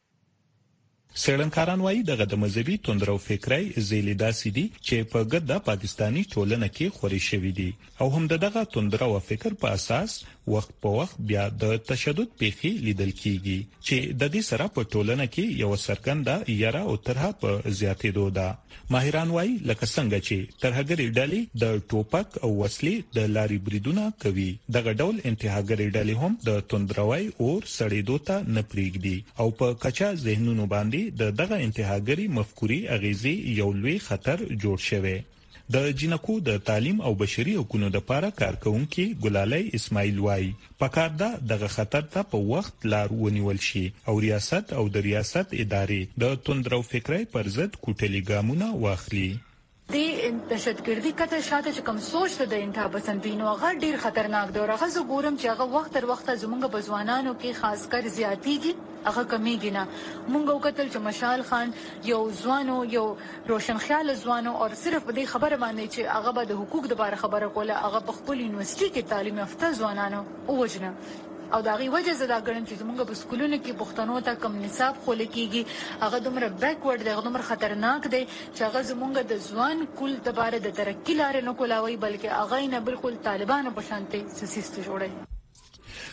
سړنکاران وایي دغه د مذهبي توندرو فکرای زیلی داسې دي چې په ګډه پاکستانی ټولنه کې خوري شوی دي او هم دغه توندرو فکر په اساس وخت په وخت بیا د تشدد پیخي لیدل کیږي چې د دې سره په ټولنه کې یو سرګنده یاره او ترها په زیاتېدو ده ماهران وایي لکه څنګه چې ترهګری ډلې د ټوپک او وسلې د لاري بریدونه کوي دغه ډول انتهاګری ډلې هم د توندروي او سړېدو ته نه پریږدي او په کچا ذهنونو باندې دغه انتهاګری مفکوري اغیزي یو لوی خطر جوړ شوی د جنکو د تعلیم او بشري حقوقو لپاره کارکونکو ګلالي اسماعیل وای پکار دا دغه خطر ته په وخت لار ونیول شي او ریاست او د ریاست ادارې د توندرو فکرای پر ضد کوټلي ګامونه واخلي د دهشتګردي کته شاته چې کوم سوچ ته د انتها پسندینو هغه ډیر خطرناک دی هغه زه ګورم چې هغه وخت تر وخت زمونږ په ځوانانو کې خاص کر زیاتیږي هغه کمیږي نه مونږ وکتل چې مشال خان یو ځوانو یو روشن خیال ځوانو او صرف په دې خبره باندې چې هغه به د حقوق د باره خبره کوله هغه په خپل یونیورسيټي کې تعلیم یافته ځوانانو اوجنه او دا غي وجه زدا ګڼم چې زمونږ په سکولونو کې پښتنو ته کم نصاب خول کېږي هغه دومره بیکورډ دی هغه دومره خطرناک دی چې هغه زمونږ د ځوان کول د باره د ترقی لارې نه کولاوي بلکې هغه نه بالکل طالبانو په شانتي سیستم جوړي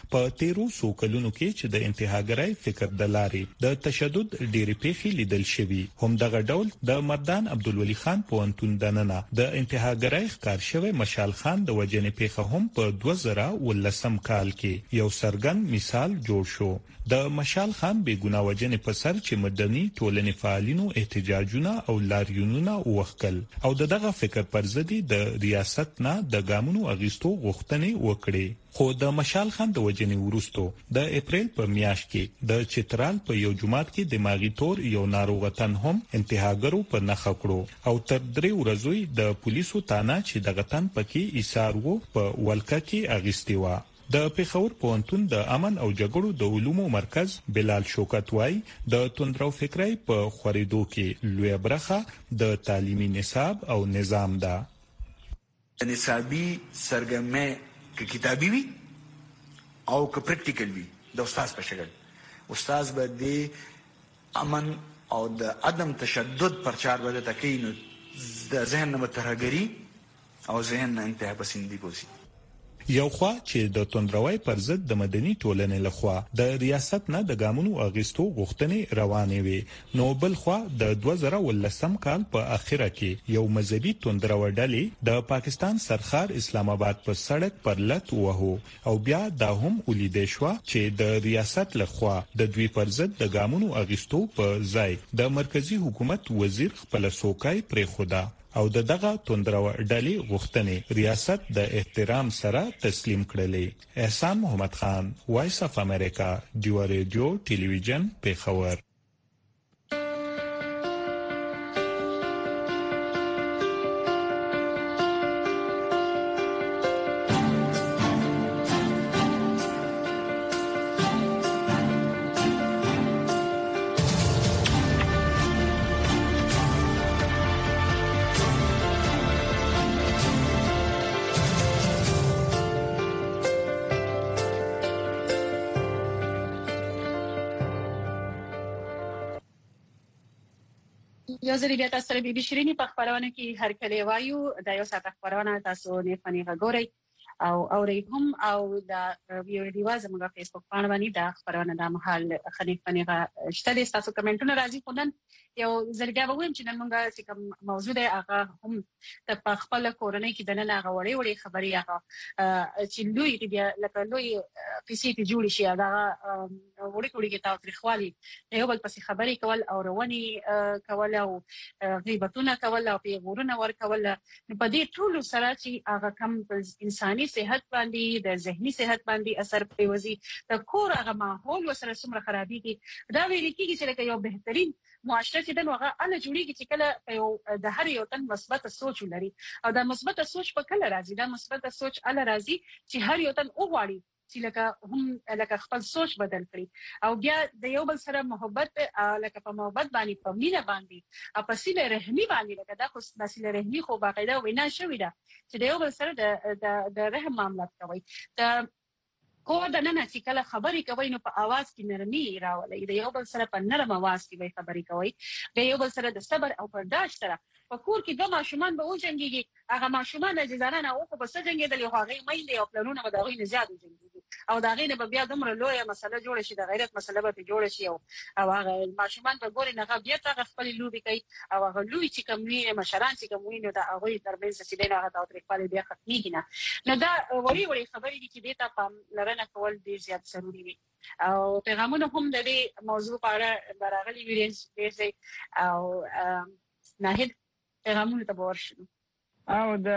په 13 کلونو کې چې د انتهاګرای فکر د لارې د تشدد ډېری پیښې لیدل شوي. هم دغه ډول د مردان عبدالولي خان پوهنتون دننه د انتهاګرای ښکار شوی مشال خان د وجنې پیښه هم په 2019 کال کې یو څرګند مثال جوړ شو. د مشال خان بېګناه وجنې په سر چې مدني ټولنې فعالینو احتجاجونه او لاریونونه وکړل او دغه فکر پر ضد د ریاست نه د ګامونو اغیستو غوښتنې وکړې. خو د مشال خان د وجنې وروستو د اپریل په میاشت کې د چترال په یو جماعت کې دماغي تور یو ناروغ تن هم انتهاګرو په نخښه کړو او تر 3 ورځې د پولیسو تانا چې دغه تن پکې ایثار وو په ولکه کې اغیستي و. د پیښور پوهنتون د امن او جګړو د علومو مرکز بلال شوکت وای د توندرو فکرای په خوريدو کې لوی برخه د تعلیمي نصاب او نظام ده. نصابي سرګرمه که کتابي وي او که پریکټیکل وي د استاد په شکل استاد به د امن او د عدم تشدد پرچار به تکین د ذهن نه ترهګری او ذهن نه انتها پسندي کوسي. یو خوا چې د توندروي پر ضد د مدني ټولنې لخوا د ریاست نه د ګامونو اغیستو غوښتنې روانې وي نو بل خوا د 2019 کال په اخره کې یو مذهبي توندرو ډلې د پاکستان سرخار اسلام آباد په سړک پر لټ وهو او بیا دا هم ولیدې شو چې د ریاست لخوا د دوی پر ضد د ګامونو اغیستو په ځای د مرکزی حکومت وزیر خپل سوکای پرې خدا او دغه توندرو ډلې غوښتنې ریاست د احترام سره تسلیم کړلې. احسان محمد خان، وایس اف امریکا، ډیو ریډیو ټلویزیون پیښور. یو ځل بیا تاسو سره بي بي شيريني په خبرونه کې هر کله وایو د یو ساعت خبرونه تاسو نه فني غوړی او اوري هم او د ویو ډیوا زموږ فیسبوک باندې باندې د خبرونه د محل فني شته د تاسو کمنټونه راځي خونن یو ځل بیا وګورم چې نن موږ چې کوم موضوع دی هغه هم د خپل کورنۍ کې د نن هغه وړي خبري هغه چې دوی بیا لکه دوی پیسې ته جوړ شي دا وړي کې تاسو تخوالي یو بل پسې خبري کول او رواني کول او غیبتونه کول او پیغورونه ور کول په دې ټول سره چې هغه کم انساني صحت باندې د ذهني صحت باندې اثر پریوزي د کور هغه ماحول وسره سمره خرابېږي دا ویل کېږي چې یو بهترین معاشره چې د هغه ال جوړیږي چې کله یو د هر یو تن مثبت سوچ ولري او د مثبت سوچ په کله راځي دا مثبت سوچ ال راځي چې هر یو تن وغواړي چې لکه خپل سوچ بدل کړي او بیا د یو بل سره محبت لکه په محبت باندې په مینه باندې او په سیله رحمی باندې لکه دا خو د سیله رحمی خو باقاعده وینا شوې ده چې د یو بل سره د رحم معاملات کوي د کو د نن چې کله خبرې کوي نو په आवाज کې نرمي راولي د یو بل سره په نرم आवाज کې به خبرې کوي د یو بل سره د صبر او برداشت سره په کور کې د ماشومان به وجنګيږي هغه ماشومان د ځانانه او په سجنګېدل یو هغه مې او پلانونه به دا غوښنه زیات وجنګيږي او دا غینه به بیا دومره لویه مسله جوړ شي د غیرت مسله به جوړ شي او هغه ماشومان به ګوري نه بیا هغه خپل لوبي کوي او هغه لوی چې کومي مشران چې کومي نو دا هغه ترمنځ چې دغه تاوتریخوالی بیا ختميږي نه دا وړي خبرې دي چې دته په لرنه کول ډیر زیات ضروری دي او پیغامونه هم د دې موضوع په اړه براغلي ویډیوز او ناهید پیغامونه ته ورشو او د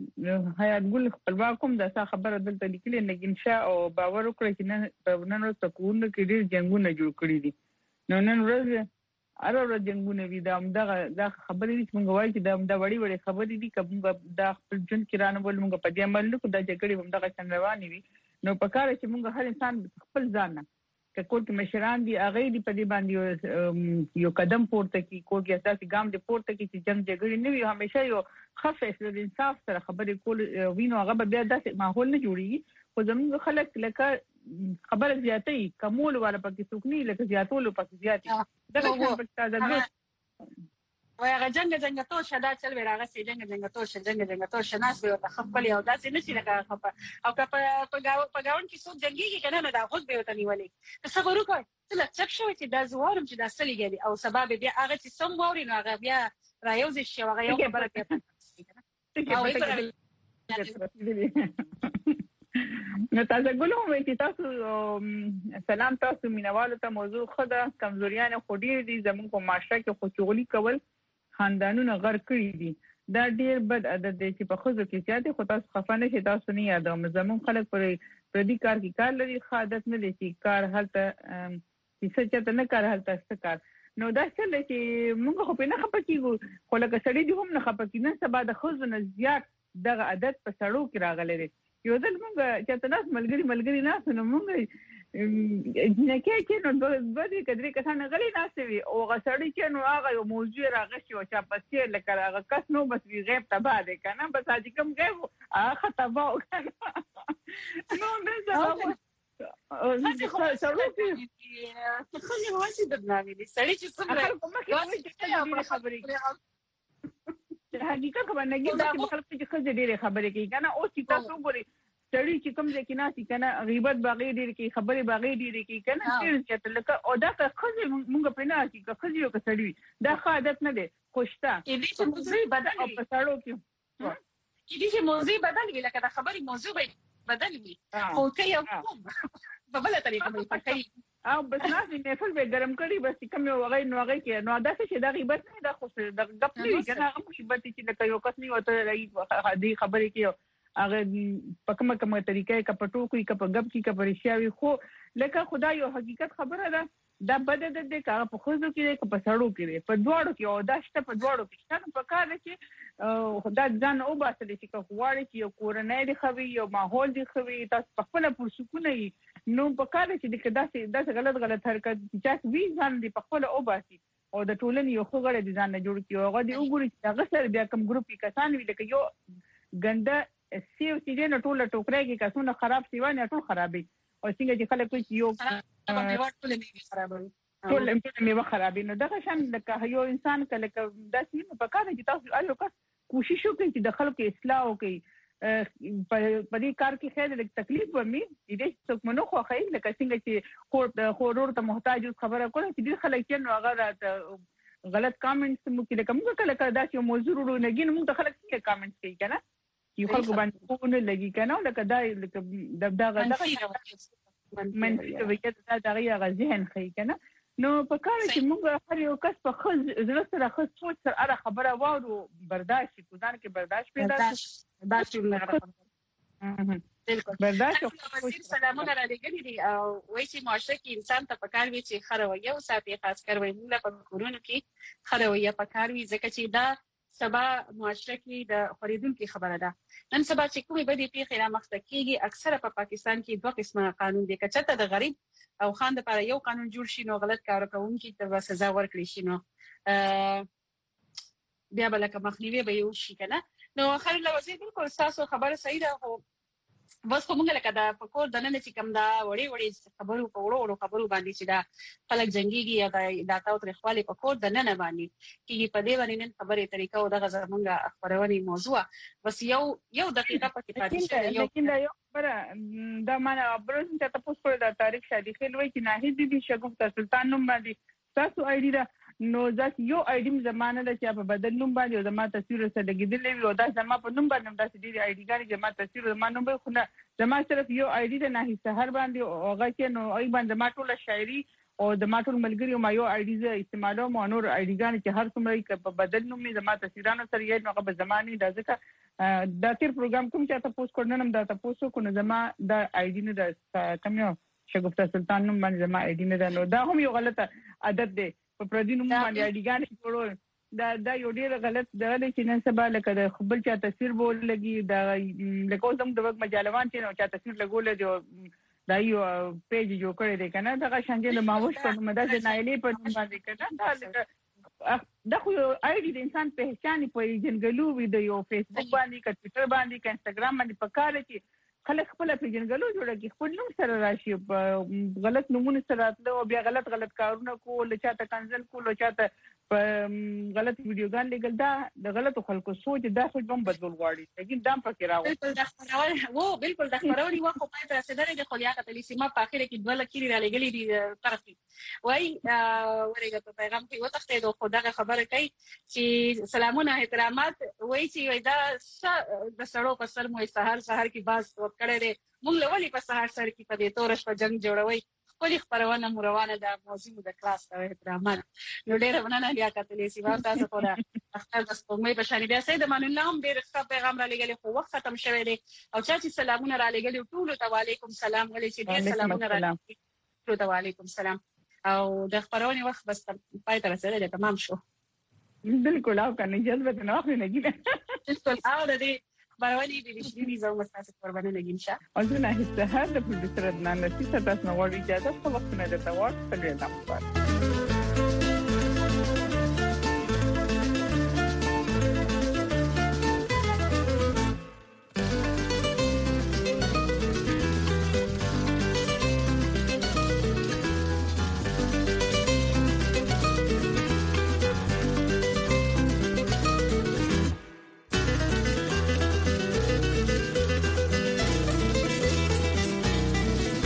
حیات ګل خپلواکم د څه خبره دلته لیکلې نګینشا او باور وکړي چې نن ورځ په کوونه کې ډیر جنگونه جوړ کړی دي نن ورځ اره جنگونه وي دا خبرې دي چې موږ وایو چې دا وړي خبرې دي کوم دا خپل جون کې رانه ول موږ په دې عمل کو دا جګړې هم دغه څنګه روانې وي نو په کار چې موږ هر انسان خپل ځان که کول کې مشران دي هغه دي په دې باندې یو قدم پورته کی کول کې اساسي ګام دي پورته کی چې جنگ جګړې نه وي همیشه یو خفه د انصاف سره خبرې کول وینو هغه به بیا داسې ماحول نه جوړي خو زموږ خلک لکه خبره زیاتې کمول ولا پکې سکني لکه زیاتول پکې زیاتې دغه په تازه وای هغه جنگ تو شدا چل ورغه سي جنگ تو شناس به تخپل یو داسې نشي لکه خپه او که په گاون کې څوک جنگيږي کنه نو دا غوږ به وته نیولې صبر وکړه څه چپ شوی چې دا زوارم چې دا سلیږي او سبب بیا هغه چې سم ووري نو هغه بیا رايوځي شي هغه یو خبره کوي نو تاسو ګلو چې تاسو سلام تاسو مینوالو ته موضوع خدا کمزوریان خودي دي زموږ په معاشره کې خوشغلی کول خاندانونه غر کړی دي دا ډیر بد عادت دی چې په خوځو کې زیاتې خو تاسو خفانه شي تاسو نه یادوم زموږ خلک پر دې کار کې کار لري عادت نه دي چې کار هلته چې څه ته نه کار هلته څه کار نو دا څه چې موږ خو په نه خپکیږو خو لکه سړی دي هم نه خپکینه سبا د خوځو نه زیات دغه عادت په سړو کې راغلی دی یو ځل موږ چې تاسو ملګری نه نو موږ نه کې نو د دې کډري کسان غلي ناسوي او غسړی چې نو هغه یو موضوع راغشي او چې پسې لکه هغه کس نو بس وی غیب تبا ده کنه بس اځ کوم غیب هغه تبا نو نه زما سړی چې څنګه وایي د نامې دي سړی چې څنګه خبرې حقیقت خبر نه کیږي چې خلک چې خځې ډېرې خبرې کوي کنه او چې تاسو ګوري سړی چې کوم ځکه ناسي کنه غیبت باغې ډېرې کوي خبرې باغې ډېرې کوي کنه چې لکه او دا خځې موږ په نه چې خځې یو کسړی دا عادت نه دی خوشتا دې چې موضوع بدل او په سړو کې دې چې موضوع بدل وی لکه دا خبرې موضوع بدل وی خو کې یو په بل طریقه به پکې او بس ناسي محفل به ګرم کړي بس کوم یو غي نو غي کې نو دا چې دا غیبت نه دا خو د غپ نه کنه هغه مصیبت چې لکه یو کس نه وته دې خبرې کې هغه په کومه طریقې کا پټو کوي کا په غب کې کا پرشاوي خو لکه خدای یو حقیقت خبره ده دا بد د کا په خوځو کې کا په سړو کې په دواړو کې او دا شته په دواړو کې څنګه په کار کې خدای ځان او باسل چې کا غواړي چې یو کورنۍ دی خوي یو ماحول دی خوي تاسو په خپل پرسکونه نو په کار چې داسې غلط حرکت چې وی ځان دی په خپل او باسي او د ټولنې یو خو غړي ځان نه جوړ کیو هغه دی وګوري چې هغه سره بیا کوم ګروپ کسان وی لکه یو ګنده سیو چې نه ټوله ټوکرای کې کسونه خراب سیوانه ټول خرابي او څنګه چې خلک کوي یو ټول میوه خرابي نو دغه شان لکه یو انسان کله داسې په کار چې تاسو الو کا کوشش وکړئ چې د خلکو اصلاح وکړي په دې کار کې خیر د تکلیف ومي دې څوک منو خو خیر لکه څنګه چې خورور ته محتاج خبره کوي چې دې خلک چې نو هغه غلط کامنټس مو کې لکه موږ کله دا چې موضوع ورو نه ګین موږ خلک څنګه کامنټس کوي کنه یو خلک باندې کو نه لګي کنه لکه دا لکه دغه منفي وجه دا غي ذهن خي کنه نو په کار چې موږ هر یو کس په خز زړه سره خز سوچ سره اره خبره وارو برداشت کوزان کې برداشت پیدا بالکل سلامونه را لګی دي او وایي چې معاشره کې انسان ته پکار وي چې خرویه او ساتي خاص کر وایي موږ په کورونو کې خرویه پکار وي ځکه چې دا سبا معاشره کې د خریدونکو خبره ده نن سبا چې کومې بدې پیښې را مخته کیږي اکثره په پاکستان کې دوه قسمه قانون دي کچته د غریب او خان لپاره یو قانون جوړ شي نو غلط کار کوونکي ته سزا ورکړي شي نو بیا بلکه مخنیوي به یو شي کنه نو خیر له وزیر بالکل تاسو خبره صحیح ده خو بس کومه لکه دا فکر د نن چې کوم دا وړي خبرو په وړو خبرو باندې چې دا خلک جنگيږي یا دا تاو تر خپل فکر د نن باندې چې په دې باندې نن خبرې طریقه او دغه زمونږه خبرونې موضوع بس یو دقیقه پکې پاتې شي لیکن دا یو خبره دا معنا بروز ته تاسو په د تاریخ شادي خل وای چې ناهید دي شګوفتا سلطان نوم باندې تاسو اړیدا نو ځکه یو اډیم زمانه د چا په بدل نوم باندې زما تصویر سره لګیدلې وي او دا زما په نوم باندې د دې اډی ګاری زما تصویر زما نوم به خو نه زما صرف یو اډی د نه سحر باندې او هغه چې نو ای باندې ما ټول شاعري او د ما ټول ملګری ما یو اډی ز استعمالوم او نور اډی ګانی چې هر څومره په بدل نوم زما تصویرانو سره یې نو هغه په زماني د ځکه دا تیر پروګرام کوم چې تاسو کورنم دا تاسو کو نه زما د اډی نه د کم یو شګفتا سلطان نوم باندې زما اډی نه دا نو دا هم یو غلطه عادت دی په پردي نوم باندې اډیګان جوړول دا یو ډیر غلط دی چې نن سبا لکه د خپل چا تصویر بول لګي دا لکه زم د وګ مجالوان چې نو چا تصویر لګول دی دا یو پیج جوړ کړی دی کنه دا څنګه د ماوش په مدد نایلې په نوم باندې کنه دا خو اې د انسان پہچان په جنګلو ویډیو فیسبوک باندې کا ټوئیټر باندې کا انستګرام باندې پکاره چې خلک خپل په جنګلو جوړه کی خپل نوم سره راشي غلط نمونه سره راتلو او بیا غلط کارونه کول چاته کنزل کول چاته په غلط ویډیوګان لګل دا د غلطو خلکو سوچ دا سوچ هم بدلول غواړي لیکن دا پکې راوړي بالکل د خبرونی وخت په پای ته رسیدلې د خلیاقت الیسما په اخر کې دوه لکې را لګلې دي طرفي وای ورګه په پیغام کې وتخته د خدای خبره کوي چې سلامونه احترامات وای چې وای دا د سړو په سر مو سحر کې باز وکړې مونږ لولي په سحر سر کې په دې تورش په جنگ جوړوي خپل خبرونه مروانه د موضوع د کلاس ته احترامات نو ډېر وننه لیاقت الیسما تاسو په اختر د سپوږمۍ په شان بیا سید من الله هم ډېر ښه پیغام را لګلې خو وخت ختم شوی دی او چې سلامونه را لګلې ټول ته وعلیکم سلام ولې چې ډېر سلامونه را لګلې ټول ته وعلیکم سلام او د خبرونه وخت بس پای ته رسیدلی تمام شو بالکل او کنه جذبه نه اخلي نګي بالکل او د دې خبرونه دي چې دې زو مستاسو قربانه نګین شه او زه نه هیڅ هر د پروډوسر عدنان نصیحت تاسو نو وړي اجازه په وخت نه ده تا وخت څنګه